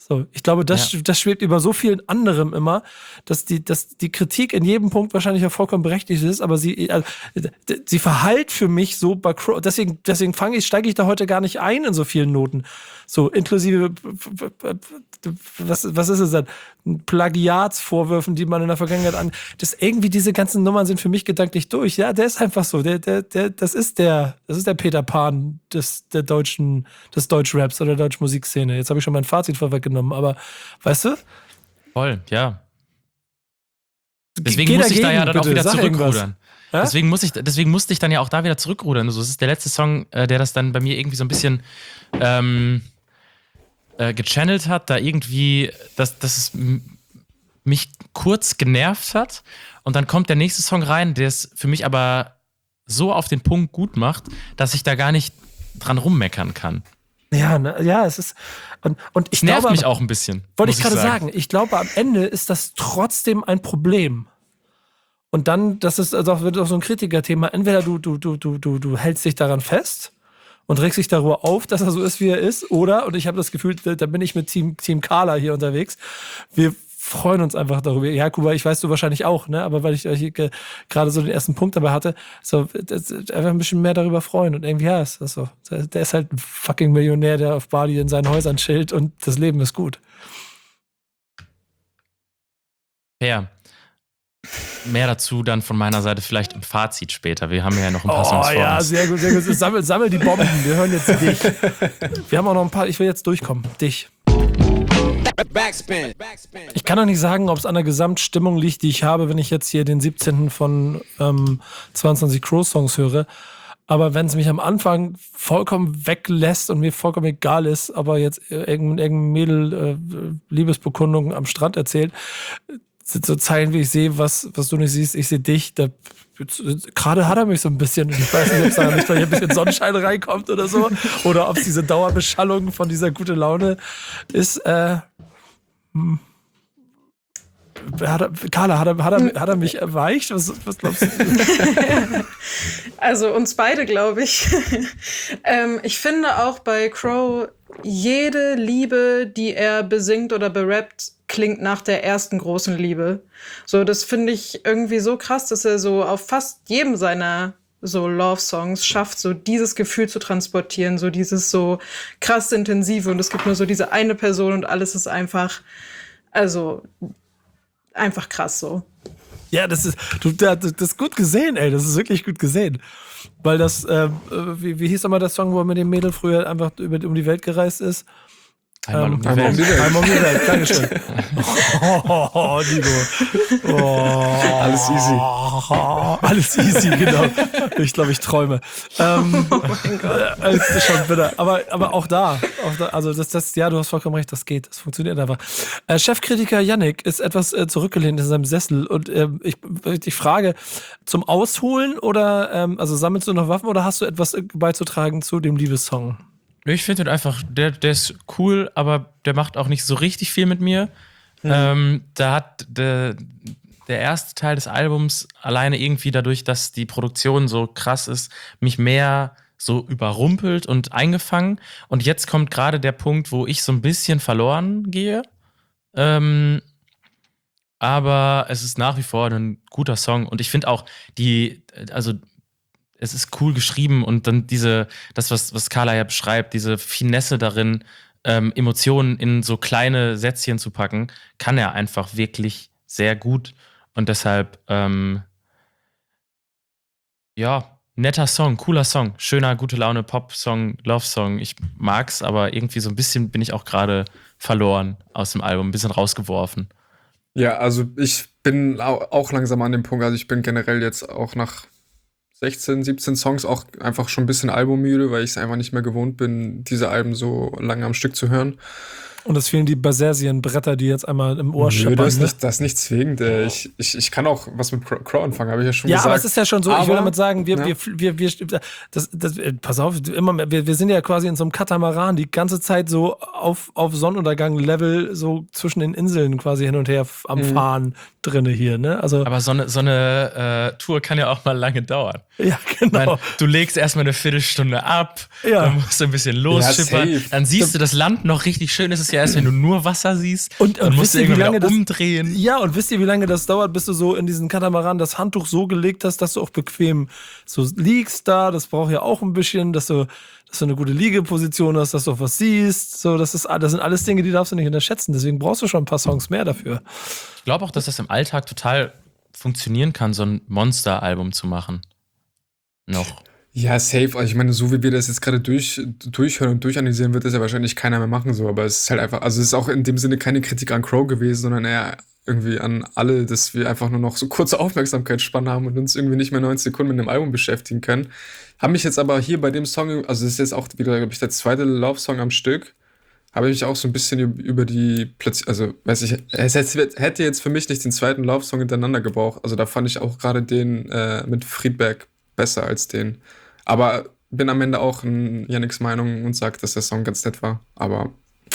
So, ich glaube, das, Ja. das schwebt über so vielen anderem immer, dass die, dass die Kritik in jedem Punkt wahrscheinlich ja vollkommen berechtigt ist, aber sie, also, sie verhallt für mich so bei Crow, deswegen, deswegen fange ich, steige ich da heute gar nicht ein in so vielen Noten. So, inklusive, was, was ist es denn? Plagiatsvorwürfen, die man in der Vergangenheit an, das irgendwie diese ganzen Nummern sind für mich gedanklich durch. Ja, der ist einfach so, der, der, der, das ist der, das ist der Peter Pan des, der deutschen, des Deutschraps oder der deutschen Musikszene. Jetzt habe ich schon mein Fazit vorweggenommen, aber weißt du? Voll, ja. Deswegen Geh muss ich da dagegen, ja dann auch bitte, wieder sag zurückrudern. Ja? Deswegen, muss ich, deswegen musste ich dann ja auch da wieder zurückrudern. Also, das ist der letzte Song, äh, der das dann bei mir irgendwie so ein bisschen ähm, äh, gechannelt hat, da irgendwie, dass, dass es m- mich kurz genervt hat. Und dann kommt der nächste Song rein, der es für mich aber so auf den Punkt gut macht, dass ich da gar nicht dran rummeckern kann. Ja, ne, ja, es ist. Und, und ich Es nervt glaube, mich auch ein bisschen. wollte muss ich gerade sagen. sagen, ich glaube, am Ende ist das trotzdem ein Problem. Und dann, das ist also auch, wird auch so ein Kritikerthema. Entweder du, du, du, du, du, du hältst dich daran fest und regst dich darüber auf, dass er so ist, wie er ist, oder, und ich habe das Gefühl, da, da bin ich mit Team, Team Carla hier unterwegs. Wir freuen uns einfach darüber. Ja, Kuba, ich weiß du wahrscheinlich auch, ne? Aber weil ich äh, hier ge- gerade so den ersten Punkt dabei hatte, so das, einfach ein bisschen mehr darüber freuen. Und irgendwie, ja, ist das so. Der, der ist halt ein fucking Millionär, der auf Bali in seinen Häusern chillt und das Leben ist gut. Ja. Mehr dazu dann von meiner Seite vielleicht im Fazit später. Wir haben ja noch ein paar Oh Songs vor ja, uns. sehr gut, sehr gut. Sammel, sammel die Bomben. Wir hören jetzt dich. Wir haben auch noch ein paar, ich will jetzt durchkommen. Dich. Ich kann doch nicht sagen, ob es an der Gesamtstimmung liegt, die ich habe, wenn ich jetzt hier den siebzehnten von ähm, zweiundzwanzig Crow-Songs höre. Aber wenn es mich am Anfang vollkommen weglässt und mir vollkommen egal ist, aber jetzt irgendein, irgendein Mädel äh, Liebesbekundungen am Strand erzählt, sind so Zeilen, wie ich sehe, was, was du nicht siehst, ich sehe dich. Da, gerade hat er mich so ein bisschen. Ich weiß nicht, ob es da nicht hier ein bisschen Sonnenschein reinkommt oder so. Oder ob es diese Dauerbeschallung von dieser gute Laune ist. Äh, hm. Hat er, Carla, hat er, hat, er, hat er mich erweicht? Was, was glaubst du? Also uns beide, glaube ich. ähm, ich finde auch bei Crow, jede Liebe, die er besingt oder berappt, klingt nach der ersten großen Liebe. So, das finde ich irgendwie so krass, dass er so auf fast jedem seiner so Love-Songs schafft, so dieses Gefühl zu transportieren, so dieses so krass intensive, und es gibt nur so diese eine Person und alles ist einfach, also einfach krass so. Ja, das ist, du, das ist gut gesehen, ey. Das ist wirklich gut gesehen. Weil das, äh, wie, wie hieß nochmal der Song, wo er mit dem Mädel früher einfach über, um die Welt gereist ist? Einmal um die Einmal um Welt. die Welt. Einmal um die Welt, Dankeschön. Oh, oh, Nico. Oh, Alles easy. Oh, alles easy, genau. Ich glaube, ich träume. Ähm, oh mein Gott. Es ist schon bitter. Aber, aber auch da, auch da, also das, das, ja, du hast vollkommen recht, das geht, das funktioniert einfach. Äh, Chefkritiker Yannick ist etwas äh, zurückgelehnt in seinem Sessel und äh, ich, ich frage, zum Ausholen oder, ähm, also sammelst du noch Waffen oder hast du etwas beizutragen zu dem Liebessong? Ich finde einfach, der, der ist cool, aber der macht auch nicht so richtig viel mit mir. Mhm. Ähm, da hat der, der erste Teil des Albums alleine irgendwie dadurch, dass die Produktion so krass ist, mich mehr so überrumpelt und eingefangen. Und jetzt kommt gerade der Punkt, wo ich so ein bisschen verloren gehe. Ähm, aber es ist nach wie vor ein guter Song. Und ich finde auch die, also es ist cool geschrieben und dann diese, das, was, was Carla ja beschreibt, diese Finesse darin, ähm, Emotionen in so kleine Sätzchen zu packen, kann er einfach wirklich sehr gut. Und deshalb, ähm, ja, netter Song, cooler Song, schöner, gute Laune, Pop-Song, Love-Song. Ich mag's, aber irgendwie so ein bisschen bin ich auch gerade verloren aus dem Album, ein bisschen rausgeworfen. Ja, also ich bin auch langsam an dem Punkt, also ich bin generell jetzt auch nach sechzehn, siebzehn Songs auch einfach schon ein bisschen albummüde, weil ich es einfach nicht mehr gewohnt bin, diese Alben so lange am Stück zu hören. Und es fehlen die Basersien-Bretter, die jetzt einmal im Ohr Nö, scheppern. das ist Ne? nicht, das ist nicht zwingend. äh, Ich, ich, ich kann auch was mit Crow Crow anfangen, habe ich ja schon Ja, gesagt. aber es ist ja schon so, ich will Aber- damit sagen, wir, ja. wir, wir, wir, das, das, äh, pass auf, immer mehr, wir, wir sind ja quasi in so einem Katamaran die ganze Zeit so auf, auf Sonnenuntergang-Level so zwischen den Inseln quasi hin und her f- am Mhm. Fahren drinne hier, ne? Also, Aber so eine, so eine äh, Tour kann ja auch mal lange dauern. ja, Ich genau. meine, du legst erstmal eine Viertelstunde ab, Ja. dann musst du ein bisschen losschippern, Ja, safe. dann siehst du das Land noch richtig schön. Es ist ja erst, wenn du nur Wasser siehst. Und, dann und musst du wisst ihr, wie irgendwie lange wieder das, umdrehen. Ja, und wisst ihr, wie lange das dauert, bis du so in diesen Katamaran das Handtuch so gelegt hast, dass du auch bequem so liegst da. Das braucht ja auch ein bisschen, dass du, dass du eine gute Liegeposition hast, dass du auch was siehst. So, das ist, das sind alles Dinge, die darfst du nicht unterschätzen. Deswegen brauchst du schon ein paar Songs mehr dafür. Ich glaube auch, dass das im Alltag total funktionieren kann, so ein Monster-Album zu machen. Noch. Ja, safe. Also ich meine, so wie wir das jetzt gerade durch, durchhören und durchanalysieren, wird das ja wahrscheinlich keiner mehr machen, so. Aber es ist halt einfach, also es ist auch in dem Sinne keine Kritik an Crow gewesen, sondern eher irgendwie an alle, dass wir einfach nur noch so kurze Aufmerksamkeitsspanne haben und uns irgendwie nicht mehr neunzig Sekunden mit einem Album beschäftigen können. Haben mich jetzt aber hier bei dem Song, also das ist jetzt auch wieder, glaube ich, der zweite Love-Song am Stück, habe ich mich auch so ein bisschen über die plötzlich, also weiß ich, es hätte jetzt für mich nicht den zweiten Love-Song hintereinander gebraucht. Also da fand ich auch gerade den äh, mit Friedberg besser als den. Aber bin am Ende auch in Yannicks Meinung und sage, dass der Song ganz nett war. Aber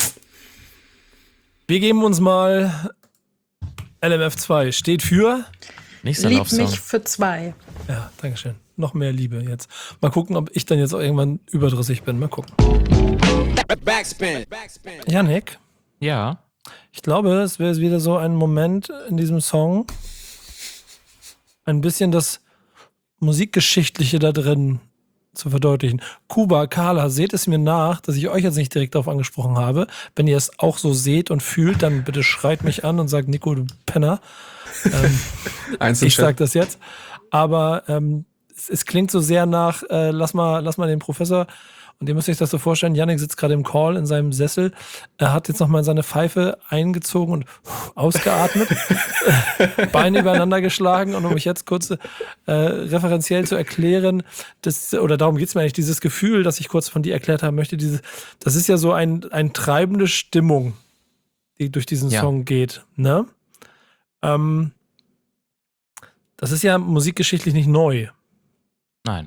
wir geben uns mal L M F zwei. Steht für? Nächster Lieb Love-Song. mich für zwei. Ja, dankeschön. Noch mehr Liebe jetzt. Mal gucken, ob ich dann jetzt auch irgendwann überdrüssig bin. Mal gucken. Backspin. Yannick, Ja. ich glaube, es wäre wieder so ein Moment in diesem Song, ein bisschen das Musikgeschichtliche da drin zu verdeutlichen. Kuba, Carla, seht es mir nach, dass ich euch jetzt nicht direkt darauf angesprochen habe. Wenn ihr es auch so seht und fühlt, dann bitte schreit mich an und sagt, Nico, du Penner. Ähm, ich sag das jetzt. Aber ähm, es, es klingt so sehr nach, äh, lass mal, lass mal den Professor. Und ihr müsst euch das so vorstellen, Yannick sitzt gerade im Call in seinem Sessel, er hat jetzt nochmal seine Pfeife eingezogen und ausgeatmet, Beine übereinander geschlagen und um mich jetzt kurz äh, referenziell zu erklären, das, oder darum geht es mir eigentlich, dieses Gefühl, das ich kurz von dir erklärt haben möchte, dieses, das ist ja so ein, ein treibende Stimmung, die durch diesen Ja. Song geht, ne? Ähm, das ist ja musikgeschichtlich nicht neu. Nein.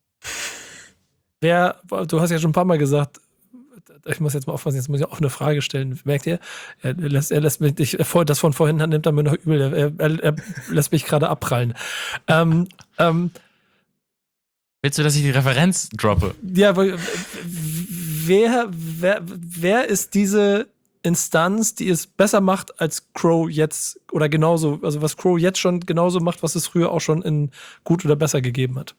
Wer, du hast ja schon ein paar Mal gesagt, ich muss jetzt mal aufpassen, jetzt muss ich auch eine Frage stellen. Merkt ihr? Er lässt, er lässt mich, ich, das von vorhin nimmt er mir noch übel. Er, er, er lässt mich gerade abprallen. Ähm, ähm, Willst du, dass ich die Referenz droppe? ja, aber wer, wer, wer ist diese Instanz, die es besser macht als Crow jetzt oder genauso, also was Crow jetzt schon genauso macht, was es früher auch schon in gut oder besser gegeben hat?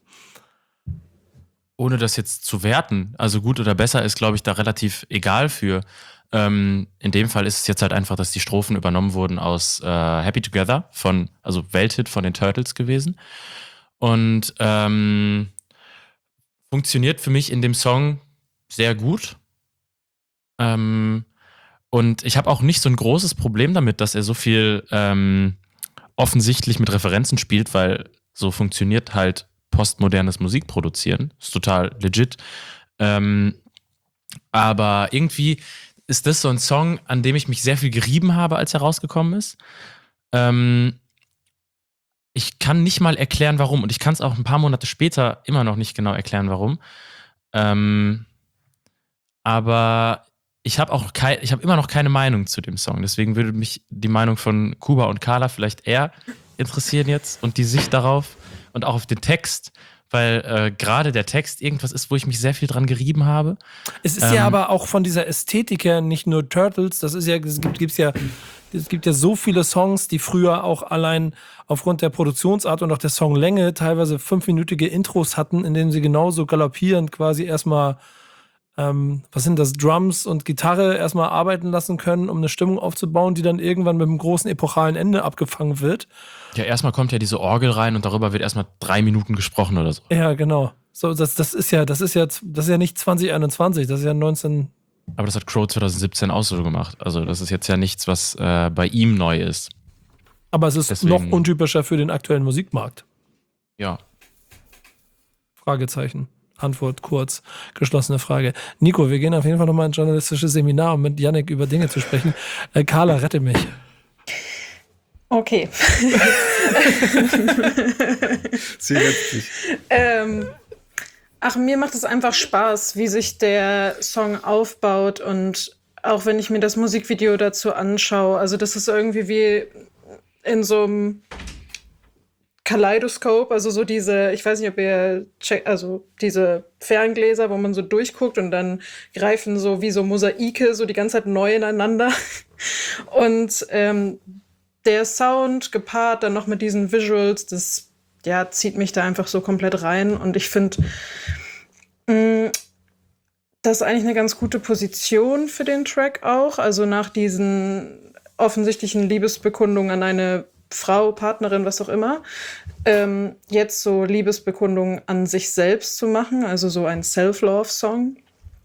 Ohne das jetzt zu werten, also gut oder besser ist, glaube ich, da relativ egal für. Ähm, in dem Fall ist es jetzt halt einfach, dass die Strophen übernommen wurden aus äh, Happy Together, von, also Welthit von den Turtles gewesen. Und ähm, funktioniert für mich in dem Song sehr gut. Ähm, und ich habe auch nicht so ein großes Problem damit, dass er so viel ähm, offensichtlich mit Referenzen spielt, weil so funktioniert halt postmodernes Musikproduzieren. Ist total legit. Ähm, aber irgendwie ist das so ein Song, an dem ich mich sehr viel gerieben habe, als er rausgekommen ist. Ähm, ich kann nicht mal erklären, warum. Und ich kann es auch ein paar Monate später immer noch nicht genau erklären, warum. Ähm, aber ich habe auch kei- ich habe immer noch keine Meinung zu dem Song. Deswegen würde mich die Meinung von Kuba und Carla vielleicht eher interessieren jetzt und die Sicht darauf. Und auch auf den Text, weil äh, gerade der Text irgendwas ist, wo ich mich sehr viel dran gerieben habe. Es ist Ähm, ja aber auch von dieser Ästhetik her nicht nur Turtles, das ist ja, es gibt, gibt's ja, es gibt ja so viele Songs, die früher auch allein aufgrund der Produktionsart und auch der Songlänge teilweise fünfminütige Intros hatten, in denen sie genauso galoppierend quasi erstmal, ähm, was sind das, Drums und Gitarre erstmal arbeiten lassen können, um eine Stimmung aufzubauen, die dann irgendwann mit einem großen epochalen Ende abgefangen wird. Ja, erstmal kommt ja diese Orgel rein und darüber wird erstmal drei Minuten gesprochen oder so. Ja, genau. So, das, das ist ja, das ist ja, das ist ja nicht zwanzig einundzwanzig, das ist ja neunzehn. Aber das hat Crow zwanzig siebzehn auch so gemacht. Also das ist jetzt ja nichts, was äh, bei ihm neu ist. Aber es ist Deswegen- noch untypischer für den aktuellen Musikmarkt. Ja. Fragezeichen. Antwort kurz, geschlossene Frage. Nico, wir gehen auf jeden Fall nochmal in ein journalistisches Seminar, um mit Yannick über Dinge zu sprechen. Äh, Carla, rette mich. Okay. sie rettet sich. ähm, ach, mir macht es einfach Spaß, wie sich der Song aufbaut und auch wenn ich mir das Musikvideo dazu anschaue. Also das ist irgendwie wie in so einem Kaleidoskop, also so diese, ich weiß nicht, ob ihr checkt, also diese Ferngläser, wo man so durchguckt und dann greifen so wie so Mosaike so die ganze Zeit neu ineinander. Und ähm, der Sound gepaart dann noch mit diesen Visuals, das ja, zieht mich da einfach so komplett rein. Und ich finde, das ist eigentlich eine ganz gute Position für den Track auch. Also nach diesen offensichtlichen Liebesbekundungen an eine Frau, Partnerin, was auch immer, ähm, jetzt so Liebesbekundungen an sich selbst zu machen, also so ein Self-Love-Song.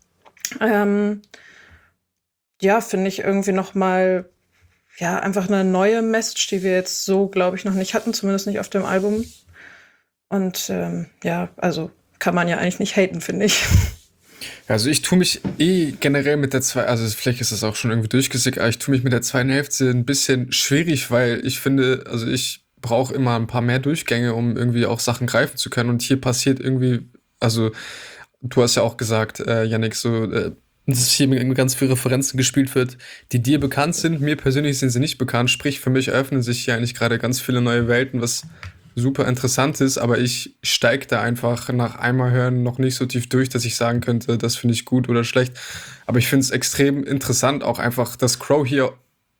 Ähm, ja, finde ich irgendwie noch mal ja, einfach eine neue Message, die wir jetzt so, glaube ich, noch nicht hatten, zumindest nicht auf dem Album. Und ähm, ja, also kann man ja eigentlich nicht haten, finde ich. Also ich tue mich eh generell mit der zwei, also vielleicht ist das auch schon irgendwie durchgesickt, aber ich tue mich mit der zweiten Hälfte ein bisschen schwierig, weil ich finde, also ich brauche immer ein paar mehr Durchgänge, um irgendwie auch Sachen greifen zu können. Und hier passiert irgendwie, also du hast ja auch gesagt, äh, Yannick, so äh, dass hier mit ganz viele Referenzen gespielt wird, die dir bekannt sind. Mir persönlich sind sie nicht bekannt. Sprich, für mich eröffnen sich hier eigentlich gerade ganz viele neue Welten, was super interessant ist. Aber ich steige da einfach nach einmal hören noch nicht so tief durch, dass ich sagen könnte, das finde ich gut oder schlecht. Aber ich finde es extrem interessant, auch einfach, dass Crow hier...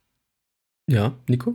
Ja, Nico?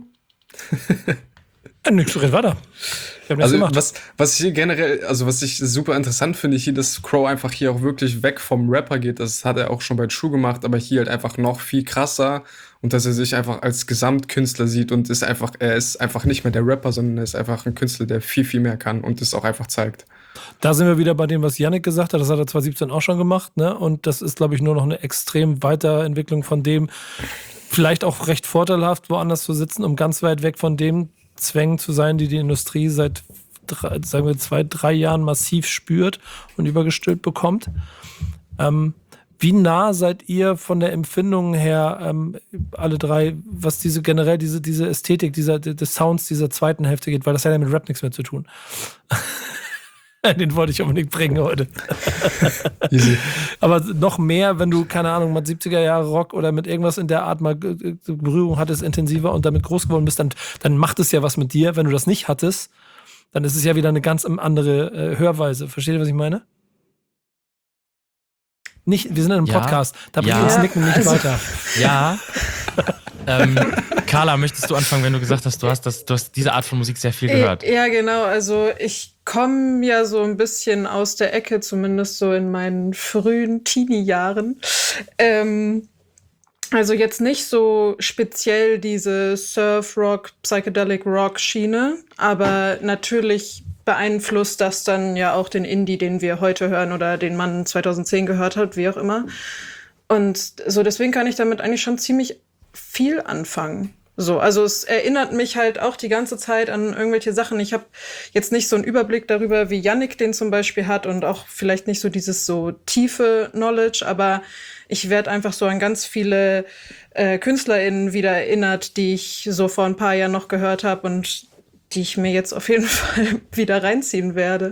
Ja, nix, red weiter. Ich hab nichts Also gemacht. was, was hier generell, also was ich super interessant finde, hier, dass Crow einfach hier auch wirklich weg vom Rapper geht. Das hat er auch schon bei True gemacht, aber hier halt einfach noch viel krasser und dass er sich einfach als Gesamtkünstler sieht und ist einfach, er ist einfach nicht mehr der Rapper, sondern er ist einfach ein Künstler, der viel, viel mehr kann und das auch einfach zeigt. Da sind wir wieder bei dem, was Yannick gesagt hat. Das hat er zwanzig siebzehn auch schon gemacht, ne? Und das ist, glaube ich, nur noch eine extrem Weiterentwicklung von dem, vielleicht auch recht vorteilhaft, woanders zu sitzen, um ganz weit weg von dem Zwängen zu sein, die die Industrie seit, drei, sagen wir, zwei, drei Jahren massiv spürt und übergestülpt bekommt. Ähm, wie nah seid ihr von der Empfindung her, ähm, alle drei, was diese generell diese, diese Ästhetik, dieser, des Sounds dieser zweiten Hälfte geht, weil das hat ja mit Rap nichts mehr zu tun. Den wollte ich unbedingt bringen heute. Easy. Aber noch mehr, wenn du, keine Ahnung, mit siebziger Jahre Rock oder mit irgendwas in der Art mal Berührung hattest, intensiver und damit groß geworden bist, dann, dann macht es ja was mit dir. Wenn du das nicht hattest, dann ist es ja wieder eine ganz andere äh, Hörweise. Versteht ihr, was ich meine? Nicht, wir sind in einem Ja. Podcast. Da bringt Ja. uns Nicken nicht Also- weiter. Ja. ähm, Carla, möchtest du anfangen, wenn du gesagt hast, du hast, das, du hast diese Art von Musik sehr viel gehört? Ja, genau. Also ich komme ja so ein bisschen aus der Ecke, zumindest so in meinen frühen Teenie-Jahren. Ähm, also jetzt nicht so speziell diese Surf-Rock, Psychedelic-Rock-Schiene, aber natürlich beeinflusst das dann ja auch den Indie, den wir heute hören oder den man zweitausendzehn gehört hat, wie auch immer. Und so deswegen kann ich damit eigentlich schon ziemlich viel anfangen. So, also es erinnert mich halt auch die ganze Zeit an irgendwelche Sachen. Ich habe jetzt nicht so einen Überblick darüber, wie Yannick den zum Beispiel hat und auch vielleicht nicht so dieses so tiefe Knowledge, aber ich werde einfach so an ganz viele äh, KünstlerInnen wieder erinnert, die ich so vor ein paar Jahren noch gehört habe und die ich mir jetzt auf jeden Fall wieder reinziehen werde.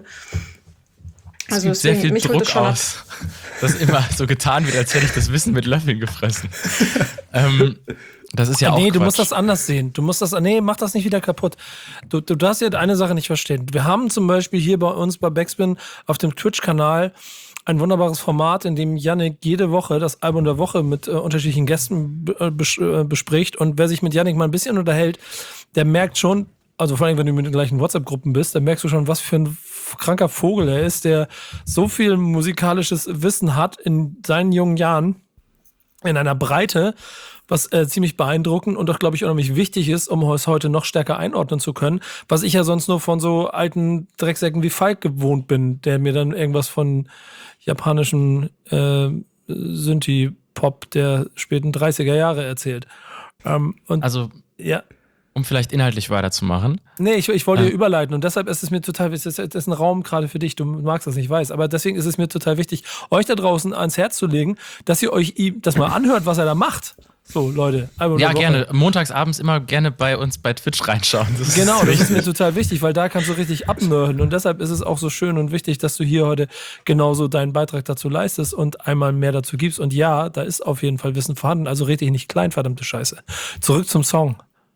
Es Also gibt sehr deswegen, viel mich holt Druck das schon ab. aus, dass immer so getan wird, als hätte ich das Wissen mit Löffeln gefressen. ähm, das ist ja auch Nee, du Quatsch. musst das anders sehen. Du musst das, nee, mach das nicht wieder kaputt. Du, du darfst ja eine Sache nicht verstehen. Wir haben zum Beispiel hier bei uns bei Backspin auf dem Twitch-Kanal ein wunderbares Format, in dem Yannick jede Woche das Album der Woche mit äh, unterschiedlichen Gästen be- äh, bes- äh, bespricht. Und wer sich mit Yannick mal ein bisschen unterhält, der merkt schon, also vor allem, wenn du mit den gleichen WhatsApp-Gruppen bist, dann merkst du schon, was für ein kranker Vogel er ist, der so viel musikalisches Wissen hat in seinen jungen Jahren, in einer Breite, was äh, ziemlich beeindruckend und auch, glaube ich, unheimlich wichtig ist, um es heute noch stärker einordnen zu können, was ich ja sonst nur von so alten Drecksäcken wie Falk gewohnt bin, der mir dann irgendwas von japanischem äh, Synthie-Pop der späten dreißiger Jahre erzählt. Ähm, und Also, ja, um vielleicht inhaltlich weiterzumachen. nee, ich, ich wollte Ja. hier überleiten und deshalb ist es mir total wichtig, das ist ein Raum gerade für dich, du magst das nicht, weiß, aber deswegen ist es mir total wichtig, euch da draußen ans Herz zu legen, dass ihr euch ihm das mal anhört, was er da macht. So, Leute. Album Ja, der Woche. gerne. Montags abends immer gerne bei uns bei Twitch reinschauen. Das Genau, ist das ist mir wichtig. total wichtig, weil da kannst du richtig abnörden und deshalb ist es auch so schön und wichtig, dass du hier heute genauso deinen Beitrag dazu leistest und einmal mehr dazu gibst und ja, da ist auf jeden Fall Wissen vorhanden, also red dich nicht klein, verdammte Scheiße. Zurück zum Song.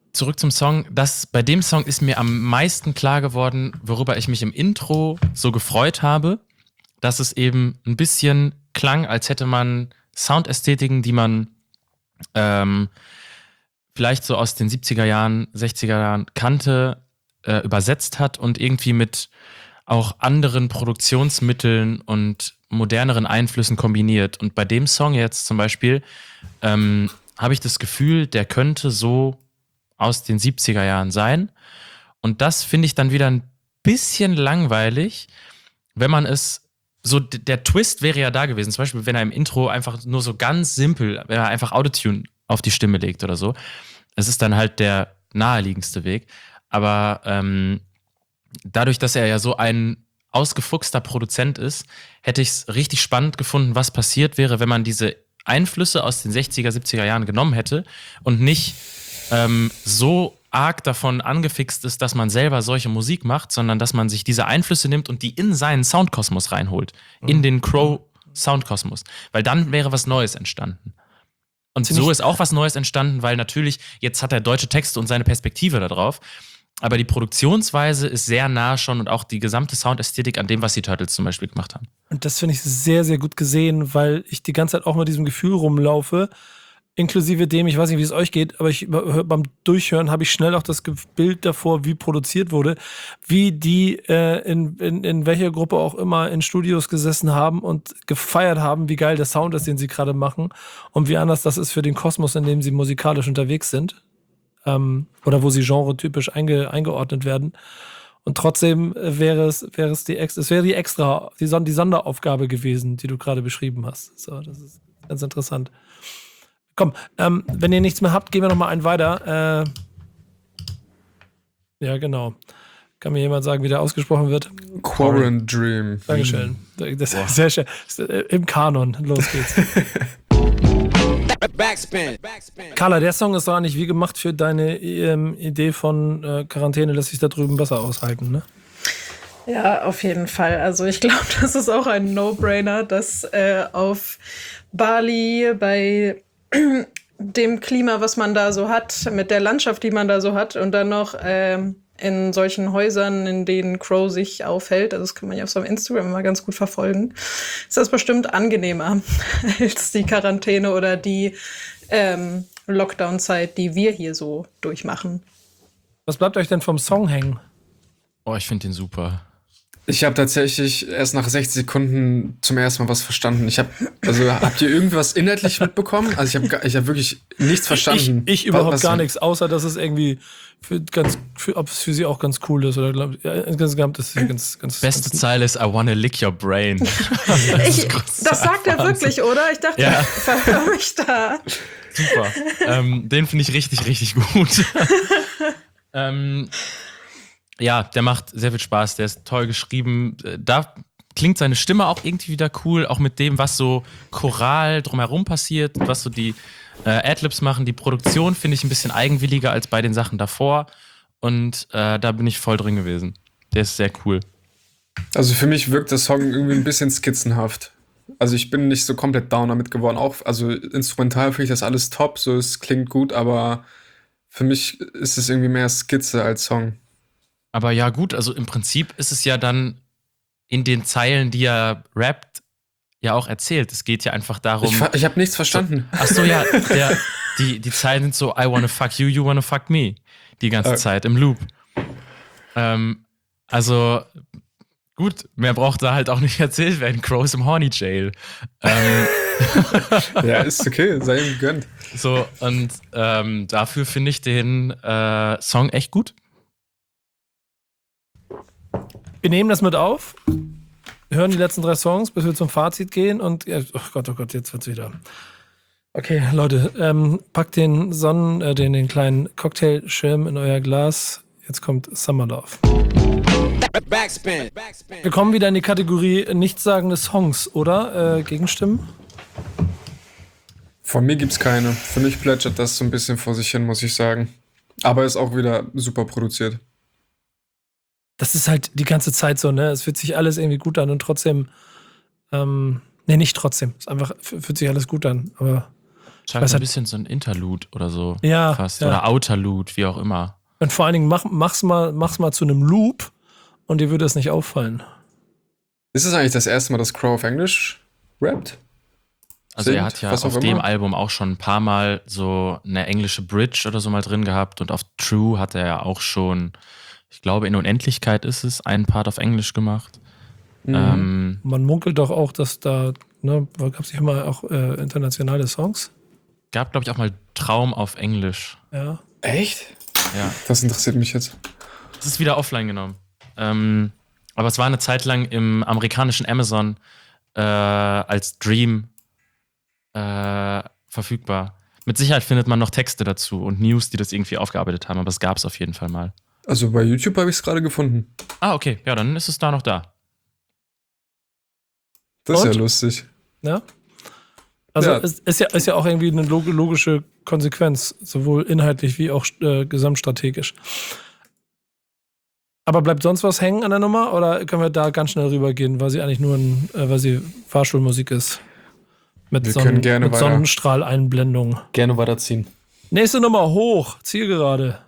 zurück zum Song. Das, bei dem Song ist mir am meisten klar geworden, worüber ich mich im Intro so gefreut habe, dass es eben ein bisschen klang, als hätte man Soundästhetiken, die man ähm, vielleicht so aus den siebziger Jahren, sechziger Jahren kannte, äh, übersetzt hat und irgendwie mit auch anderen Produktionsmitteln und moderneren Einflüssen kombiniert. Und bei dem Song jetzt zum Beispiel ähm, habe ich das Gefühl, der könnte so aus den siebziger Jahren sein. Und das finde ich dann wieder ein bisschen langweilig, wenn man es so, der Twist wäre ja da gewesen. Zum Beispiel, wenn er im Intro einfach nur so ganz simpel, wenn er einfach Autotune auf die Stimme legt oder so. Es ist dann halt der naheliegendste Weg. Aber ähm, dadurch, dass er ja so ein ausgefuchster Produzent ist, hätte ich es richtig spannend gefunden, was passiert wäre, wenn man diese Einflüsse aus den sechziger, siebziger Jahren genommen hätte und nicht ähm, so arg davon angefixt ist, dass man selber solche Musik macht, sondern dass man sich diese Einflüsse nimmt und die in seinen Soundkosmos reinholt. Mhm. In den Crow-Soundkosmos. Weil dann wäre was Neues entstanden. Und Ziemlich so ist auch was Neues entstanden, weil natürlich, jetzt hat er deutsche Texte und seine Perspektive da drauf, aber die Produktionsweise ist sehr nah schon und auch die gesamte Soundästhetik an dem, was die Turtles zum Beispiel gemacht haben. Und das finde ich sehr, sehr gut gesehen, weil ich die ganze Zeit auch mit diesem Gefühl rumlaufe, inklusive dem, ich weiß nicht, wie es euch geht, aber ich, beim Durchhören habe ich schnell auch das Bild davor, wie produziert wurde, wie die äh, in, in, in welcher Gruppe auch immer in Studios gesessen haben und gefeiert haben, wie geil der Sound ist, den sie gerade machen und wie anders das ist für den Kosmos, in dem sie musikalisch unterwegs sind ähm, oder wo sie genretypisch einge, eingeordnet werden. Und trotzdem wäre es, wäre es die, es wäre die extra, die, die Sonderaufgabe gewesen, die du gerade beschrieben hast. So, das ist ganz interessant. Komm, ähm, wenn ihr nichts mehr habt, gehen wir noch mal einen weiter. Äh, ja, genau. Kann mir jemand sagen, wie der ausgesprochen wird? Quarren Dream. Dankeschön. Das ist sehr schön. Im Kanon. Los geht's. Backspin. Carla, der Song ist doch eigentlich wie gemacht für deine ähm, Idee von äh, Quarantäne, lässt sich da drüben besser aushalten, ne? Ja, auf jeden Fall. Also ich glaube, das ist auch ein No-Brainer, dass äh, auf Bali bei dem Klima, was man da so hat, mit der Landschaft, die man da so hat und dann noch ähm, in solchen Häusern, in denen Crow sich aufhält, also das kann man ja auf seinem Instagram immer ganz gut verfolgen, ist das bestimmt angenehmer als die Quarantäne oder die ähm, Lockdown-Zeit, die wir hier so durchmachen. Was bleibt euch denn vom Song hängen? Oh, ich finde den super. Ich habe tatsächlich erst nach sechzig Sekunden zum ersten Mal was verstanden. Ich habe, also habt ihr irgendwas inhaltlich mitbekommen? Also ich habe, ich habe wirklich nichts verstanden. Ich, ich überhaupt was, gar nichts, außer dass es irgendwie für ganz, für, ob es für sie auch ganz cool ist oder glaub, ja, insgesamt ist es ganz, ganz. Beste ganz Zeile ist I wanna lick your brain. das, ich, das sagt er wirklich, oder? Ich dachte, ja. verhör mich da. Super. ähm, den finde ich richtig, richtig gut. ähm, Ja, der macht sehr viel Spaß, der ist toll geschrieben. Da klingt seine Stimme auch irgendwie wieder cool, auch mit dem, was so choral drumherum passiert, was so die äh, Adlibs machen. Die Produktion finde ich ein bisschen eigenwilliger als bei den Sachen davor und äh, da bin ich voll drin gewesen. Der ist sehr cool. Also für mich wirkt der Song irgendwie ein bisschen skizzenhaft. Also ich bin nicht so komplett down damit geworden. Auch, also instrumental finde ich das alles top, so es klingt gut, aber für mich ist es irgendwie mehr Skizze als Song. Aber ja, gut, also im Prinzip ist es ja dann in den Zeilen, die er rappt, ja auch erzählt. Es geht ja einfach darum. Ich, ich habe nichts verstanden. So, ach so, ja, der, die, die Zeilen sind so: I wanna fuck you, you wanna fuck me. Die ganze Okay. Zeit im Loop. Ähm, also, gut, mehr braucht da halt auch nicht erzählt werden. Crow ist im Horny Jail. Ähm, Ja, ist okay, sei ihm gegönnt. so, und ähm, dafür finde ich den äh, Song echt gut. Wir nehmen das mit auf, hören die letzten drei Songs, bis wir zum Fazit gehen und, ja, oh Gott, oh Gott, jetzt wird's wieder. Okay, Leute, ähm, packt den Sonnen, äh, den, den kleinen Cocktailschirm in euer Glas. Jetzt kommt Summer Love. Backspin. Wir kommen wieder in die Kategorie nichtssagende Songs, oder? Äh, Gegenstimmen? Von mir gibt's keine. Für mich plätschert das so ein bisschen vor sich hin, muss ich sagen. Aber ist auch wieder super produziert. Das ist halt die ganze Zeit so, ne? Es fühlt sich alles irgendwie gut an und trotzdem, ähm, ne, nicht trotzdem. Es einfach fühlt sich alles gut an. Aber Scheint Was ein hat- bisschen so ein Interlude oder so. Ja, Fast. ja. Oder Outerlude, wie auch immer. Und vor allen Dingen mach, mach's, mal, mach's mal zu einem Loop und dir würde es nicht auffallen. Ist es eigentlich das erste Mal, dass Crow auf Englisch rappt? Also er Singt, hat ja was auch auf dem immer? Album auch schon ein paar Mal so eine englische Bridge oder so mal drin gehabt. Und auf True hat er ja auch schon, ich glaube in Unendlichkeit ist es, einen Part auf Englisch gemacht. Mhm. Ähm, Man munkelt doch auch, dass da, ne, gab es nicht immer auch äh, internationale Songs? gab, glaube ich, auch mal Traum auf Englisch. Ja. Echt? Ja. Das interessiert mich jetzt. Es ist wieder offline genommen. Ähm, aber es war eine Zeit lang im amerikanischen Amazon äh, als Dream äh, verfügbar. Mit Sicherheit findet man noch Texte dazu und News, die das irgendwie aufgearbeitet haben, aber es gab es auf jeden Fall mal. Also bei YouTube habe ich es gerade gefunden. Ah, okay. Ja, dann ist es da noch da. Das ist Und? ja lustig. Ja. Also Ja. es ist ja, ist ja auch irgendwie eine log- logische Konsequenz, sowohl inhaltlich wie auch äh, gesamtstrategisch. Aber bleibt sonst was hängen an der Nummer oder können wir da ganz schnell rübergehen, weil sie eigentlich nur ein, äh, weil sie Fahrschulmusik ist? Mit, Wir können gerne mit weiter. Sonnenstrahleinblendung. Gerne weiterziehen. Nächste Nummer hoch, Zielgerade.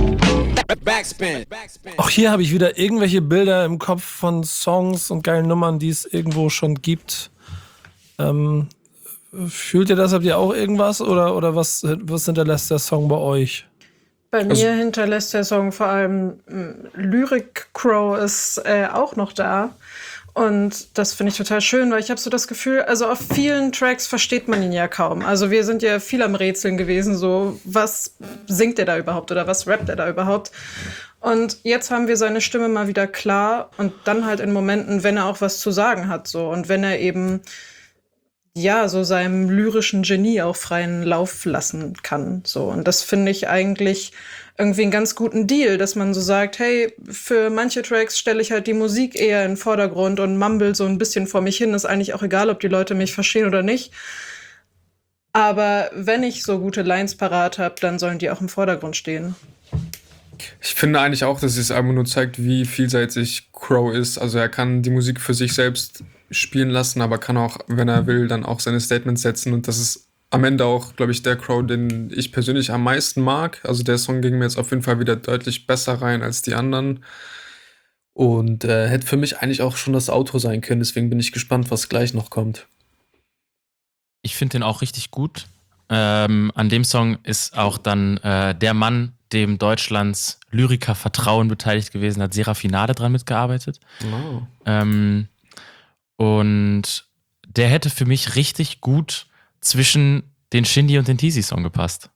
Auch hier habe ich wieder irgendwelche Bilder im Kopf von Songs und geilen Nummern, die es irgendwo schon gibt. Ähm, fühlt ihr das? Habt ihr auch irgendwas? Oder, oder was, was hinterlässt der Song bei euch? Bei Also- mir hinterlässt der Song vor allem m, Lyric Crow ist äh, auch noch da. Und das finde ich total schön, weil ich habe so das Gefühl, also auf vielen Tracks versteht man ihn ja kaum. Also wir sind ja viel am Rätseln gewesen, so was singt er da überhaupt oder was rappt er da überhaupt. Und jetzt haben wir seine Stimme mal wieder klar und dann halt in Momenten, wenn er auch was zu sagen hat, so. Und wenn er eben, ja, so seinem lyrischen Genie auch freien Lauf lassen kann, so. Und das finde ich eigentlich irgendwie einen ganz guten Deal, dass man so sagt, hey, für manche Tracks stelle ich halt die Musik eher in den Vordergrund und mumble so ein bisschen vor mich hin. Ist eigentlich auch egal, ob die Leute mich verstehen oder nicht. Aber wenn ich so gute Lines parat habe, dann sollen die auch im Vordergrund stehen. Ich finde eigentlich auch, dass dieses Album nur zeigt, wie vielseitig Crow ist. Also er kann die Musik für sich selbst spielen lassen, aber kann auch, wenn er will, dann auch seine Statements setzen. Und das ist am Ende auch, glaube ich, der Crow, den ich persönlich am meisten mag. Also der Song ging mir jetzt auf jeden Fall wieder deutlich besser rein als die anderen. Und äh, hätte für mich eigentlich auch schon das Outro sein können. Deswegen bin ich gespannt, was gleich noch kommt. Ich finde den auch richtig gut. Ähm, an dem Song ist auch dann äh, der Mann, dem Deutschlands Lyriker Vertrauen beteiligt gewesen, hat Serafinade dran mitgearbeitet. Oh. Ähm, und der hätte für mich richtig gut zwischen den Shindy und den Teasy-Song gepasst.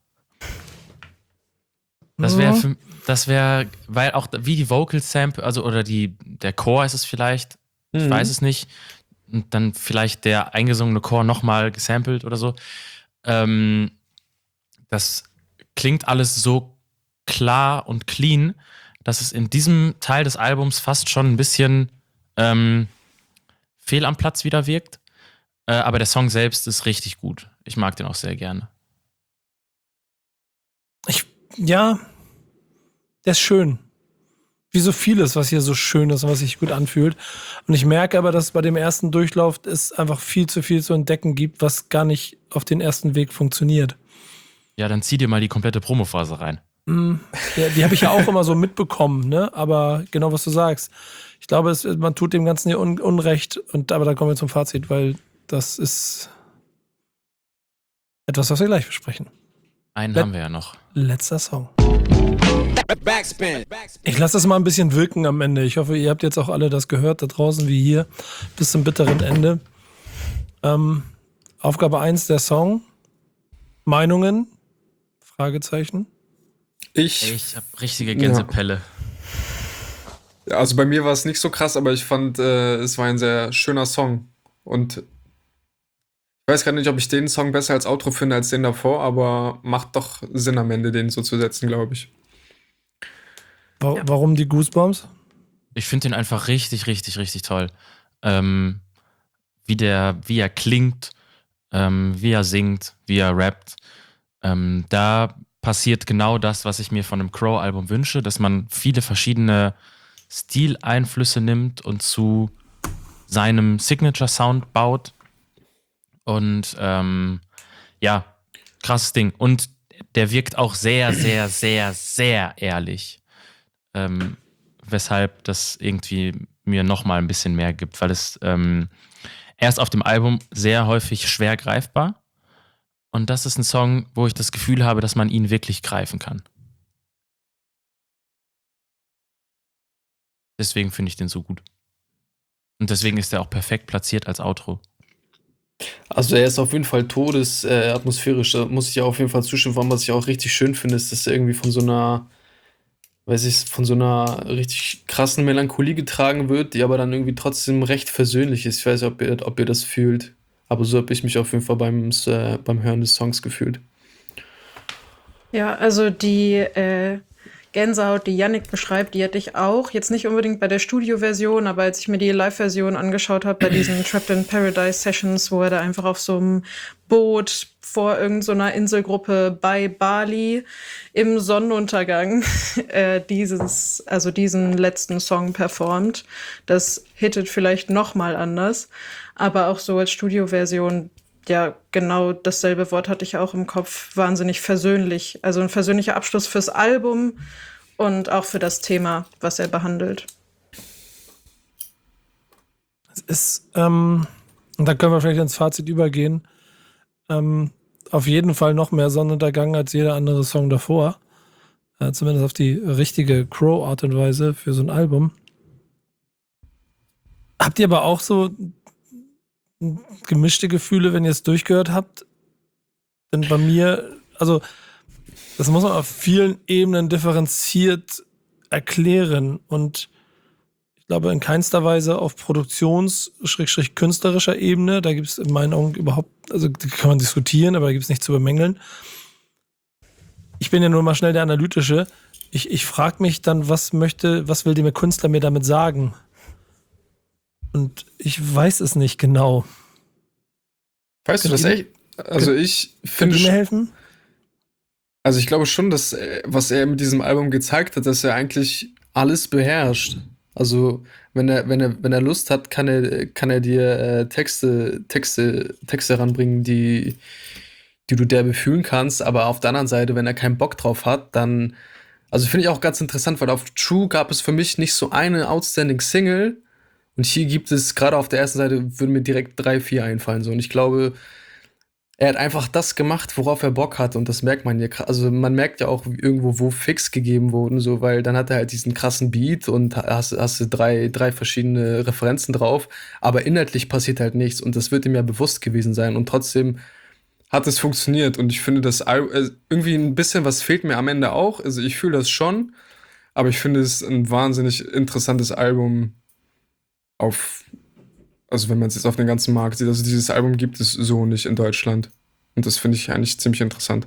Das wäre, für- das wäre, weil auch wie die Vocal Sample, also oder die, der Chor ist es vielleicht, ich Mhm. weiß es nicht, und dann vielleicht der eingesungene Chor nochmal gesampelt oder so. Ähm, das klingt alles so klar und clean, dass es in diesem Teil des Albums fast schon ein bisschen ähm, fehl am Platz wieder wirkt. Äh, aber der Song selbst ist richtig gut. Ich mag den auch sehr gerne. Ich, ja, der ist schön. Wie so vieles, was hier so schön ist und was sich gut anfühlt. Und ich merke aber, dass bei dem ersten Durchlauf es einfach viel zu viel zu entdecken gibt, was gar nicht auf den ersten Weg funktioniert. Ja, dann zieh dir mal die komplette Promophase rein. Mm, ja, die habe ich ja auch immer so mitbekommen, ne? Aber genau, was du sagst. Ich glaube, es, man tut dem Ganzen hier un Unrecht. Und aber da kommen wir zum Fazit, weil das ist etwas, was wir gleich besprechen. Einen Let- haben wir ja noch. Letzter Song. Ich lasse das mal ein bisschen wirken am Ende. Ich hoffe, ihr habt jetzt auch alle das gehört, da draußen wie hier, bis zum bitteren Ende. Ähm, Aufgabe eins, der Song. Meinungen? Fragezeichen. Ich, Ich hab richtige Gänsepelle. ja, also bei mir war es nicht so krass, aber ich fand, äh, es war ein sehr schöner Song. Und ich weiß gerade nicht, ob ich den Song besser als Outro finde als den davor, aber macht doch Sinn am Ende, den so zu setzen, glaube ich. Wa Warum die Goosebumps? Ich finde den einfach richtig, richtig, richtig toll. Ähm, wie, der, wie er klingt, ähm, wie er singt, wie er rappt. Ähm, da passiert genau das, was ich mir von einem Crow-Album wünsche, dass man viele verschiedene Stileinflüsse nimmt und zu seinem Signature-Sound baut. Und ähm, ja, krasses Ding. Und der wirkt auch sehr, sehr, sehr, sehr ehrlich. Ähm, weshalb das irgendwie mir nochmal ein bisschen mehr gibt, weil es ähm, erst auf dem Album sehr häufig schwer greifbar. Und das ist ein Song, wo ich das Gefühl habe, dass man ihn wirklich greifen kann. Deswegen finde ich den so gut. Und deswegen ist er auch perfekt platziert als Outro. Also er ist auf jeden Fall todesatmosphärisch, da muss ich ja auf jeden Fall zustimmen. Vor allem, was ich auch richtig schön finde, ist, dass er irgendwie von so einer, weiß ich, von so einer richtig krassen Melancholie getragen wird, die aber dann irgendwie trotzdem recht versöhnlich ist. Ich weiß nicht, ob ihr, ob ihr das fühlt, aber so habe ich mich auf jeden Fall beim, äh, beim Hören des Songs gefühlt. Ja, also die äh, Gänsehaut, die Yannick beschreibt, die hatte ich auch. Jetzt nicht unbedingt bei der Studioversion, aber als ich mir die Live-Version angeschaut habe, bei diesen Trapped in Paradise Sessions, wo er da einfach auf so einem Boot vor irgendeiner Inselgruppe bei Bali im Sonnenuntergang äh, dieses, also diesen letzten Song performt. Das hittet vielleicht noch mal anders, aber auch so als Studioversion, ja, genau dasselbe Wort hatte ich auch im Kopf, wahnsinnig versöhnlich. Also ein versöhnlicher Abschluss fürs Album und auch für das Thema, was er behandelt. Es ist, ähm, und da können wir vielleicht ins Fazit übergehen, ähm, auf jeden Fall noch mehr Sonnenuntergang als jeder andere Song davor. Äh, zumindest auf die richtige Crow-Art und Weise für so ein Album. Habt ihr aber auch so gemischte Gefühle, wenn ihr es durchgehört habt? Denn bei mir, also das muss man auf vielen Ebenen differenziert erklären und ich glaube in keinster Weise auf produktions-künstlerischer Ebene, da gibt es in meinen Augen überhaupt, also da kann man diskutieren, aber da gibt es nichts zu bemängeln. Ich bin ja nur mal schnell der Analytische. Ich, ich frage mich dann, was möchte, was will der Künstler mir damit sagen? Und ich weiß es nicht genau. Weißt du das echt? Also ich finde. Könnt ihr mir helfen? Also ich glaube schon, dass äh, was er mit diesem Album gezeigt hat, dass er eigentlich alles beherrscht. Also wenn er wenn er wenn er Lust hat, kann er kann er dir äh, Texte Texte Texte ranbringen, die die du derbe fühlen kannst. Aber auf der anderen Seite, wenn er keinen Bock drauf hat, dann also finde ich auch ganz interessant, weil auf True gab es für mich nicht so eine outstanding Single. Und hier gibt es, gerade auf der ersten Seite, würden mir direkt drei, vier einfallen. So. Und ich glaube, er hat einfach das gemacht, worauf er Bock hat. Und das merkt man ja. Also man merkt ja auch irgendwo, wo Fix gegeben wurden, so, weil dann hat er halt diesen krassen Beat und hast, hast du drei, drei verschiedene Referenzen drauf. Aber inhaltlich passiert halt nichts. Und das wird ihm ja bewusst gewesen sein. Und trotzdem hat es funktioniert. Und ich finde, das Al- äh, irgendwie ein bisschen was fehlt mir am Ende auch. Also ich fühle das schon. Aber ich finde es ein wahnsinnig interessantes Album. Auf, also wenn man es jetzt auf den ganzen Markt sieht, also dieses Album gibt es so nicht in Deutschland. Und das finde ich eigentlich ziemlich interessant.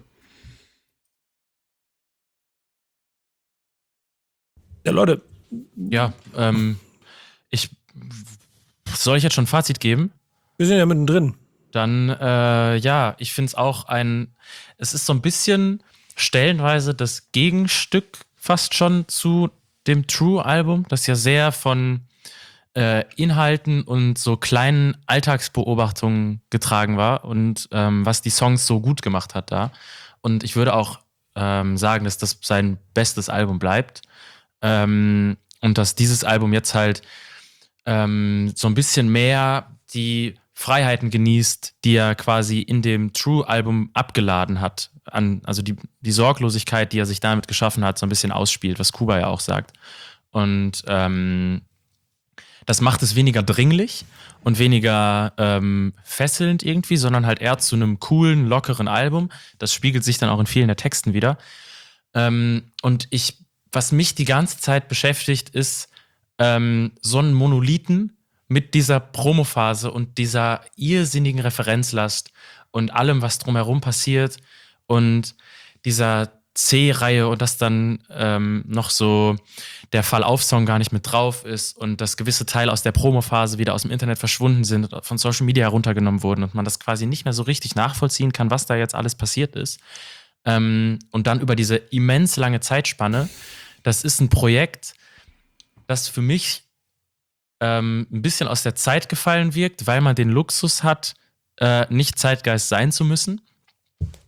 Ja, Leute. Ja, ähm, ich soll ich jetzt schon ein Fazit geben? Wir sind ja mittendrin. Dann, äh, ja, ich finde es auch ein, es ist so ein bisschen stellenweise das Gegenstück fast schon zu dem True-Album, das ja sehr von Äh, Inhalten und so kleinen Alltagsbeobachtungen getragen war und ähm, was die Songs so gut gemacht hat da. Und ich würde auch ähm, sagen, dass das sein bestes Album bleibt. Ähm, und dass dieses Album jetzt halt ähm, so ein bisschen mehr die Freiheiten genießt, die er quasi in dem True-Album abgeladen hat. An, also die, die Sorglosigkeit, die er sich damit geschaffen hat, so ein bisschen ausspielt, was Kuba ja auch sagt. Und ähm, das macht es weniger dringlich und weniger ähm, fesselnd irgendwie, sondern halt eher zu einem coolen, lockeren Album. Das spiegelt sich dann auch in vielen der Texten wieder. Ähm, und ich, was mich die ganze Zeit beschäftigt, ist ähm, so einen Monolithen mit dieser Promophase und dieser irrsinnigen Referenzlast und allem, was drumherum passiert und dieser C-Reihe und dass dann ähm, noch so der Fall-Auf-Song gar nicht mit drauf ist und dass gewisse Teile aus der Promophase wieder aus dem Internet verschwunden sind, von Social Media heruntergenommen wurden und man das quasi nicht mehr so richtig nachvollziehen kann, was da jetzt alles passiert ist. Ähm, und dann über diese immens lange Zeitspanne, das ist ein Projekt, das für mich ähm, ein bisschen aus der Zeit gefallen wirkt, weil man den Luxus hat, äh, nicht Zeitgeist sein zu müssen.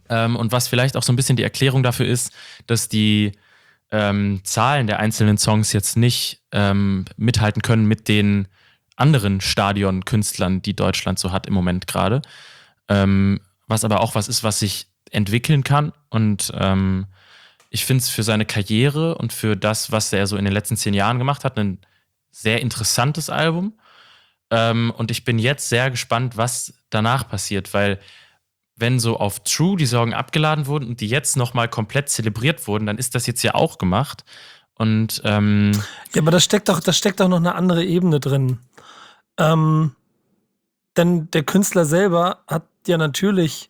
Ähm, und was vielleicht auch so ein bisschen die Erklärung dafür ist, dass die ähm, Zahlen der einzelnen Songs jetzt nicht ähm, mithalten können mit den anderen Stadionkünstlern, die Deutschland so hat im Moment gerade. Ähm, was aber auch was ist, was sich entwickeln kann. Und ähm, ich finde es für seine Karriere und für das, was er so in den letzten zehn Jahren gemacht hat, ein sehr interessantes Album. Ähm, und ich bin jetzt sehr gespannt, was danach passiert, weil wenn so auf True die Sorgen abgeladen wurden und die jetzt nochmal komplett zelebriert wurden, dann ist das jetzt ja auch gemacht. Und ähm, ja, aber da steckt doch, da steckt doch noch eine andere Ebene drin. Ähm, denn der Künstler selber hat ja natürlich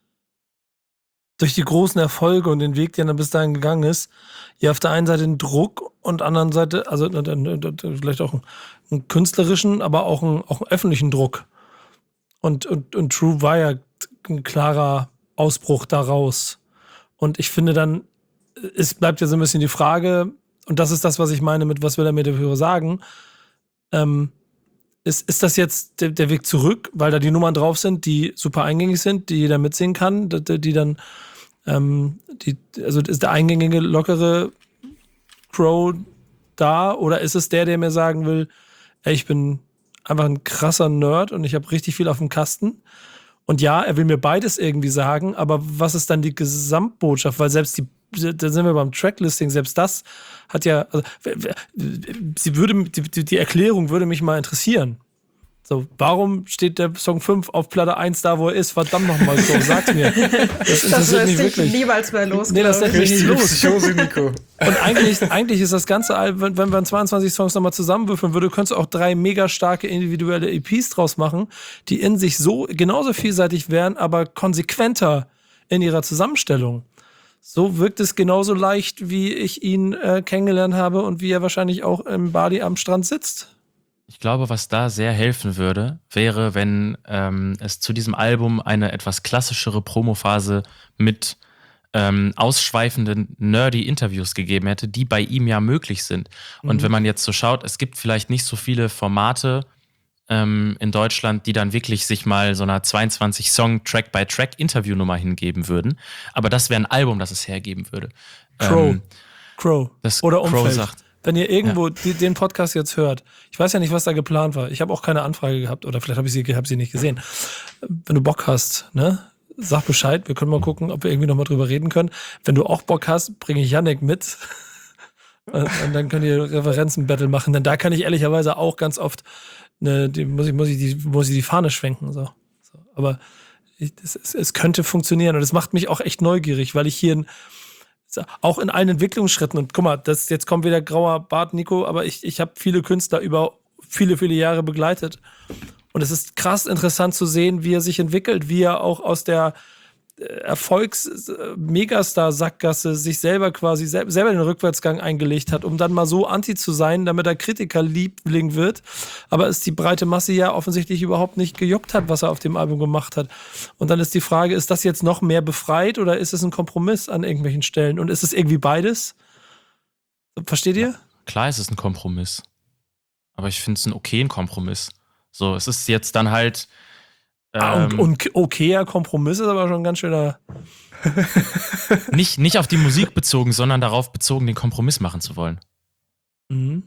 durch die großen Erfolge und den Weg, den er bis dahin gegangen ist, ja auf der einen Seite einen Druck und anderen Seite, also vielleicht auch einen, einen künstlerischen, aber auch einen, auch einen öffentlichen Druck. Und, und, und True war ja ein klarer Ausbruch daraus. Und ich finde dann, es bleibt ja so ein bisschen die Frage, und das ist das, was ich meine mit, was will er mir dafür sagen, ähm, Ist, ist das jetzt der, der Weg zurück, weil da die Nummern drauf sind, die super eingängig sind, die jeder mitsingen kann, die, die dann, ähm, die, also ist der eingängige, lockere Crow da, oder ist es der, der mir sagen will, ey, ich bin einfach ein krasser Nerd und ich habe richtig viel auf dem Kasten? Und ja, er will mir beides irgendwie sagen, aber was ist dann die Gesamtbotschaft? Weil selbst die, da sind wir beim Tracklisting, selbst das hat ja, also, sie würde, die, die Erklärung würde mich mal interessieren. So, warum steht der Song fünf auf Platte eins da, wo er ist? Verdammt nochmal, so, sag's mir. Das interessiert mich wirklich. Niemals mehr los. Nee, das lässt mich nicht los. Psychose, Nico. Und eigentlich, eigentlich ist das ganze Album, wenn, wenn man zweiundzwanzig Songs nochmal zusammenwürfeln würde, könntest du auch drei mega starke individuelle E Ps draus machen, die in sich so genauso vielseitig wären, aber konsequenter in ihrer Zusammenstellung. So wirkt es genauso leicht, wie ich ihn äh, kennengelernt habe und wie er wahrscheinlich auch in Bali am Strand sitzt. Ich glaube, was da sehr helfen würde, wäre, wenn ähm, es zu diesem Album eine etwas klassischere Promophase mit ähm, ausschweifenden, nerdy Interviews gegeben hätte, die bei ihm ja möglich sind. Und Mhm. wenn man jetzt so schaut, es gibt vielleicht nicht so viele Formate ähm, in Deutschland, die dann wirklich sich mal so einer zweiundzwanzig Song Track-by-Track-Interviewnummer hingeben würden. Aber das wäre ein Album, das es hergeben würde. Crow. Ähm, Crow. das Oder Crow Umfeld. sagt, Wenn ihr irgendwo die, den Podcast jetzt hört, ich weiß ja nicht, was da geplant war. Ich habe auch keine Anfrage gehabt oder vielleicht habe ich sie, hab sie nicht gesehen. Wenn du Bock hast, ne, sag Bescheid. Wir können mal gucken, ob wir irgendwie nochmal drüber reden können. Wenn du auch Bock hast, bringe ich Yannick mit. Und, und dann könnt ihr Referenzen-Battle machen. Denn da kann ich ehrlicherweise auch ganz oft, ne, die, muss, ich, muss, ich die, muss ich die Fahne schwenken. So. So. Aber ich, es, es, es könnte funktionieren. Und es macht mich auch echt neugierig, weil ich hier ein auch in allen Entwicklungsschritten, und guck mal, das, jetzt kommt wieder grauer Bart, Nico, aber ich, ich habe viele Künstler über viele, viele Jahre begleitet. Und es ist krass interessant zu sehen, wie er sich entwickelt, wie er auch aus der Erfolgs-Megastar-Sackgasse sich selber quasi sel- selber den Rückwärtsgang eingelegt hat, um dann mal so anti zu sein, damit er Kritikerliebling wird, aber es die breite Masse ja offensichtlich überhaupt nicht gejuckt hat, was er auf dem Album gemacht hat. Und dann ist die Frage, ist das jetzt noch mehr befreit oder ist es ein Kompromiss an irgendwelchen Stellen? Und ist es irgendwie beides? Versteht ihr? klar ist es ein Kompromiss. Aber ich finde es einen okayen Kompromiss. So, es ist jetzt dann halt Ah, und, ähm, und okayer Kompromiss ist aber schon ganz schöner. nicht, nicht auf die Musik bezogen, sondern darauf bezogen, den Kompromiss machen zu wollen. Mhm.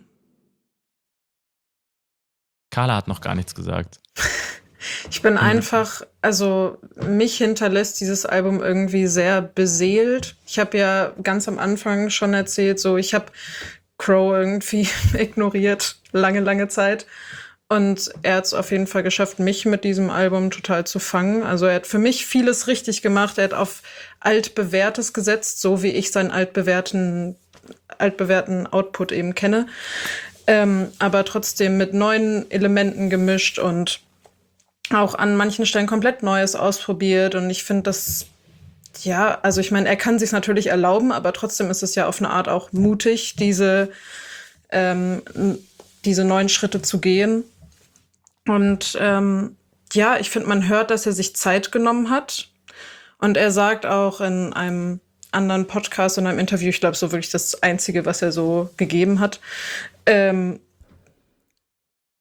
Carla hat noch gar nichts gesagt. Ich bin einfach, also mich hinterlässt dieses Album irgendwie sehr beseelt. Ich habe ja ganz am Anfang schon erzählt, so ich habe Crow irgendwie ignoriert, lange, lange Zeit. Und er hat es auf jeden Fall geschafft, mich mit diesem Album total zu fangen. Also er hat für mich vieles richtig gemacht. Er hat auf Altbewährtes gesetzt, so wie ich seinen altbewährten, altbewährten Output eben kenne. Ähm, aber trotzdem mit neuen Elementen gemischt und auch an manchen Stellen komplett Neues ausprobiert. Und ich finde das, ja, also ich meine, er kann sich natürlich erlauben, aber trotzdem ist es ja auf eine Art auch mutig, diese, ähm, diese neuen Schritte zu gehen. Und ähm, ja, ich finde, man hört, dass er sich Zeit genommen hat. Und er sagt auch in einem anderen Podcast und einem Interview, ich glaube, so wirklich das Einzige, was er so gegeben hat, ähm,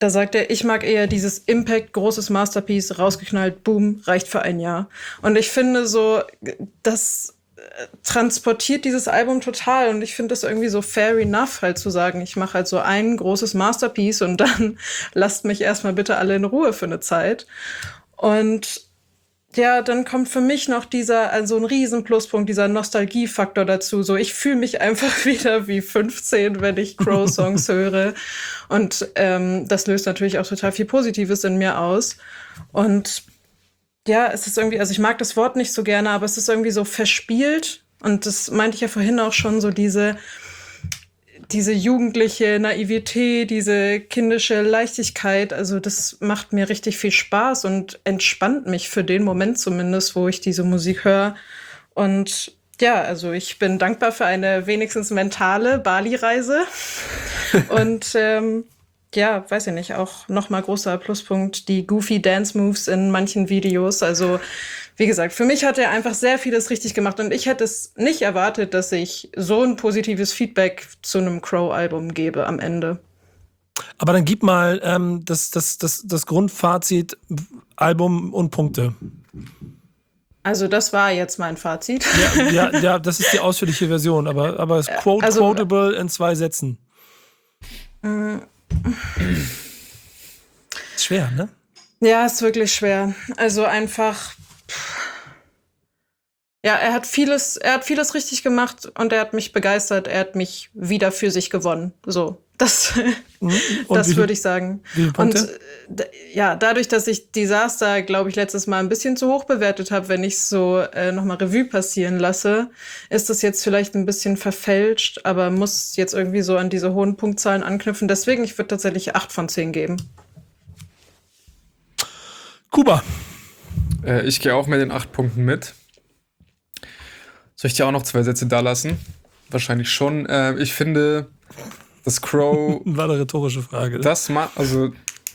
Da sagt er, ich mag eher dieses Impact, großes Masterpiece, rausgeknallt, boom, reicht für ein Jahr. Und ich finde so, das transportiert dieses Album total und ich finde das irgendwie so fair enough, halt zu sagen, ich mache halt so ein großes Masterpiece und dann lasst mich erstmal bitte alle in Ruhe für eine Zeit. Und ja, dann kommt für mich noch dieser, also ein riesen Pluspunkt, dieser Nostalgiefaktor dazu. So, ich fühle mich einfach wieder wie fünfzehn, wenn ich Crow-Songs höre. Und ähm, das löst natürlich auch total viel Positives in mir aus. Und ja, es ist irgendwie, also ich mag das Wort nicht so gerne, aber es ist irgendwie so verspielt. Und das meinte ich ja vorhin auch schon, so diese, diese jugendliche Naivität, diese kindische Leichtigkeit. Also das macht mir richtig viel Spaß und entspannt mich für den Moment zumindest, wo ich diese Musik höre. Und ja, also ich bin dankbar für eine wenigstens mentale Bali-Reise. Und ähm, ja, weiß ich nicht, auch nochmal großer Pluspunkt, die goofy Dance-Moves in manchen Videos. Also, wie gesagt, für mich hat er einfach sehr vieles richtig gemacht und ich hätte es nicht erwartet, dass ich so ein positives Feedback zu einem Crow-Album gebe am Ende. Aber dann gib mal ähm, das, das, das, das Grundfazit, Album und Punkte. Also das war jetzt mein Fazit. Ja, ja, ja, das ist die ausführliche Version, aber, aber es ist quote, Also- quotable in zwei Sätzen. Ist schwer, ne? Ja, ist wirklich schwer. Also einfach, ja, er hat vieles, er hat vieles richtig gemacht und er hat mich begeistert. Er hat mich wieder für sich gewonnen. So, das, Und das wie viel- würde ich sagen. Wie viele Punkte? Und äh, d- ja, dadurch, dass ich Disaster, glaube ich, letztes Mal ein bisschen zu hoch bewertet habe, wenn ich so äh, nochmal Revue passieren lasse, ist das jetzt vielleicht ein bisschen verfälscht, aber muss jetzt irgendwie so an diese hohen Punktzahlen anknüpfen. Deswegen, ich würde tatsächlich acht von zehn geben. Kuba. Äh, ich gehe auch mit den acht Punkten mit. Soll ich dir auch noch zwei Sätze da lassen? Wahrscheinlich schon. Äh, ich finde, dass Crow War eine rhetorische Frage. das macht, also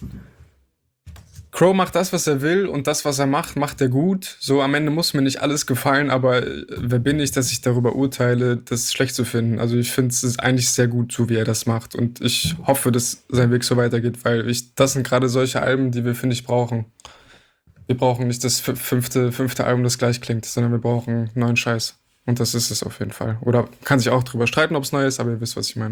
Crow macht das, was er will und das, was er macht, macht er gut. So am Ende muss mir nicht alles gefallen, aber äh, wer bin ich, dass ich darüber urteile, das schlecht zu finden? Also ich finde es ist eigentlich sehr gut, so wie er das macht und ich hoffe, dass sein Weg so weitergeht, weil ich, das sind gerade solche Alben, die wir, finde ich, brauchen. Wir brauchen nicht das f- fünfte, fünfte Album, das gleich klingt, sondern wir brauchen neuen Scheiß. Und das ist es auf jeden Fall. Oder kann sich auch drüber streiten, ob es neu ist, aber ihr wisst, was ich meine.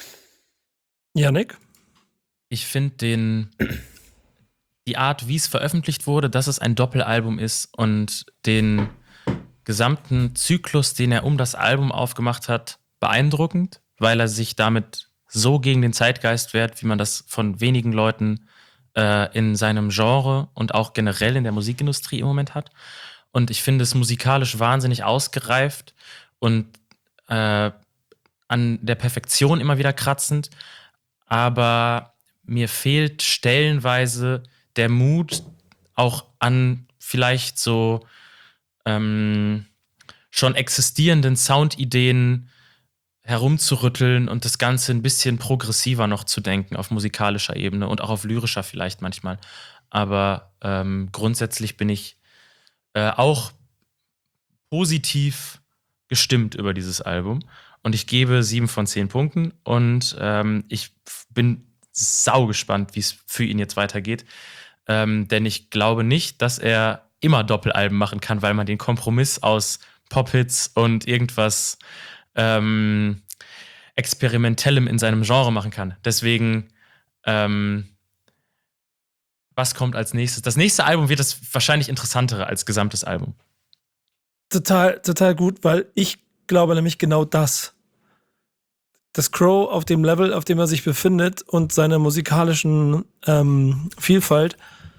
Yannick? Ich finde den die Art, wie es veröffentlicht wurde, dass es ein Doppelalbum ist und den gesamten Zyklus, den er um das Album aufgemacht hat, beeindruckend, weil er sich damit so gegen den Zeitgeist wehrt, wie man das von wenigen Leuten äh, in seinem Genre und auch generell in der Musikindustrie im Moment hat. Und ich finde es musikalisch wahnsinnig ausgereift und äh, an der Perfektion immer wieder kratzend. Aber mir fehlt stellenweise der Mut, auch an vielleicht so ähm, schon existierenden Soundideen herumzurütteln und das Ganze ein bisschen progressiver noch zu denken auf musikalischer Ebene und auch auf lyrischer vielleicht manchmal. Aber ähm, grundsätzlich bin ich äh, auch positiv gestimmt über dieses Album. Und ich gebe sieben von zehn Punkten und ähm, ich bin sau gespannt, wie es für ihn jetzt weitergeht. Ähm, denn ich glaube nicht, dass er immer Doppelalben machen kann, weil man den Kompromiss aus Pop-Hits und irgendwas ähm, Experimentellem in seinem Genre machen kann. Deswegen, ähm, was kommt als nächstes? Das nächste Album wird das wahrscheinlich interessantere als gesamtes Album. Total, total gut, weil ich glaube nämlich genau das. Dass Crow auf dem Level, auf dem er sich befindet und seiner musikalischen ähm, Vielfalt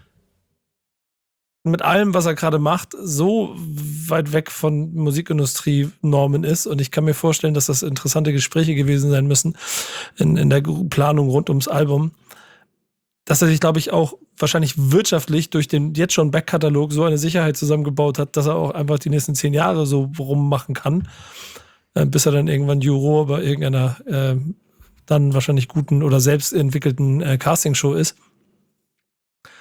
mit allem, was er gerade macht, so weit weg von Musikindustrie-Normen ist. Und ich kann mir vorstellen, dass das interessante Gespräche gewesen sein müssen in, in der Planung rund ums Album. Dass er sich, glaube ich, auch wahrscheinlich wirtschaftlich durch den jetzt schon Backkatalog so eine Sicherheit zusammengebaut hat, dass er auch einfach die nächsten zehn Jahre so rummachen kann. Bis er dann irgendwann Juror bei irgendeiner äh, dann wahrscheinlich guten oder selbst entwickelten äh, Castingshow ist.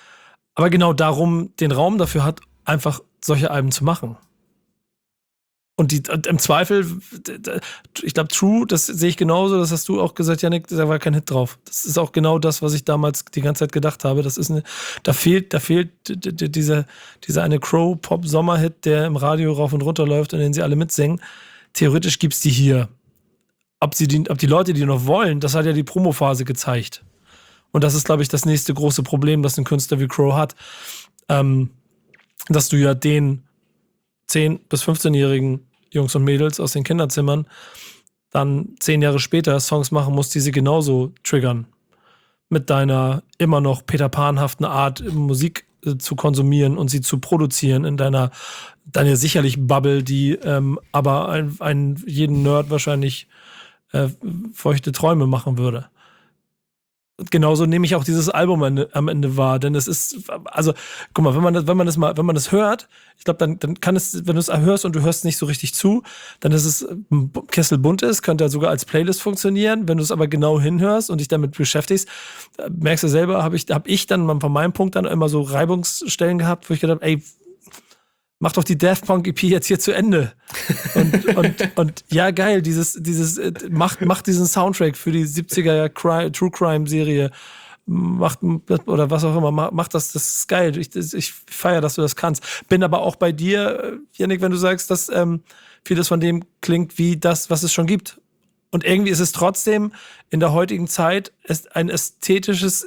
Aber genau darum den Raum dafür hat, einfach solche Alben zu machen. Und, die, und im Zweifel, ich glaube, True, das sehe ich genauso, das hast du auch gesagt, Yannick, da war kein Hit drauf. Das ist auch genau das, was ich damals die ganze Zeit gedacht habe. Das ist eine, da fehlt, da fehlt dieser, dieser eine Crow-Pop-Sommer-Hit, der im Radio rauf und runter läuft und den sie alle mitsingen. Theoretisch gibt's die hier. Ob, sie die, ob die Leute die noch wollen, das hat ja die Promophase gezeigt. Und das ist, glaube ich, das nächste große Problem, das ein Künstler wie Crow hat. Ähm, dass du ja den zehn- bis fünfzehnjährigen Jungs und Mädels aus den Kinderzimmern dann zehn Jahre später Songs machen musst, die sie genauso triggern. Mit deiner immer noch Peter Pan-haften Art, Musik äh, zu konsumieren und sie zu produzieren in deiner, deiner sicherlich Bubble, die ähm, aber ein, ein, jeden Nerd wahrscheinlich äh, feuchte Träume machen würde. Genauso nehme ich auch dieses Album am Ende, am Ende wahr, denn es ist, also, guck mal, wenn man das, wenn man das mal, wenn man das hört, ich glaube, dann, dann kann es, wenn du es hörst und du hörst nicht so richtig zu, dann ist es kesselbunt ist, könnte sogar als Playlist funktionieren. Wenn du es aber genau hinhörst und dich damit beschäftigst, merkst du selber, habe ich, habe ich dann von meinem Punkt dann immer so Reibungsstellen gehabt, wo ich gedacht habe, ey, mach doch die Daft Punk E P jetzt hier zu Ende. Und, und, und ja, geil, dieses, dieses, macht, macht diesen Soundtrack für die siebziger Crime, True Crime Serie, macht, oder was auch immer, macht das, das ist geil. Ich, ich feiere, dass du das kannst. Bin aber auch bei dir, Yannick, wenn du sagst, dass ähm, vieles von dem klingt wie das, was es schon gibt. Und irgendwie ist es trotzdem in der heutigen Zeit ein ästhetisches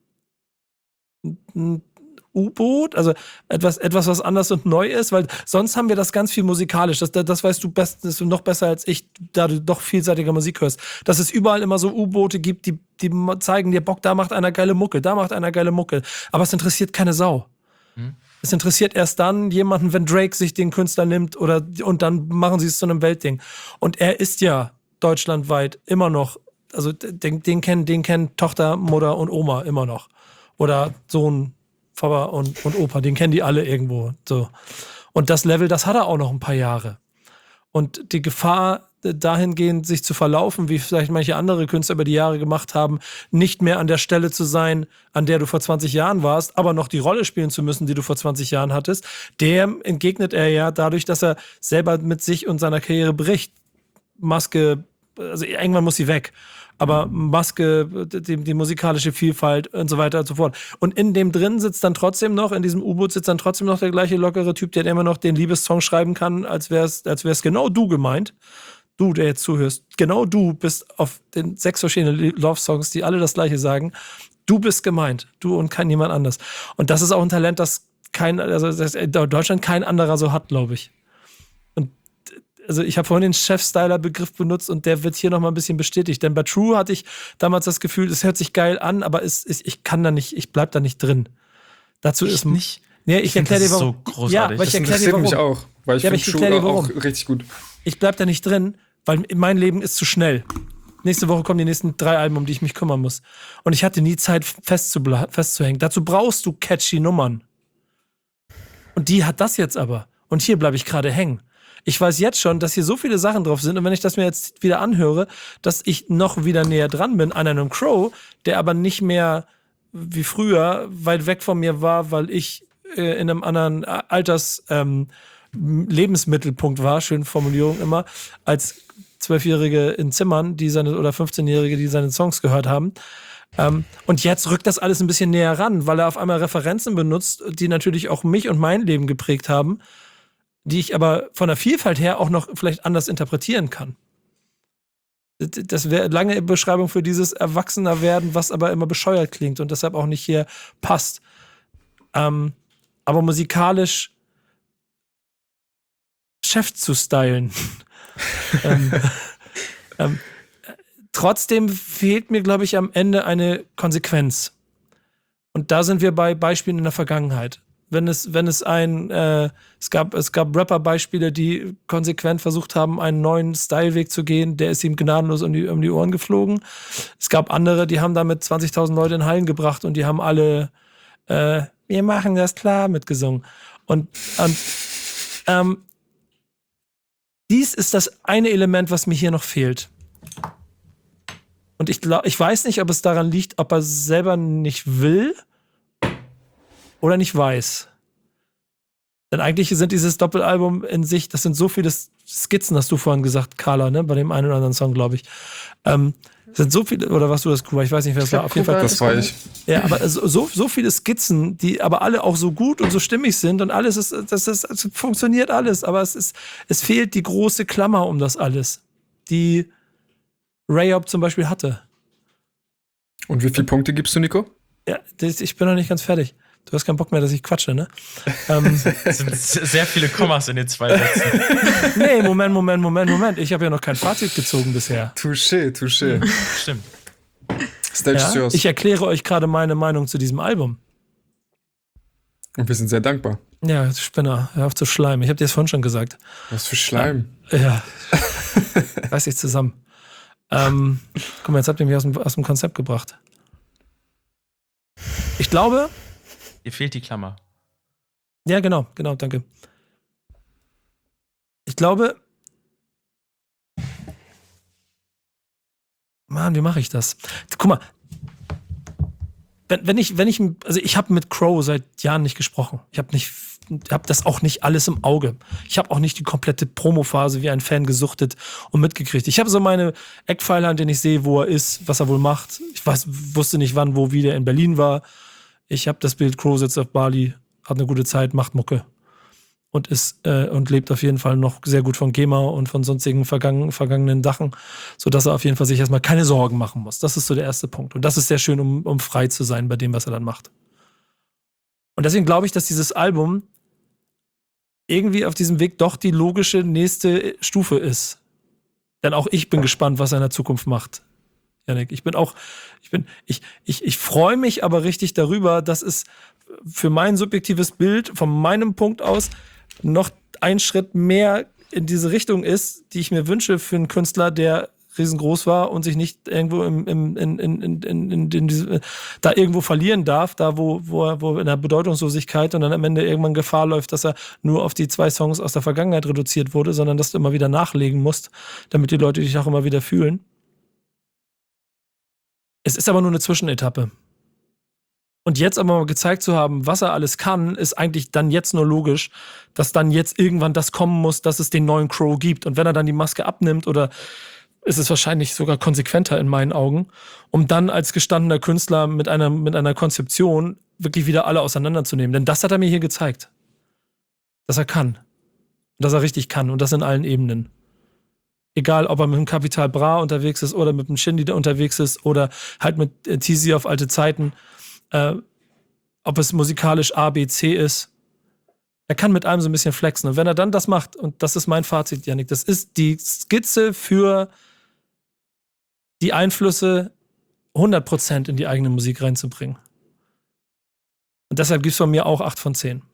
U-Boot, also etwas, etwas, was anders und neu ist, weil sonst haben wir das ganz viel musikalisch. Das, das weißt du best, das du noch besser als ich, da du doch vielseitiger Musik hörst. Dass es überall immer so U-Boote gibt, die, die zeigen dir, Bock, da macht einer geile Mucke, da macht einer geile Mucke. Aber es interessiert keine Sau. Hm. Es interessiert erst dann jemanden, wenn Drake sich den Künstler nimmt oder, und dann machen sie es zu einem Weltding. Und er ist ja deutschlandweit immer noch, also den, den kennen, den kennen Tochter, Mutter und Oma immer noch. Oder Sohn, Papa und, und Opa, den kennen die alle irgendwo. So. Und das Level, das hat er auch noch ein paar Jahre. Und die Gefahr, dahingehend sich zu verlaufen, wie vielleicht manche andere Künstler über die Jahre gemacht haben, nicht mehr an der Stelle zu sein, an der du vor zwanzig Jahren warst, aber noch die Rolle spielen zu müssen, die du vor zwanzig Jahren hattest, dem entgegnet er ja dadurch, dass er selber mit sich und seiner Karriere bricht. Maske, also irgendwann muss sie weg. Aber Maske, die, die musikalische Vielfalt und so weiter und so fort. Und in dem drin sitzt dann trotzdem noch, in diesem U-Boot sitzt dann trotzdem noch der gleiche lockere Typ, der immer noch den Liebessong schreiben kann, als wäre es als wär's genau du gemeint. Du, der jetzt zuhörst. Genau du bist auf den sechs verschiedenen Love-Songs, die alle das Gleiche sagen. Du bist gemeint. Du und kein niemand anders. Und das ist auch ein Talent, das kein, also das Deutschland kein anderer so hat, glaube ich. Also ich habe vorhin den Chef-Styler-Begriff benutzt und der wird hier nochmal ein bisschen bestätigt. Denn bei True hatte ich damals das Gefühl, es hört sich geil an, aber es, es, ich kann da nicht, ich bleib da nicht drin. Dazu ich ist nicht. Nee, ich, ich erkläre dir warum. So großartig. Ja, weil ich erkläre dir warum. mich auch, weil ich ja, finde True auch richtig gut. Ich bleib da nicht drin, weil mein Leben ist zu schnell. Nächste Woche kommen die nächsten drei Alben, um die ich mich kümmern muss. Und ich hatte nie Zeit festzubla- festzuhängen. Dazu brauchst du catchy Nummern. Und die hat das jetzt aber. Und hier bleibe ich gerade hängen. Ich weiß jetzt schon, dass hier so viele Sachen drauf sind und wenn ich das mir jetzt wieder anhöre, dass ich noch wieder näher dran bin an einem Crow, der aber nicht mehr wie früher weit weg von mir war, weil ich äh, in einem anderen Alters ähm, Lebensmittelpunkt war, schöne Formulierung immer, als Zwölfjährige in Zimmern, die seine oder fünfzehnjährige, die seine Songs gehört haben. Ähm, und jetzt rückt das alles ein bisschen näher ran, weil er auf einmal Referenzen benutzt, die natürlich auch mich und mein Leben geprägt haben, die ich aber von der Vielfalt her auch noch vielleicht anders interpretieren kann. Das wäre eine lange Beschreibung für dieses Erwachsenerwerden, was aber immer bescheuert klingt und deshalb auch nicht hier passt. Ähm, aber musikalisch Chef zu stylen. ähm, ähm, trotzdem fehlt mir, glaube ich, am Ende eine Konsequenz. Und da sind wir bei Beispielen in der Vergangenheit. Wenn es, wenn es ein, äh, es gab, es gab Rapper-Beispiele, die konsequent versucht haben, einen neuen Styleweg zu gehen, der ist ihm gnadenlos um die, um die Ohren geflogen. Es gab andere, die haben damit zwanzigtausend Leute in Hallen gebracht und die haben alle, äh, wir machen das klar, mitgesungen. Und, und ähm, dies ist das eine Element, was mir hier noch fehlt. Und ich glaube, ich weiß nicht, ob es daran liegt, ob er selber nicht will oder nicht weiß. Denn eigentlich sind dieses Doppelalbum in sich, das sind so viele Skizzen, hast du vorhin gesagt, Carla, ne? Bei dem einen oder anderen Song, glaube ich. Ähm, sind so viele, oder warst du das, Kuba? Ich weiß nicht, wer es war. Auf jeden Fall. Das war ich. Ja, aber so, so viele Skizzen, die aber alle auch so gut und so stimmig sind und alles ist, das ist, das funktioniert alles, aber es ist, es fehlt die große Klammer um das alles, die Rayop zum Beispiel hatte. Und wie viele Punkte gibst du, Nico? Ja, das, ich bin noch nicht ganz fertig. Du hast keinen Bock mehr, dass ich quatsche, ne? ähm, Es sind sehr viele Kommas in den zwei Sätzen. nee, Moment, Moment, Moment, Moment. Ich habe ja noch kein Fazit gezogen bisher. Touché, touché. Stimmt. Stage is Ja? yours. Ich erkläre euch gerade meine Meinung zu diesem Album. Und wir sind sehr dankbar. Ja, Spinner, hör auf zu schleimen. Ich habe dir das vorhin schon gesagt. Was für Schleim. Ja. Reiß dich zusammen. Ähm, guck mal, jetzt habt ihr mich aus dem, aus dem Konzept gebracht. Ich glaube, Dir fehlt die Klammer. ja, genau, genau, danke. Ich glaube, Mann, wie mache ich das? Guck mal, wenn, wenn ich, wenn ich, also ich habe mit Crow seit Jahren nicht gesprochen. Ich habe nicht, habe das auch nicht alles im Auge. Ich habe auch nicht die komplette Promophase wie ein Fan gesuchtet und mitgekriegt. Ich habe so meine Eckpfeiler, an denen ich sehe, wo er ist, was er wohl macht. Ich weiß, wusste nicht, wann, wo, wie der in Berlin war. Ich habe das Bild, Crow sitzt auf Bali, hat eine gute Zeit, macht Mucke. Und ist äh, und lebt auf jeden Fall noch sehr gut von GEMA und von sonstigen vergangen, vergangenen Sachen, sodass er auf jeden Fall sich erstmal keine Sorgen machen muss. Das ist so der erste Punkt. Und das ist sehr schön, um, um frei zu sein bei dem, was er dann macht. Und deswegen glaube ich, dass dieses Album irgendwie auf diesem Weg doch die logische nächste Stufe ist. Denn auch ich bin gespannt, was er in der Zukunft macht. Janik, ich bin auch, ich bin, ich, ich, ich freue mich aber richtig darüber, dass es für mein subjektives Bild von meinem Punkt aus noch ein Schritt mehr in diese Richtung ist, die ich mir wünsche für einen Künstler, der riesengroß war und sich nicht irgendwo im, im, in, in, in, in, in, in diese, da irgendwo verlieren darf, da wo, wo er wo in der Bedeutungslosigkeit und dann am Ende irgendwann Gefahr läuft, dass er nur auf die zwei Songs aus der Vergangenheit reduziert wurde, sondern dass du immer wieder nachlegen musst, damit die Leute dich auch immer wieder fühlen. Es ist aber nur eine Zwischenetappe. Und jetzt aber mal gezeigt zu haben, was er alles kann, ist eigentlich dann jetzt nur logisch, dass dann jetzt irgendwann das kommen muss, dass es den neuen Crow gibt. Und wenn er dann die Maske abnimmt, oder ist es wahrscheinlich sogar konsequenter in meinen Augen, um dann als gestandener Künstler mit einer, mit einer Konzeption wirklich wieder alle auseinanderzunehmen. Denn das hat er mir hier gezeigt. Dass er kann. Dass er richtig kann. Und das in allen Ebenen. Egal, ob er mit dem Capital Bra unterwegs ist oder mit dem Shindy da unterwegs ist oder halt mit äh, T Z auf alte Zeiten. Äh, ob es musikalisch A, B, C ist. Er kann mit allem so ein bisschen flexen. Und wenn er dann das macht, und das ist mein Fazit, Janik, das ist die Skizze für die Einflüsse hundert Prozent in die eigene Musik reinzubringen. Und deshalb gibt es von mir auch acht von zehn.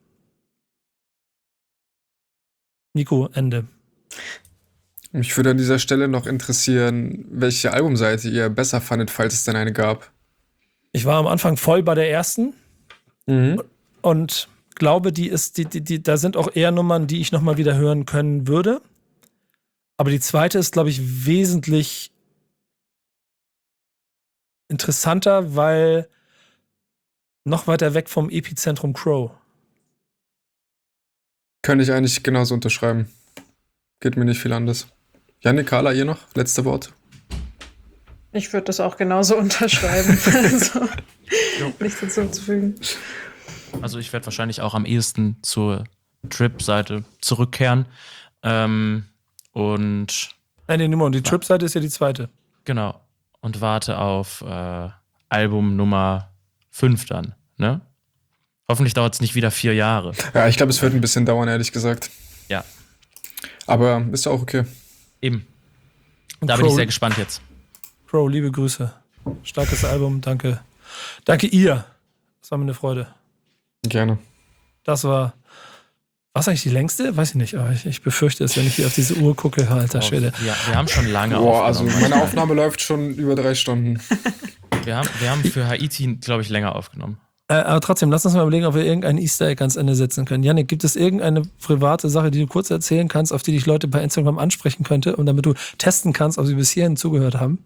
Nico, Ende. Mich würde an dieser Stelle noch interessieren, welche Albumseite ihr besser fandet, falls es denn eine gab. Ich war am Anfang voll bei der ersten Mhm. und glaube, die ist, die, die, die, da sind auch eher Nummern, die ich nochmal wieder hören können würde. Aber die zweite ist, glaube ich, wesentlich interessanter, weil noch weiter weg vom Epizentrum Crow. Könnte ich eigentlich genauso unterschreiben. Geht mir nicht viel anders. Janik, Carla, ihr noch? Letzte Wort? Ich würde das auch genauso unterschreiben. Also, nichts hinzuzufügen. Also ich werde wahrscheinlich auch am ehesten zur Trip-Seite zurückkehren. Ähm, und Nein, nee, Nummer. Und die Trip-Seite ist ja die zweite. genau. Und warte auf äh, Album Nummer fünf dann, ne? Hoffentlich dauert es nicht wieder vier Jahre. Ja, ich glaube, es wird ein bisschen dauern, ehrlich gesagt. Ja, Aber ist ja auch okay. eben. Und Da bin ich Crow- sehr gespannt jetzt. Crow, liebe Grüße. Starkes Album, danke. Danke ihr. Das war mir eine Freude. Gerne. Das war. Was eigentlich die längste? Weiß ich nicht, aber ich, ich befürchte es, wenn ich hier auf diese Uhr gucke. Alter Schwede. Ja, wir haben schon lange Boah, also aufgenommen. meine Aufnahme läuft schon über drei Stunden. wir, haben, wir haben für Haiti, glaube ich, länger aufgenommen. Äh, aber trotzdem, lass uns mal überlegen, ob wir irgendein Easter Egg ans Ende setzen können. Janik, gibt es irgendeine private Sache, die du kurz erzählen kannst, auf die dich Leute bei Instagram ansprechen könnte und damit du testen kannst, ob sie bis hierhin zugehört haben?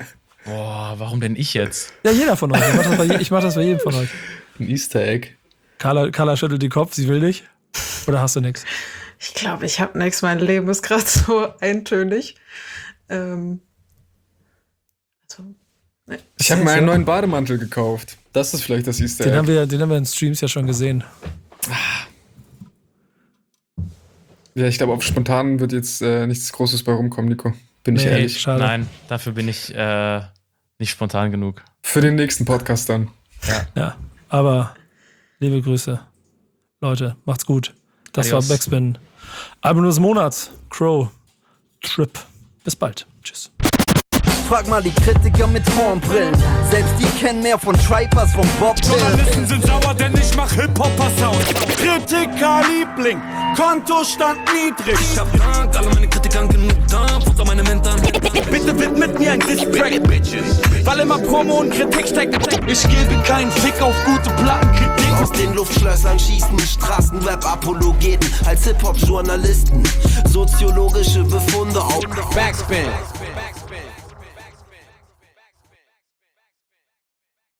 Boah, warum denn ich jetzt? Ja, jeder von euch. Ich mach das bei, je- ich mach das bei jedem von euch. Ein Easter Egg. Carla, Carla schüttelt den Kopf, sie will dich. Oder hast du nichts? Ich glaube, ich habe nichts. Mein Leben ist gerade so eintönig. Ähm, also, nee. Ich habe mir einen neuen Bademantel gekauft. Das ist vielleicht das Easter Egg. Den haben wir, den haben wir in Streams ja schon gesehen. Ja, ich glaube, auf spontan wird jetzt äh, nichts Großes bei rumkommen, Nico. Bin ich Nee, ehrlich. schade. Nein, dafür bin ich äh, nicht spontan genug. Für den nächsten Podcast dann. Ja, aber liebe Grüße. Leute, macht's gut. Das Adios. war Backspin. Album des Monats. Crow. Trip. Bis bald. Tschüss. Frag mal die Kritiker mit Hornbrillen. Selbst die kennen mehr von Tripers, von Bob Journalisten Dylan. sind sauer, denn ich mach Hip-Hopper-Sound. Kritiker-Liebling, Kontostand niedrig. Ich hab Dank, alle meine Kritikern genug da, Futter meine Mentoren. Bitte widmet mir ein Diss-Track, weil immer Promo und Kritik steckt. Ich gebe keinen Fick auf gute Plattenkritik. Aus den Luftschlössern schießen die Straßenrap-Apologeten als Hip-Hop-Journalisten. Soziologische Befunde auf Backspin.